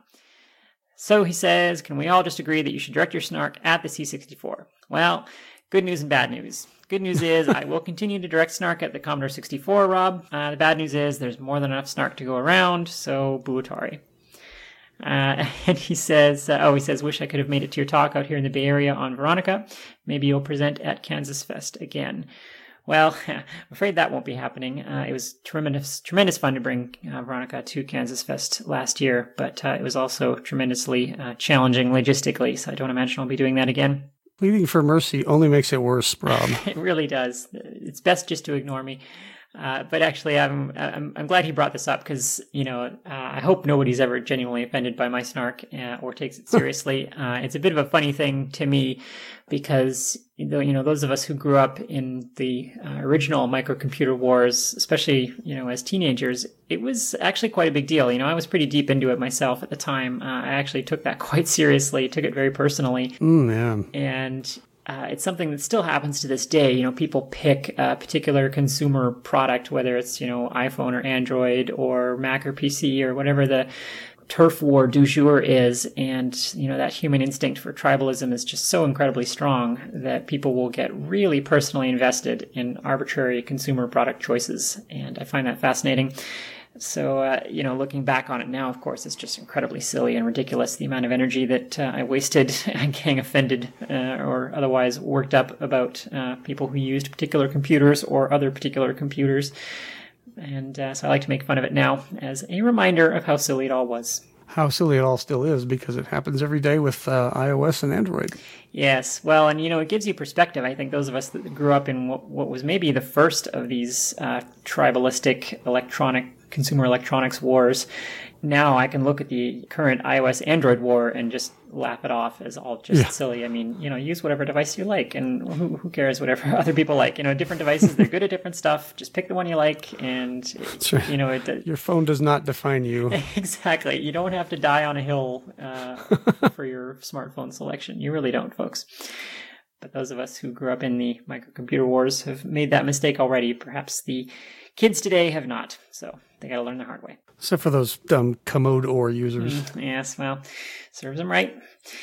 Speaker 2: So he says, can we all just agree that you should direct your snark at the C sixty-four? Well, good news and bad news. Good news is I will continue to direct snark at the Commodore sixty-four, Rob. Uh, the bad news is there's more than enough snark to go around, so boo Atari. Uh, and he says, uh, oh, he says, wish I could have made it to your talk out here in the Bay Area on Veronica. Maybe you'll present at Kansas Fest again. Well, I'm afraid that won't be happening. Uh, it was tremendous, tremendous fun to bring uh, Veronica to Kansas Fest last year, but uh, it was also tremendously uh, challenging logistically, so I don't imagine I'll be doing that again.
Speaker 3: Pleading for mercy only makes it worse, Rob.
Speaker 2: It really does. It's best just to ignore me. Uh, but actually, I'm, I'm I'm glad he brought this up because, you know, uh, I hope nobody's ever genuinely offended by my snark uh, or takes it seriously. uh, it's a bit of a funny thing to me because, you know, those of us who grew up in the uh, original microcomputer wars, especially, you know, as teenagers, it was actually quite a big deal. You know, I was pretty deep into it myself at the time. Uh, I actually took that quite seriously, took it very personally.
Speaker 3: Mm, yeah.
Speaker 2: And Uh, it's something that still happens to this day. You know, people pick a particular consumer product, whether it's, you know, iPhone or Android or Mac or P C or whatever the turf war du jour is. And, you know, that human instinct for tribalism is just so incredibly strong that people will get really personally invested in arbitrary consumer product choices. And I find that fascinating. So, uh, you know, looking back on it now, of course, it's just incredibly silly and ridiculous, the amount of energy that uh, I wasted getting offended uh, or otherwise worked up about uh, people who used particular computers or other particular computers. And uh, so I like to make fun of it now as a reminder of how silly it all was.
Speaker 3: How silly it all still is, because it happens every day with uh, iOS and Android.
Speaker 2: Yes. Well, and, you know, it gives you perspective. I think those of us that grew up in what, what was maybe the first of these uh, tribalistic electronic consumer electronics wars, now I can look at the current iOS Android war and just laugh it off as all just
Speaker 3: yeah.
Speaker 2: silly. I mean, you know, use whatever device you like, and who, who cares whatever other people like. You know, different devices, they're good at different stuff. Just pick the one you like, and,
Speaker 3: That's right.
Speaker 2: you know, it,
Speaker 3: your phone does not define you.
Speaker 2: Exactly. You don't have to die on a hill uh, for your smartphone selection. You really don't, folks. But those of us who grew up in the microcomputer wars have made that mistake already. Perhaps the kids today have not. So they got to learn the hard way.
Speaker 3: Except for those dumb Commodore users.
Speaker 2: Mm, yes, well, serves them right.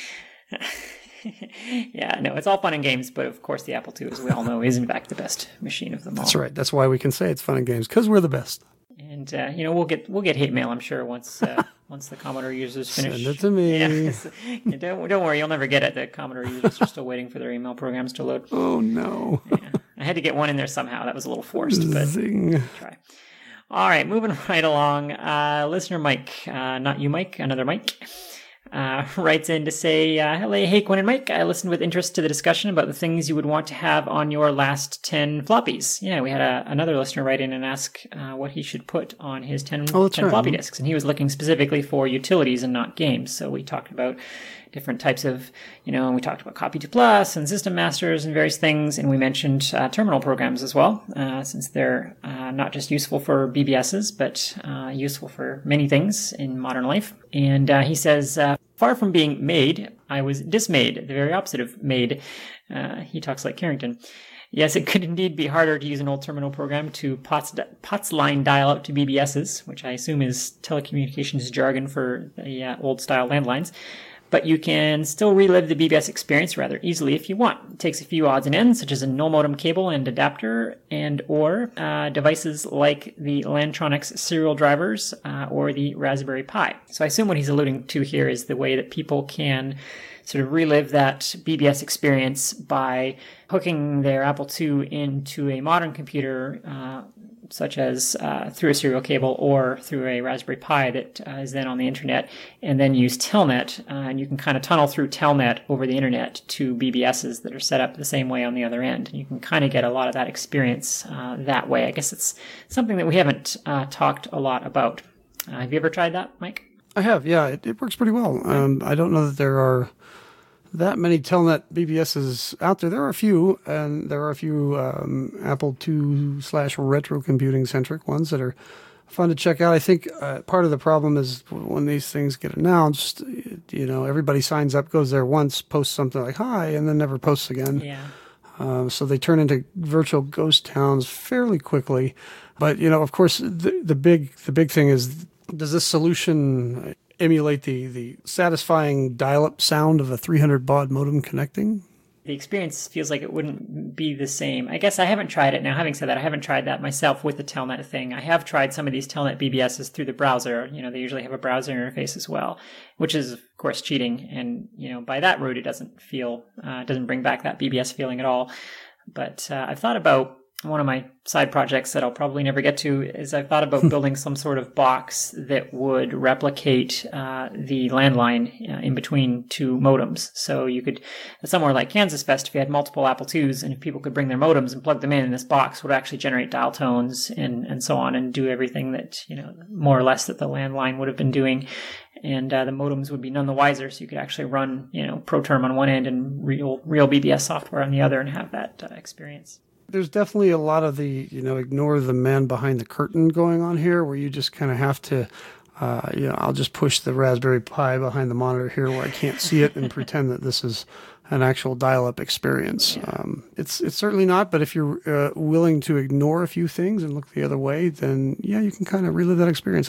Speaker 2: Yeah, no, it's all fun and games, but of course the Apple two, as we all know, is in fact the best machine of them all.
Speaker 3: That's right. That's why we can say it's fun and games, because we're the best.
Speaker 2: And uh, you know, we'll get we'll get hate mail, I'm sure, once uh, once the Commodore users finish.
Speaker 3: Send it to me.
Speaker 2: Yeah, don't don't worry, you'll never get it. The Commodore users are still waiting for their email programs to load.
Speaker 3: Oh no!
Speaker 2: Yeah, I had to get one in there somehow. That was a little forced, but
Speaker 3: Zing.
Speaker 2: Try. All right, moving right along. Uh, listener Mike, uh, not you, Mike, another Mike. Uh, writes in to say, uh, hello, hey, Quinn and Mike. I listened with interest to the discussion about the things you would want to have on your last ten floppies. Yeah, we had a, another listener write in and ask uh, what he should put on his ten,
Speaker 3: oh,
Speaker 2: ten
Speaker 3: right.
Speaker 2: floppy disks. And he was looking specifically for utilities and not games. So we talked about different types of, you know, we talked about Copy two Plus and System Masters and various things. And we mentioned uh, terminal programs as well, uh, since they're uh, not just useful for B B Ss, but uh, useful for many things in modern life. And uh, he says, uh, far from being made, I was dismayed, the very opposite of made. Uh, he talks like Carrington. Yes, it could indeed be harder to use an old terminal program to POTS, POTS line dial out to B B Ss, which I assume is telecommunications jargon for the uh, old-style landlines. But you can still relive the B B S experience rather easily if you want. It takes a few odds and ends, such as a no modem cable and adapter, and or uh, devices like the Lantronix serial drivers uh, or the Raspberry Pi. So I assume what he's alluding to here is the way that people can sort of relive that B B S experience by hooking their Apple two into a modern computer, uh, such as uh, through a serial cable or through a Raspberry Pi that uh, is then on the internet, and then use Telnet. Uh, and you can kind of tunnel through Telnet over the internet to B B Ss that are set up the same way on the other end. And you can kind of get a lot of that experience uh, that way. I guess it's something that we haven't uh, talked a lot about. Uh, have you ever tried that, Mike?
Speaker 3: I have, yeah. It, it works pretty well. Um, I don't know that there are that many Telnet B B Ss out there. There are a few, and there are a few um, Apple two slash retro computing centric ones that are fun to check out. I think uh, part of the problem is when these things get announced, you know, everybody signs up, goes there once, posts something like hi, and then never posts again.
Speaker 2: Yeah.
Speaker 3: Um, so they turn into virtual ghost towns fairly quickly. But, you know, of course, the, the big the big thing is, does this solution emulate the, the satisfying dial-up sound of a three hundred baud modem connecting?
Speaker 2: The experience feels like it wouldn't be the same. I guess I haven't tried it. Now, having said that, I haven't tried that myself with the Telnet thing. I have tried some of these Telnet B B Ss through the browser. You know, they usually have a browser interface as well, which is, of course, cheating. And, you know, by that route, it doesn't feel, uh, doesn't bring back that B B S feeling at all. But uh, I've thought about one of my side projects that I'll probably never get to is I've thought about building some sort of box that would replicate uh, the landline uh, in between two modems. So you could, somewhere like Kansas Fest, if you had multiple Apple twos and if people could bring their modems and plug them in, in this box would actually generate dial tones and, and so on and do everything that, you know, more or less that the landline would have been doing. And uh, the modems would be none the wiser, so you could actually run, you know, ProTerm on one end and real real B B S software on the other and have that uh, experience.
Speaker 3: There's definitely a lot of the, you know, ignore the man behind the curtain going on here, where you just kind of have to, uh, you know, I'll just push the Raspberry Pi behind the monitor here where I can't see it and pretend that this is an actual dial-up experience.
Speaker 2: Yeah.
Speaker 3: Um, it's it's certainly not, but if you're uh, willing to ignore a few things and look the other way, then yeah, you can kind of relive that experience a little bit.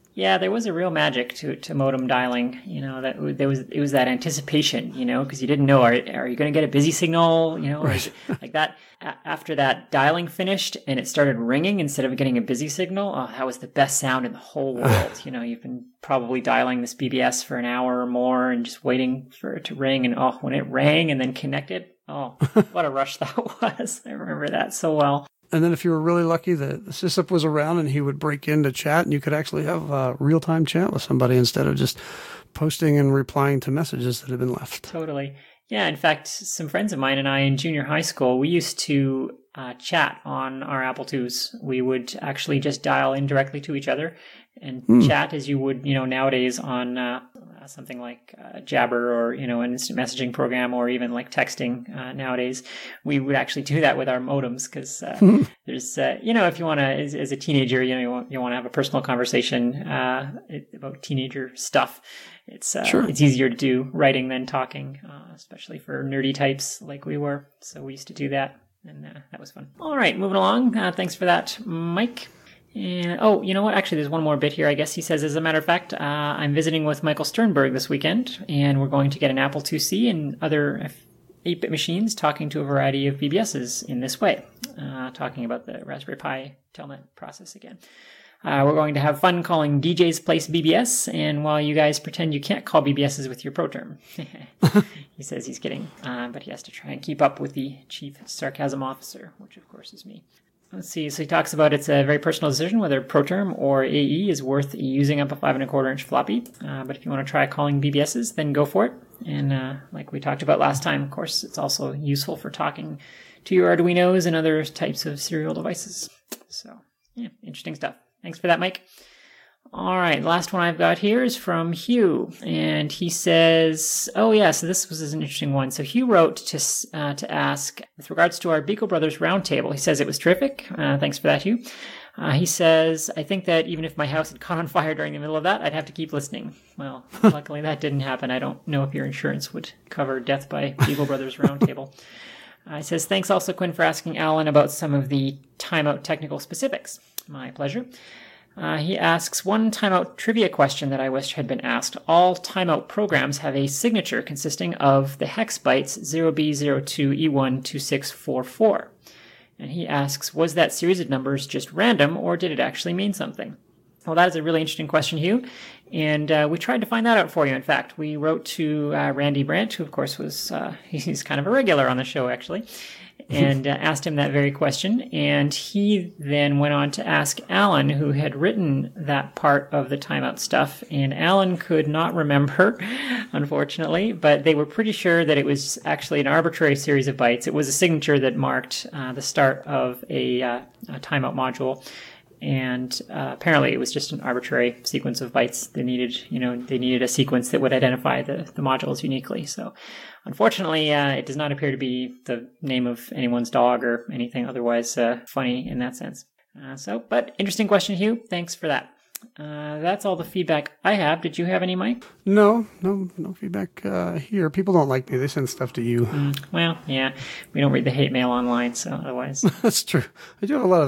Speaker 2: Yeah, there was a real magic to, to modem dialing. You know, that there was it was that anticipation. You know, because you didn't know, are are you going to get a busy signal? You know, right. Like that. A- after that dialing finished and it started ringing instead of getting a busy signal, oh, that was the best sound in the whole world. You know, you've been probably dialing this B B S for an hour or more and just waiting for it to ring. And oh, when it rang and then connected, oh, what a rush that was! I remember that so well.
Speaker 3: And then if you were really lucky, the, the SysUp was around and he would break into chat and you could actually have a real-time chat with somebody instead of just posting and replying to messages that had been left.
Speaker 2: Totally. Yeah, in fact, some friends of mine and I in junior high school, we used to uh, chat on our Apple twos. We would actually just dial in directly to each other and mm. chat as you would, you know, nowadays on uh, something like uh, Jabber or, you know, an instant messaging program or even like texting uh, nowadays. We would actually do that with our modems because uh, mm. there's, uh, you know, if you want to, as, as a teenager, you know, you want, you want to have a personal conversation uh, about teenager stuff. It's uh, sure. It's easier to do writing than talking, uh, especially for nerdy types like we were. So we used to do that, and uh, that was fun. All right, moving along. Uh, thanks for that, Mike. And, oh, you know what? Actually, there's one more bit here, I guess. He says, as a matter of fact, uh, I'm visiting with Michael Sternberg this weekend, and we're going to get an Apple two C and other eight-bit machines talking to a variety of B B Ss in this way, uh, talking about the Raspberry Pi Telnet process again. Uh, we're going to have fun calling D J's Place B B S, and while you guys pretend you can't call B B Ss with your ProTerm. He says he's kidding, uh, but he has to try and keep up with the Chief Sarcasm Officer, which of course is me. Let's see, so he talks about it's a very personal decision whether ProTerm or A E is worth using up a five and a quarter inch floppy, uh, but if you want to try calling B B Ss, then go for it. And uh, like we talked about last time, of course, it's also useful for talking to your Arduinos and other types of serial devices. So, yeah, interesting stuff. Thanks for that, Mike. All right, the last one I've got here is from Hugh, and he says, oh yeah, so this was an interesting one. So Hugh wrote to uh, to ask, with regards to our Beagle Brothers roundtable, he says it was terrific. Uh, thanks for that, Hugh. Uh, he says, I think that even if my house had caught on fire during the middle of that, I'd have to keep listening. Well, luckily that didn't happen. I don't know if your insurance would cover death by Beagle Brothers roundtable. Uh, he says, thanks also, Quinn, for asking Alan about some of the timeout technical specifics. My pleasure. Uh, he asks, one timeout trivia question that I wish had been asked. All timeout programs have a signature consisting of the hex bytes zero B zero two E one two six four four. And he asks, was that series of numbers just random, or did it actually mean something? Well, that is a really interesting question, Hugh. And uh, we tried to find that out for you. In fact, we wrote to uh, Randy Brandt, who, of course, was uh, he's kind of a regular on the show, actually, and uh, asked him that very question. And he then went on to ask Alan, who had written that part of the timeout stuff. And Alan could not remember, unfortunately, but they were pretty sure that it was actually an arbitrary series of bytes. It was a signature that marked uh, the start of a, uh, a timeout module. And uh, apparently it was just an arbitrary sequence of bytes. They needed, you know, they needed a sequence that would identify the, the modules uniquely. So unfortunately, uh, it does not appear to be the name of anyone's dog or anything otherwise uh, funny in that sense. Uh, so, but interesting question, Hugh. Thanks for that. Uh, that's all the feedback I have. Did you have any, Mike?
Speaker 3: No, no, no feedback uh, here. People don't like me. They send stuff to you.
Speaker 2: Mm, well, yeah, we don't read the hate mail online, so otherwise.
Speaker 3: That's true. I do have a lot of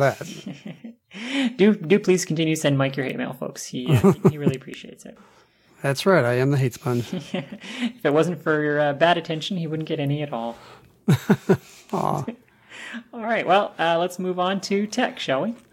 Speaker 3: that.
Speaker 2: do do please continue to send Mike your hate mail, folks. He uh, he really appreciates it.
Speaker 3: That's right. I am the hate sponge.
Speaker 2: If it wasn't for your uh, bad attention, he wouldn't get any at all.
Speaker 3: Aw.
Speaker 2: All right. Well, uh, let's move on to tech, shall we?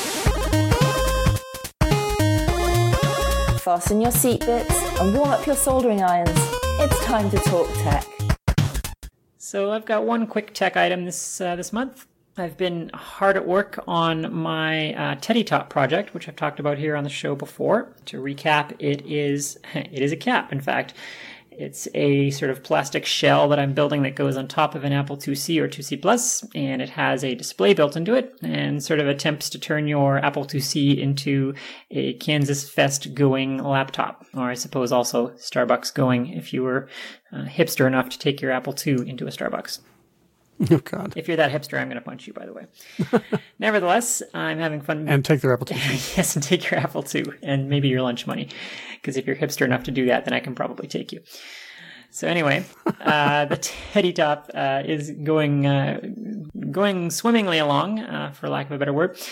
Speaker 1: Fasten your seat bits and warm up your soldering irons. It's time to talk tech.
Speaker 2: So I've got one quick tech item this uh, this month. I've been hard at work on my uh, TeddyTop project, which I've talked about here on the show before. To recap, it is it is a cap, in fact. It's a sort of plastic shell that I'm building that goes on top of an Apple two C or two C Plus, and it has a display built into it and sort of attempts to turn your Apple two C into a Kansas Fest going laptop, or I suppose also Starbucks going if you were uh, hipster enough to take your Apple two into a Starbucks.
Speaker 3: Oh, God.
Speaker 2: If you're that hipster, I'm going to punch you, by the way. Nevertheless, I'm having fun.
Speaker 3: And take their Apple two.
Speaker 2: Yes, and take your Apple two, and maybe your lunch money. Because if you're hipster enough to do that, then I can probably take you. So anyway, uh, the TeddyTop uh, is going uh, going swimmingly along, uh, for lack of a better word.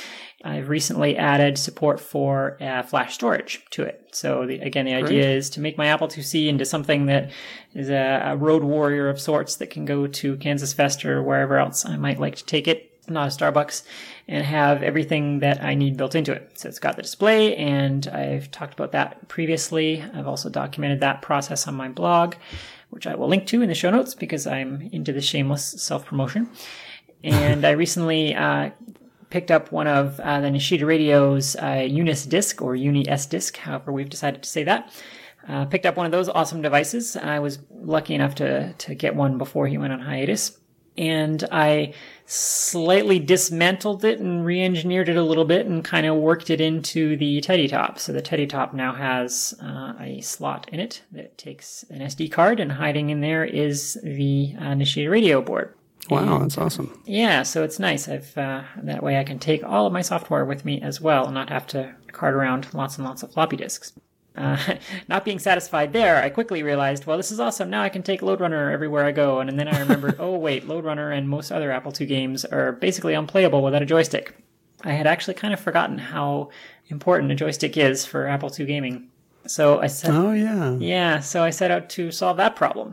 Speaker 2: I've recently added support for uh, flash storage to it. So the, again, the idea Great. is to make my Apple two C into something that is a, a road warrior of sorts that can go to Kansas Fest or wherever else I might like to take it, not a Starbucks, and have everything that I need built into it. So it's got the display, and I've talked about that previously. I've also documented that process on my blog, which I will link to in the show notes because I'm into the shameless self-promotion. And I recently uh, picked up one of uh, the Nishida Radio's uh, Unis disc, or Uni S disc, however we've decided to say that. Uh, picked up one of those awesome devices. I was lucky enough to, to get one before he went on hiatus. And I slightly dismantled it and re-engineered it a little bit and kind of worked it into the Teddy Top. So the Teddy Top now has uh, a slot in it that takes an S D card, and hiding in there is the uh, Nishida Radio board.
Speaker 3: Wow,
Speaker 2: and,
Speaker 3: that's awesome.
Speaker 2: Yeah, so it's nice. I've uh, that way I can take all of my software with me as well and not have to cart around lots and lots of floppy disks. Uh, not being satisfied there, I quickly realized, well, this is awesome. Now I can take Lode Runner everywhere I go. And, and then I remembered, oh, wait, Lode Runner and most other Apple two games are basically unplayable without a joystick. I had actually kind of forgotten how important a joystick is for Apple two gaming. So I set,
Speaker 3: oh, yeah.
Speaker 2: Yeah, so I set out to solve that problem.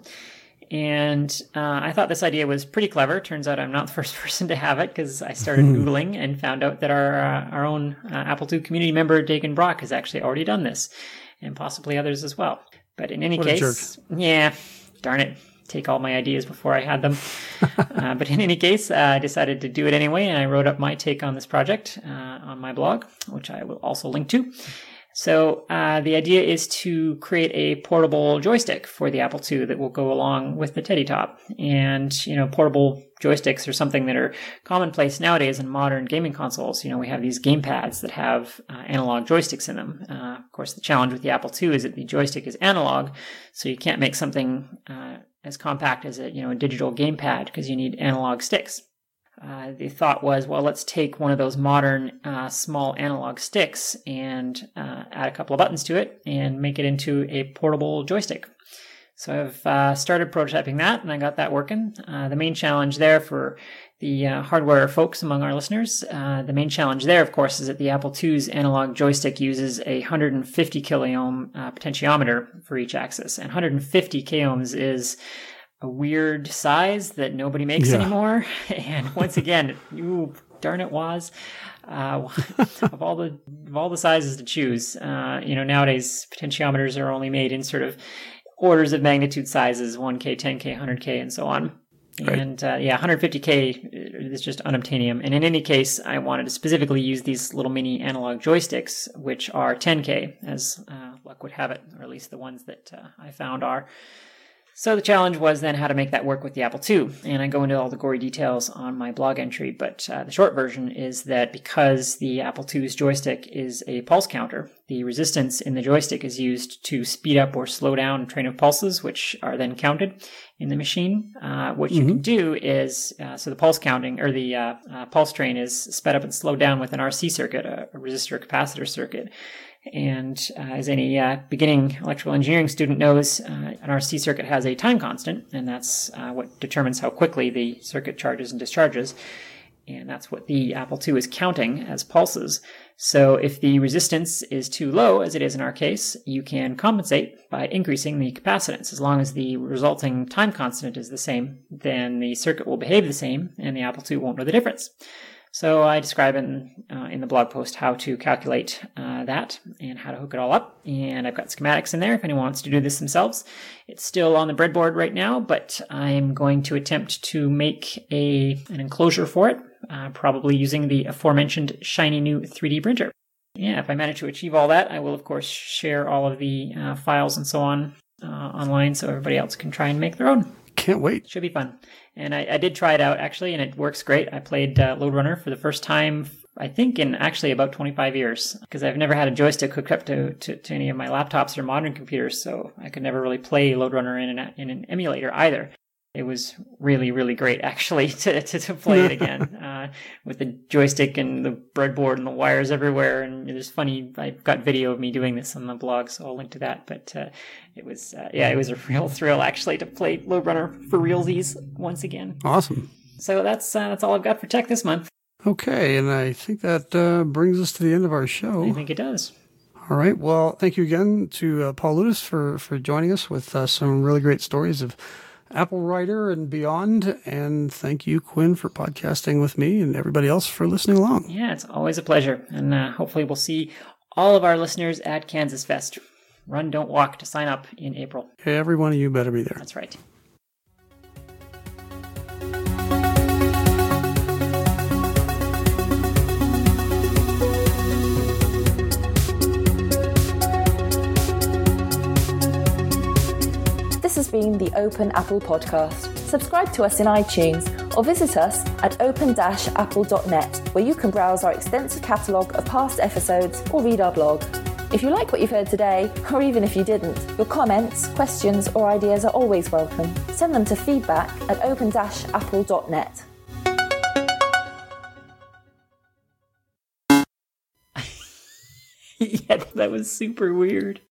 Speaker 2: And uh, I thought this idea was pretty clever. Turns out I'm not the first person to have it because I started Googling and found out that our uh, our own uh, Apple two community member, Dagan Brock, has actually already done this, and possibly others as well. But in any
Speaker 3: what
Speaker 2: case, yeah, darn it, take all my ideas before I had them. uh, but in any case, uh, I decided to do it anyway, and I wrote up my take on this project uh, on my blog, which I will also link to. So uh, the idea is to create a portable joystick for the Apple two that will go along with the Teddy Top. And, you know, portable joysticks are something that are commonplace nowadays in modern gaming consoles. You know, we have these game pads that have uh, analog joysticks in them. Uh, of course, the challenge with the Apple two is that the joystick is analog, so you can't make something uh, as compact as a, you know, a digital game pad because you need analog sticks. Uh, the thought was, well, let's take one of those modern uh, small analog sticks and uh, add a couple of buttons to it and make it into a portable joystick. So I've uh, started prototyping that, and I got that working. Uh, the main challenge there for the uh, hardware folks among our listeners, uh, the main challenge there, of course, is that the Apple two's analog joystick uses a one hundred fifty kiloohm uh, potentiometer for each axis. And one hundred fifty k ohms is a weird size that nobody makes yeah. anymore. And once again, you darn it, Woz, uh, of all the of all the sizes to choose, uh, you know, nowadays potentiometers are only made in sort of orders of magnitude sizes, one K, ten K, one hundred K, and so on. Right. And uh, yeah, one hundred fifty K is just unobtainium. And in any case, I wanted to specifically use these little mini analog joysticks, which are ten K, as uh, luck would have it, or at least the ones that uh, I found are. So the challenge was then how to make that work with the Apple two. And I go into all the gory details on my blog entry, but uh, the short version is that because the Apple two's joystick is a pulse counter, the resistance in the joystick is used to speed up or slow down a train of pulses, which are then counted in the machine. Uh, what mm-hmm. you can do is, uh, so the pulse counting, or the uh, uh, pulse train is sped up and slowed down with an R C circuit, a, a resistor capacitor circuit. And uh, as any uh, beginning electrical engineering student knows, uh, an R C circuit has a time constant, and that's uh, what determines how quickly the circuit charges and discharges. And that's what the Apple two is counting as pulses. So if the resistance is too low, as it is in our case, you can compensate by increasing the capacitance. As long as the resulting time constant is the same, then the circuit will behave the same, and the Apple two won't know the difference. So I describe in, uh, in the blog post how to calculate uh, that and how to hook it all up. And I've got schematics in there if anyone wants to do this themselves. It's still on the breadboard right now, but I'm going to attempt to make a an enclosure for it, uh, probably using the aforementioned shiny new three D printer. Yeah, if I manage to achieve all that, I will, of course, share all of the uh, files and so on uh, online so everybody else can try and make their own.
Speaker 3: Can't wait.
Speaker 2: Should be fun. And I, I did try it out, actually, and it works great. I played uh, Lode Runner for the first time, I think, in actually about twenty-five years, because I've never had a joystick hooked up to, to, to any of my laptops or modern computers, so I could never really play Lode Runner in an, in an emulator either. It was really, really great, actually, to, to, to play it again uh, with the joystick and the breadboard and the wires everywhere. And it was funny. I've got video of me doing this on the blog, so I'll link to that. But uh, it was, uh, yeah, it was a real thrill, actually, to play Lode Runner for realsies once again.
Speaker 3: Awesome.
Speaker 2: So that's uh, that's all I've got for tech this month.
Speaker 3: Okay, and I think that uh, brings us to the end of our show.
Speaker 2: I think it does.
Speaker 3: All right. Well, thank you again to uh, Paul Ludis for, for joining us with uh, some really great stories of Apple Writer and beyond. And thank you, Quinn, for podcasting with me and everybody else for listening along.
Speaker 2: Yeah, it's always a pleasure. And uh, hopefully we'll see all of our listeners at Kansas Fest. Run, don't walk to sign up in April.
Speaker 3: Hey, every one of you better be there.
Speaker 2: That's right.
Speaker 1: This has been the Open Apple Podcast. Subscribe to us in iTunes or visit us at open dash apple dot net, where you can browse our extensive catalogue of past episodes or read our blog. If you like what you've heard today, or even if you didn't, your comments, questions or ideas are always welcome. Send them to feedback at open dash apple dot net.
Speaker 2: Yeah, that was super weird.